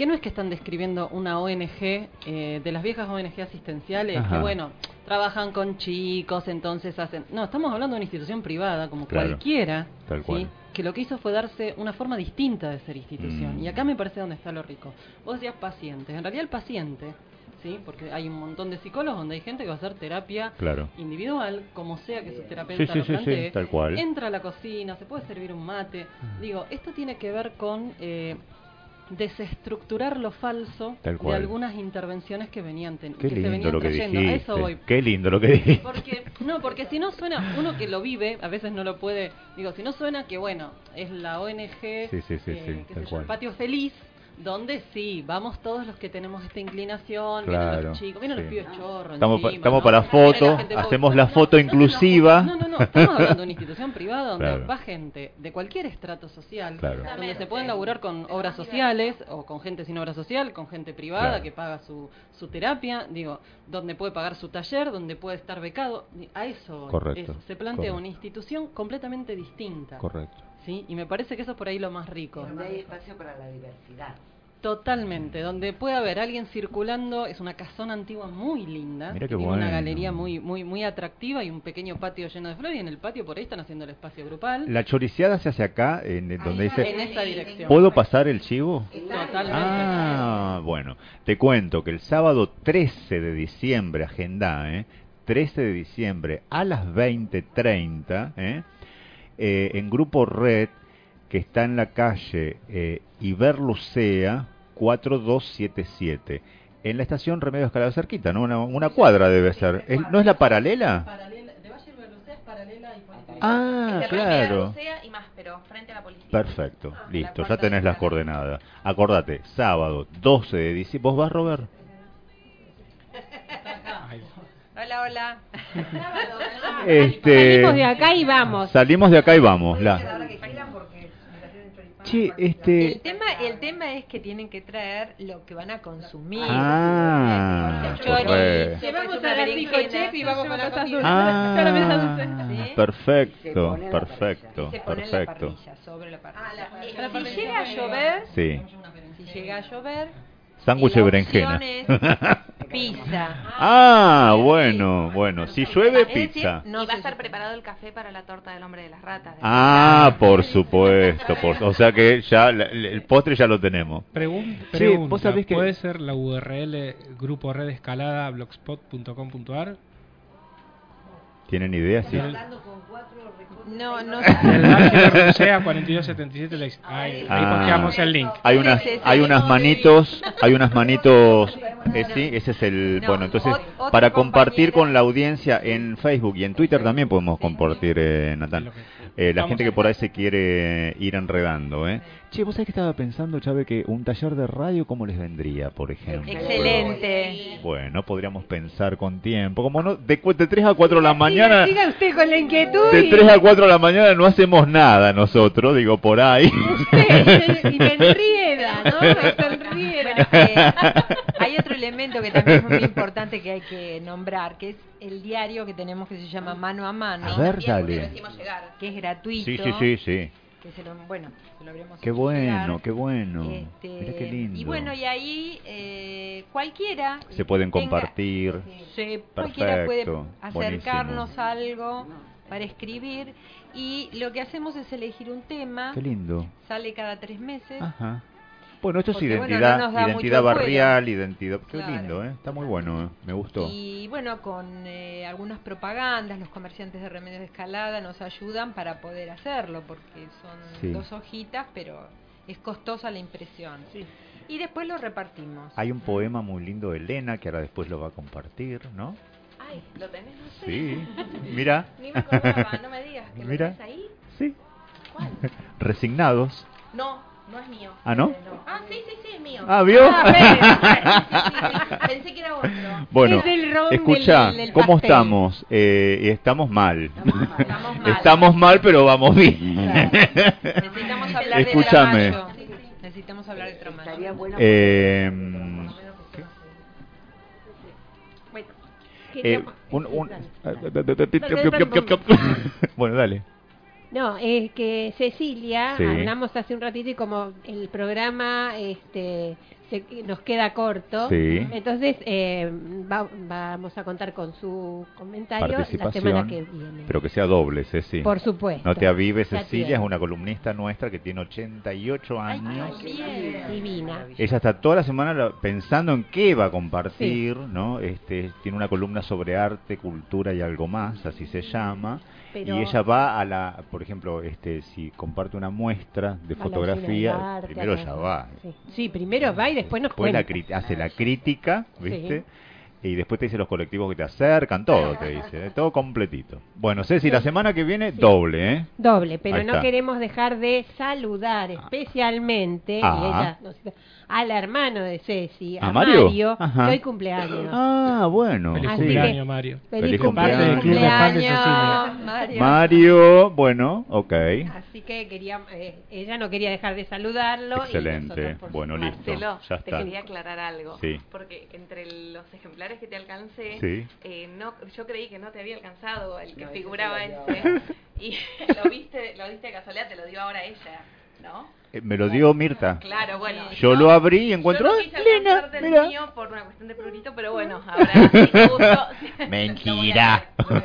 que no es que están describiendo una ONG, de las viejas ONG asistenciales, Ajá. que bueno, trabajan con chicos, entonces hacen... No, estamos hablando de una institución privada, como Claro, cualquiera, tal ¿sí? cual. Que lo que hizo fue darse una forma distinta de ser institución. Y acá me parece donde está lo rico. Vos decías pacientes. En realidad el paciente, ¿sí? Porque hay un montón de psicólogos donde hay gente que va a hacer terapia Claro. individual, como sea que su terapeuta Sí, lo sí, sí, plantee. sí, tal cual. Entra a la cocina, se puede servir un mate. Digo, esto tiene que ver con desestructurar lo falso Tal de cual. algunas intervenciones que venían Qué que se lindo venían lo que trayendo. A dijiste. eso voy. Qué lindo lo que dijiste. Porque si no suena, uno que lo vive, a veces no lo puede, digo, si no suena que bueno, es la ONG, Sí, sí, sí, sí, qué tal sé yo, cual. el Patio Feliz, donde sí, vamos todos los que tenemos esta inclinación, Claro, vienen los chicos, vienen sí. los pibes chorros. Estamos encima, para ¿no? la foto, Viene la gente hacemos pobre. la foto inclusiva. No, estamos hablando de una institución privada donde Claro. va gente de cualquier estrato social, Claro. donde se pueden laburar con obras sociales o con gente sin obra social, con gente privada Claro. que paga su terapia, digo, donde puede pagar su taller, donde puede estar becado, a eso Correcto, se plantea correcto. una institución completamente distinta. Correcto. ¿Sí? Y me parece que eso es por ahí lo más rico. Donde hay espacio para la diversidad. Totalmente, donde puede haber alguien circulando, es una casona antigua muy linda, Mira que qué tiene una bueno. galería muy atractiva y un pequeño patio lleno de flores, y en el patio por ahí están haciendo el espacio grupal. La choriciada se hace acá, donde dice... En esta dirección. ¿Puedo pasar el chivo? Totalmente. Ah, bueno. Te cuento que el sábado 13 de diciembre, agenda, 13 de diciembre a las 20:30, en Grupo Red, que está en la calle Iberlucea 4277, en la estación Remedios Escalada, cerquita, ¿no? Una cuadra debe ser. ¿No es la paralela? De Valle Iberlucea es paralela y Política. Ah, claro. Lucea y Máspero, frente a la policía. Perfecto, listo, ya tenés las coordenadas. Acordate, sábado 12 de diciembre. ¿Vos vas, Robert? Hola, hola. Salimos de acá y vamos. Salimos de acá y vamos. Che, El tema es que tienen que traer lo que van a consumir. Ah, correcto. Llevamos a las chef y vamos con las cosas dulces. Ah, perfecto, perfecto, Se pone en la perfecto. parrilla, sobre la parrilla. Si llega a llover, Sí, si llega a llover, sándwich de berenjena. pizza. Ah, bueno, si llueve, pizza. No va a estar preparado el café para la torta del hombre de las ratas. Ah, por supuesto, o sea que ya el postre ya lo tenemos. Pregunta, ¿vos sabés que ¿puede ser la URL grupo red escalada blogspot.com.ar? ¿Tienen idea? Sí. No. El Valle Lucea 4277, ahí posteamos el link. Hay unas manitos, sí, ese es el, bueno, entonces para compartir con la audiencia en Facebook y en Twitter también podemos compartir, Natal. La gente que por ahí se quiere ir enredando, Che, ¿vos sabés que estaba pensando, Chave, que un taller de radio cómo les vendría, por ejemplo? Excelente. Bueno, podríamos pensar con tiempo, como no, de 3 a 4 de la mañana. Siga usted con la inquietud. De 3 a 4 de la mañana no hacemos nada nosotros, digo, por ahí. Y me enrieda, ¿no? Me enrieda. Hay otro elemento que también es muy importante que hay que nombrar, que es el diario que tenemos que se llama Mano a Mano. A ver, dale. Que es gratuito. Sí. Que se lo habríamos Qué hecho bueno, llegar. qué bueno. Mira qué lindo. Y bueno, y ahí cualquiera Se pueden compartir. cualquiera puede Perfecto, acercarnos a algo para escribir, y lo que hacemos es elegir un tema. Qué lindo. Sale cada 3 meses. Ajá. Bueno, esto es Porque, identidad, no nos da identidad mucho barrial, fuera. identidad. Qué Claro. lindo, Está muy bueno, me gustó. Y bueno, con algunas propagandas, los comerciantes de Remedios de Escalada nos ayudan para poder hacerlo, porque son 2 hojitas, pero es costosa la impresión. Y después lo repartimos. Hay un poema muy lindo de Elena que ahora después lo va a compartir, ¿no? Ay, ¿lo tenés? No sé. Sí, mira. Ni me acordaba, no me digas que Mira. lo tenés ahí. Sí. ¿Cuál? Resignados. No es mío. ¿Ah, no? Ah, sí, es mío. Ah, ¿vio? Sí. Pensé que era otro. Bueno, Es del ron escucha, del ¿cómo pastel. estamos? Estamos mal. Estamos mal, pero vamos bien. Necesitamos hablar Escúchame. de Tramayo. Necesitamos hablar de Tramayo. Bueno, dale. No, es que Cecilia, Sí. hablamos hace un ratito y como el programa nos queda corto. Sí. Entonces vamos a contar con su comentario la semana que viene. Pero que sea doble, Ceci. Por supuesto. No te avives, Ya Cecilia tiene. es una columnista nuestra que tiene 88 años. Divina. Ella está toda la semana pensando en qué va a compartir, ¿no? Tiene una columna sobre arte, cultura y algo más, así se llama. Pero y ella va por ejemplo, si comparte una muestra de fotografía, arte, primero ella va. Sí, primero va y después nos cuenta. Hace la crítica, ¿viste? Sí. Y después te dice los colectivos que te acercan, todo te dice, todo completito. Bueno, Ceci, la semana que viene, doble, ¿eh? Doble, pero Ahí no está. queremos dejar de saludar especialmente y ella al hermano de Ceci, a Mario, que hoy cumpleaños. Ah, bueno. Feliz sí. cumpleaños, Mario. Feliz cumpleaños. Mario, bueno, ok. Así que ella no quería dejar de saludarlo. Excelente, bueno, listo. Marcelo, Ya te está. quería aclarar algo. Sí. Porque entre los ejemplares que te alcancé, Sí. yo creí que no te había alcanzado el que figuraba ese. Y lo viste de casualidad, te lo dio ahora ella, ¿no? Me lo dio Mirta. Claro, bueno. Yo lo abrí y encuentro. Yo no quise alcanzarte el mío por una cuestión de prurito, pero bueno, ahora sí justo. Mentira.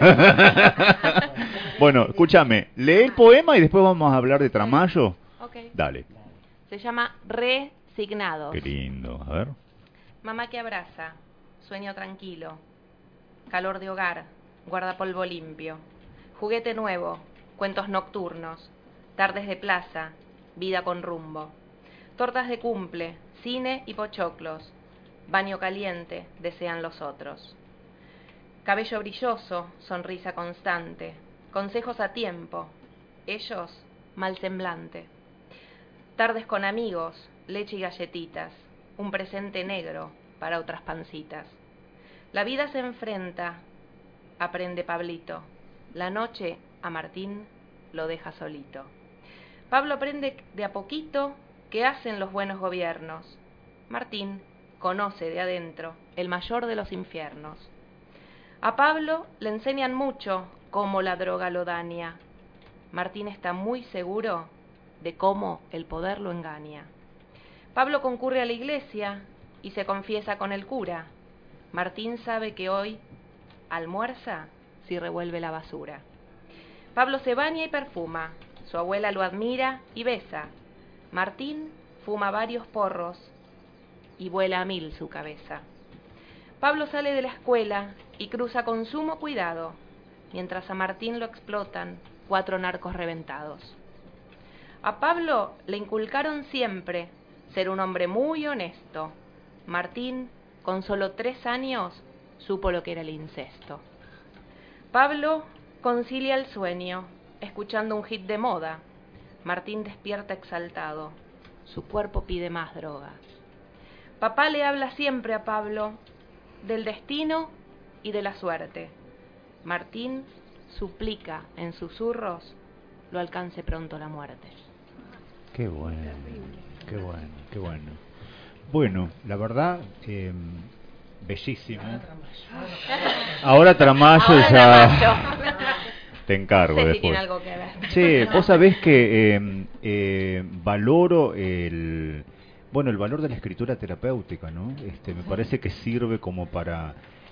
Bueno, escúchame, lee el poema y después vamos a hablar de Tramayo. Ok. Dale. Se llama Resignados. Qué lindo, a ver. Mamá que abraza, sueño tranquilo, calor de hogar, guardapolvo limpio, juguete nuevo, cuentos nocturnos, tardes de plaza, vida con rumbo, tortas de cumple, cine y pochoclos, baño caliente, desean los otros. Cabello brilloso, sonrisa constante, consejos a tiempo, ellos mal semblante. Tardes con amigos, leche y galletitas, un presente negro para otras pancitas. La vida se enfrenta, aprende Pablito, la noche a Martín lo deja solito. Pablo aprende de a poquito qué hacen los buenos gobiernos. Martín conoce de adentro el mayor de los infiernos. A Pablo le enseñan mucho cómo la droga lo daña. Martín está muy seguro de cómo el poder lo engaña. Pablo concurre a la iglesia y se confiesa con el cura. Martín sabe que hoy almuerza si revuelve la basura. Pablo se baña y perfuma. Su abuela lo admira y besa. Martín fuma varios porros y vuela a 1000 su cabeza. Pablo sale de la escuela y cruza con sumo cuidado, mientras a Martín lo explotan 4 narcos reventados. A Pablo le inculcaron siempre ser un hombre muy honesto. Martín, con solo 3 años, supo lo que era el incesto. Pablo concilia el sueño, escuchando un hit de moda. Martín despierta exaltado. Su cuerpo pide más droga. Papá le habla siempre a Pablo del destino y de la suerte. Martín suplica en susurros lo alcance pronto la muerte. Qué bueno, qué bueno, qué bueno. Bueno, la verdad, bellísimo. Ahora Tramayo ya... Te encargo después. Tiene algo que ver. Sí, vos sabés que valoro el valor de la escritura terapéutica, ¿no? Me parece que sirve como para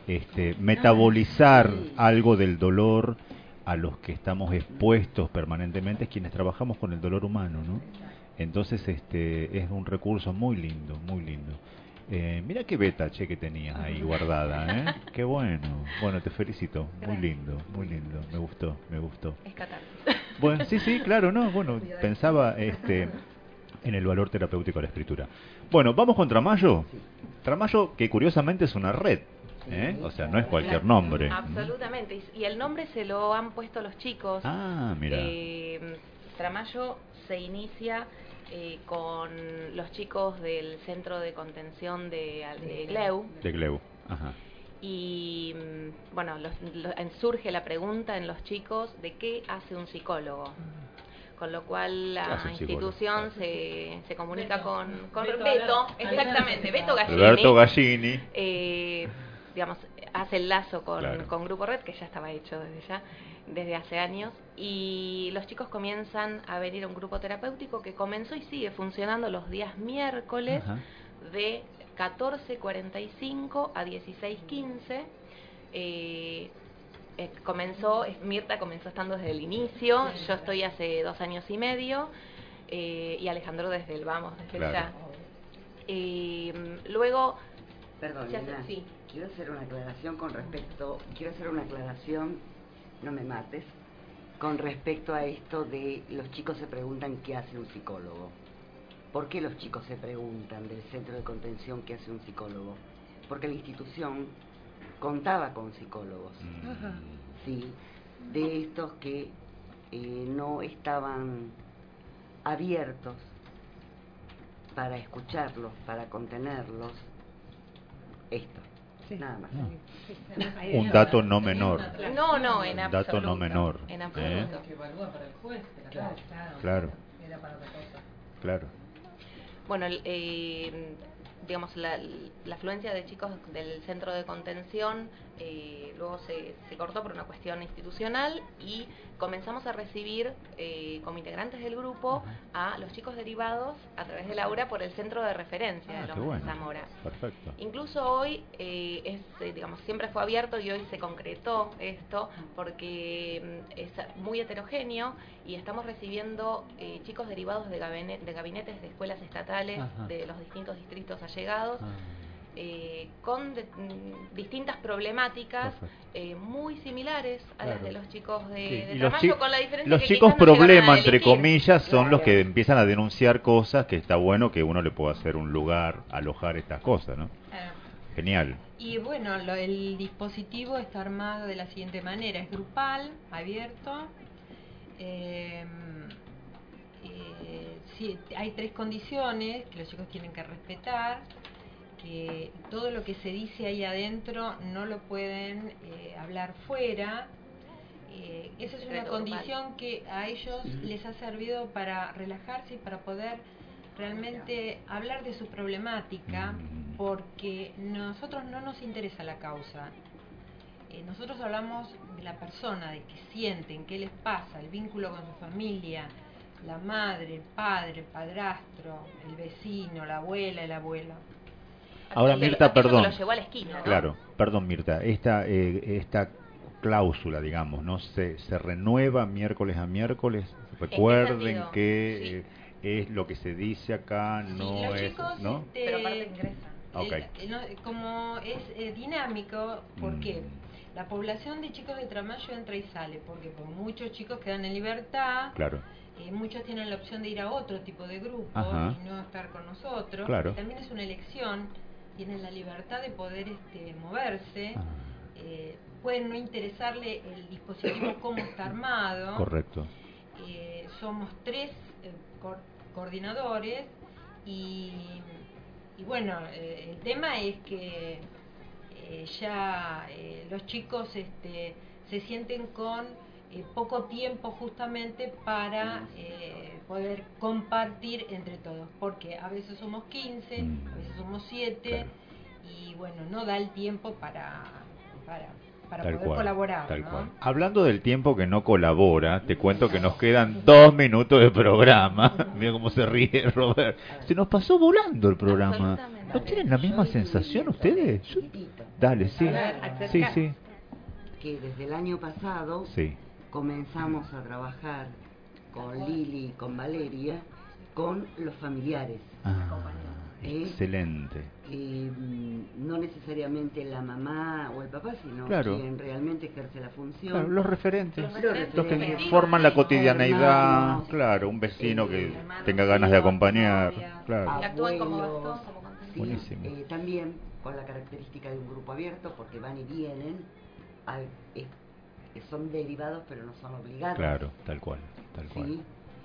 metabolizar algo del dolor a los que estamos expuestos permanentemente, quienes trabajamos con el dolor humano, ¿no? Entonces es un recurso muy lindo, muy lindo. Mira qué beta, che, que tenías ahí guardada, ¿eh? Qué bueno. Bueno, te felicito. Muy lindo, muy lindo. Me gustó, me gustó. Es catarsis. Bueno, sí, claro, no. Bueno, pensaba en el valor terapéutico de la escritura. Bueno, vamos con Tramayo. Tramayo, que curiosamente es una red, ¿eh? O sea, no es cualquier nombre. Absolutamente. Y el nombre se lo han puesto los chicos. Ah, mira. Tramayo se inicia con los chicos del centro de contención de Gleu. De Gleu, ajá. Y bueno, surge la pregunta en los chicos de qué hace un psicólogo. Con lo cual la institución se comunica con Beto, exactamente, Beto Gallini. Roberto Gallini. Digamos, hace el lazo Claro. con Grupo Red, que ya estaba hecho desde hace años, y los chicos comienzan a venir a un grupo terapéutico que comenzó y sigue funcionando los días miércoles. Ajá. de 14:45 a 16:15. Mirta comenzó estando desde el inicio, yo estoy hace 2 años y medio, y Alejandro desde el vamos, desde claro. ya. Luego... Perdón, Lina, sí. Quiero hacer una aclaración, no me mates, con respecto a esto de los chicos se preguntan qué hace un psicólogo. ¿Por qué los chicos se preguntan del centro de contención qué hace un psicólogo? Porque la institución contaba con psicólogos, sí, de estos que no estaban abiertos para escucharlos, para contenerlos. Esto, sí. Nada más. Un dato no menor. No, en absoluto. Dato no menor. En absoluto. Que evalúa para el juez. Claro. Era para otra cosa. Claro. Bueno, digamos, la afluencia de chicos del centro de contención luego se cortó por una cuestión institucional y comenzamos a recibir como integrantes del grupo a los chicos derivados a través de Laura por el centro de referencia de Lomas de Zamora. Perfecto. Incluso hoy digamos, siempre fue abierto y hoy se concretó esto porque es muy heterogéneo y estamos recibiendo chicos derivados de gabinetes de escuelas estatales de los distintos distritos allegados. Con distintas problemáticas muy similares a las de los chicos de Ramallo, con la diferencia los que chicos quizás no problema, llegan a entre delinquir. comillas, son los que empiezan a denunciar cosas, que está bueno que uno le pueda hacer un lugar, alojar estas cosas, ¿no? Genial. Y bueno, el dispositivo está armado de la siguiente manera: es grupal, abierto. Sí, hay 3 condiciones que los chicos tienen que respetar. Que todo lo que se dice ahí adentro no lo pueden hablar fuera. Esa es una condición que a ellos les ha servido para relajarse y para poder realmente hablar de su problemática, porque nosotros no nos interesa la causa. Nosotros hablamos de la persona, de qué sienten, qué les pasa, el vínculo con su familia, la madre, el padre, el padrastro, el vecino, la abuela, el abuelo. Ahora, Mirta, perdón. Lo llevó a la esquina, ¿no? Claro, perdón, Mirta. Esta cláusula, digamos, ¿no? Se renueva miércoles a miércoles. Recuerden que es lo que se dice acá, no los es, chicos, ¿no? Pero aparte ingresan. Como es dinámico, porque la población de chicos de Tramayo entra y sale, porque muchos chicos quedan en libertad. Claro. Muchos tienen la opción de ir a otro tipo de grupo y no estar con nosotros. Claro. Y también es una elección. Tienen la libertad de poder moverse, pueden no interesarle el dispositivo cómo está armado. Correcto. Somos 3 coordinadores y bueno, el tema es que ya los chicos se sienten con poco tiempo justamente para poder compartir entre todos, porque a veces somos 15, a veces somos 7, claro. Y bueno, no da el tiempo para poder colaborar, tal ¿no? cual. Hablando del tiempo que no colabora, te cuento que nos quedan 2 minutos de programa. Mira cómo se ríe Robert. Se nos pasó volando el programa. ¿No tienen la misma sensación ustedes? Dale, sí. Sí. Que desde el año pasado comenzamos a trabajar con Lili y con Valeria con los familiares. Excelente. No necesariamente la mamá o el papá, sino quien realmente ejerce la función. Claro, los referentes. Los que forman la cotidianeidad. Hermanos, claro, un vecino que tenga ganas de acompañar. Claro. Actúan como bastón, buenísimo. También con la característica de un grupo abierto, porque van y vienen. Son derivados, pero no son obligados. Claro, tal cual. Tal cual.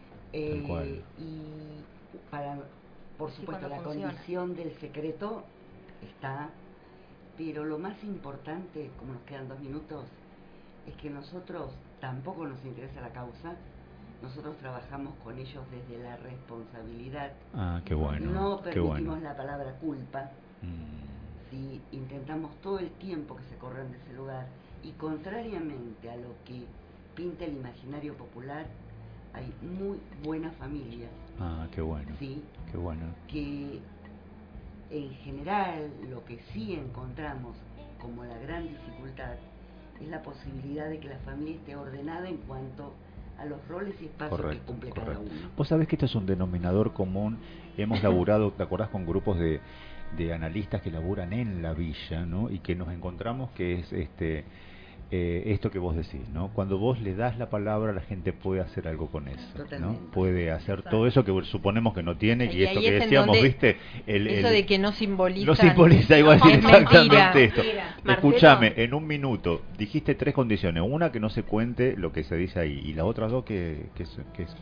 Y por supuesto, la condición del secreto está, pero lo más importante, como nos quedan 2 minutos, es que nosotros tampoco nos interesa la causa. Nosotros trabajamos con ellos desde la responsabilidad. Qué bueno. No permitimos la palabra culpa. Sí, intentamos todo el tiempo que se corran de ese lugar. Y contrariamente a lo que pinta el imaginario popular, hay muy buenas familias. Qué bueno. Sí. Qué bueno. Que En general, lo que sí encontramos como la gran dificultad es la posibilidad de que la familia esté ordenada en cuanto a los roles y espacios que cumple cada uno. Vos sabés que esto es un denominador común. Hemos laburado, ¿te acordás? Con grupos de analistas que laburan en la villa, ¿no? Y que nos encontramos que es esto que vos decís, ¿no? Cuando vos le das la palabra, la gente puede hacer algo con eso, ¿no? Puede hacer todo eso que suponemos que no tiene, y esto que decíamos, ¿viste? Eso de que no simboliza. No simboliza igual, exactamente mentira. Esto. Escúchame, en un minuto, dijiste 3 condiciones. Una, que no se cuente lo que se dice ahí, y las otras 2, que es.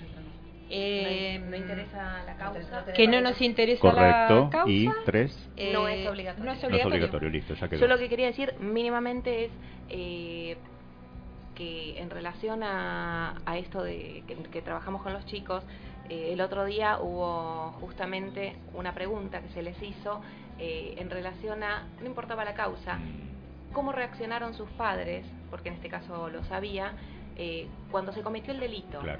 No interesa la causa. Que no nos interesa correcto, la causa. Y 3. No es obligatorio. No es obligatorio. No es obligatorio, listo, ya quedó. Yo lo que quería decir mínimamente es que en relación a esto de que trabajamos con los chicos, el otro día hubo justamente una pregunta que se les hizo en relación a, no importaba la causa, cómo reaccionaron sus padres, porque en este caso lo sabía, cuando se cometió el delito. Claro.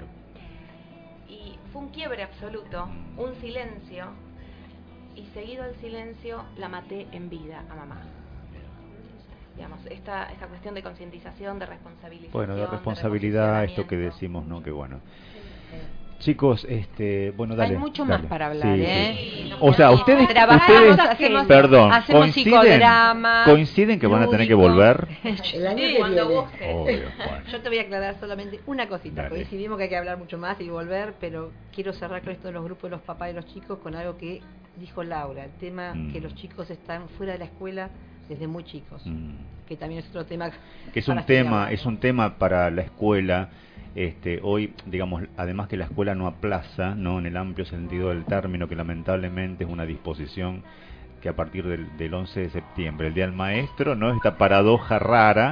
Y fue un quiebre absoluto, un silencio, y seguido al silencio la maté en vida a mamá. Digamos, esta cuestión de concientización, de responsabilización. Bueno, de responsabilidad, esto que decimos, ¿no? Que bueno. Chicos, bueno, dale. Hay mucho dale. más para hablar, Sí. O sea, ustedes perdón, hacemos psicodrama, coinciden que van a tener que volver. El año que viene. Obvio, bueno. Yo te voy a aclarar solamente una cosita. Dale. Coincidimos que hay que hablar mucho más y volver, pero quiero cerrar con esto de los grupos de los papás y los chicos con algo que dijo Laura, el tema que los chicos están fuera de la escuela desde muy chicos, que también es otro tema. Que es un tema para la escuela. Hoy, digamos, además que la escuela no aplaza, ¿no? En el amplio sentido del término, que lamentablemente es una disposición que a partir del 11 de septiembre, el Día del Maestro, ¿no? Esta paradoja rara,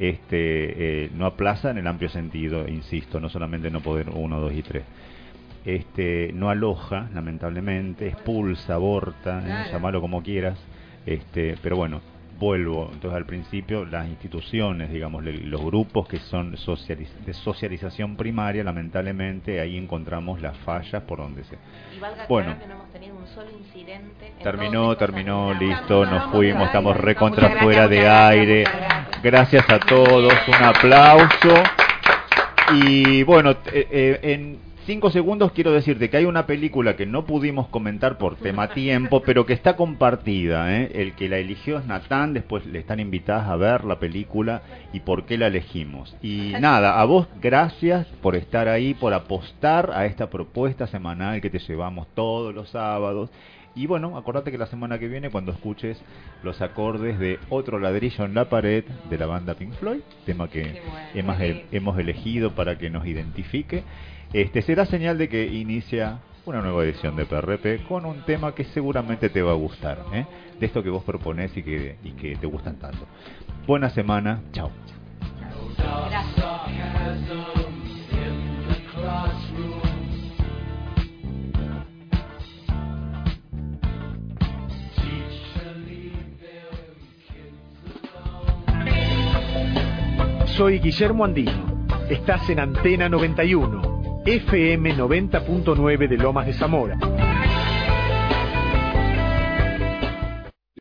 no aplaza en el amplio sentido, insisto, no solamente no poder 1, 2 y 3. No aloja, lamentablemente, expulsa, aborta, llamarlo como quieras, pero bueno, vuelvo entonces al principio, las instituciones, digamos, los grupos que son de socialización primaria, lamentablemente ahí encontramos las fallas por donde se... Y valga bueno, que no hemos tenido un solo incidente. Terminó, listo, nos fuimos, estamos recontra fuera de aire. Gracias a todos, un aplauso. Y bueno, en 5 segundos quiero decirte que hay una película que no pudimos comentar por tema tiempo, pero que está compartida, El que la eligió es Natán, después le están invitadas a ver la película y por qué la elegimos. Y nada, a vos gracias por estar ahí, por apostar a esta propuesta semanal que te llevamos todos los sábados. Y bueno, acordate que la semana que viene, cuando escuches los acordes de Otro ladrillo en la pared de la banda Pink Floyd, tema que hemos elegido para que nos identifique, será señal de que inicia una nueva edición de PRP con un tema que seguramente te va a gustar, de esto que vos proponés y que te gustan tanto. Buena semana, chao. Soy Guillermo Andino. Estás en Antena 91, FM 90.9 de Lomas de Zamora.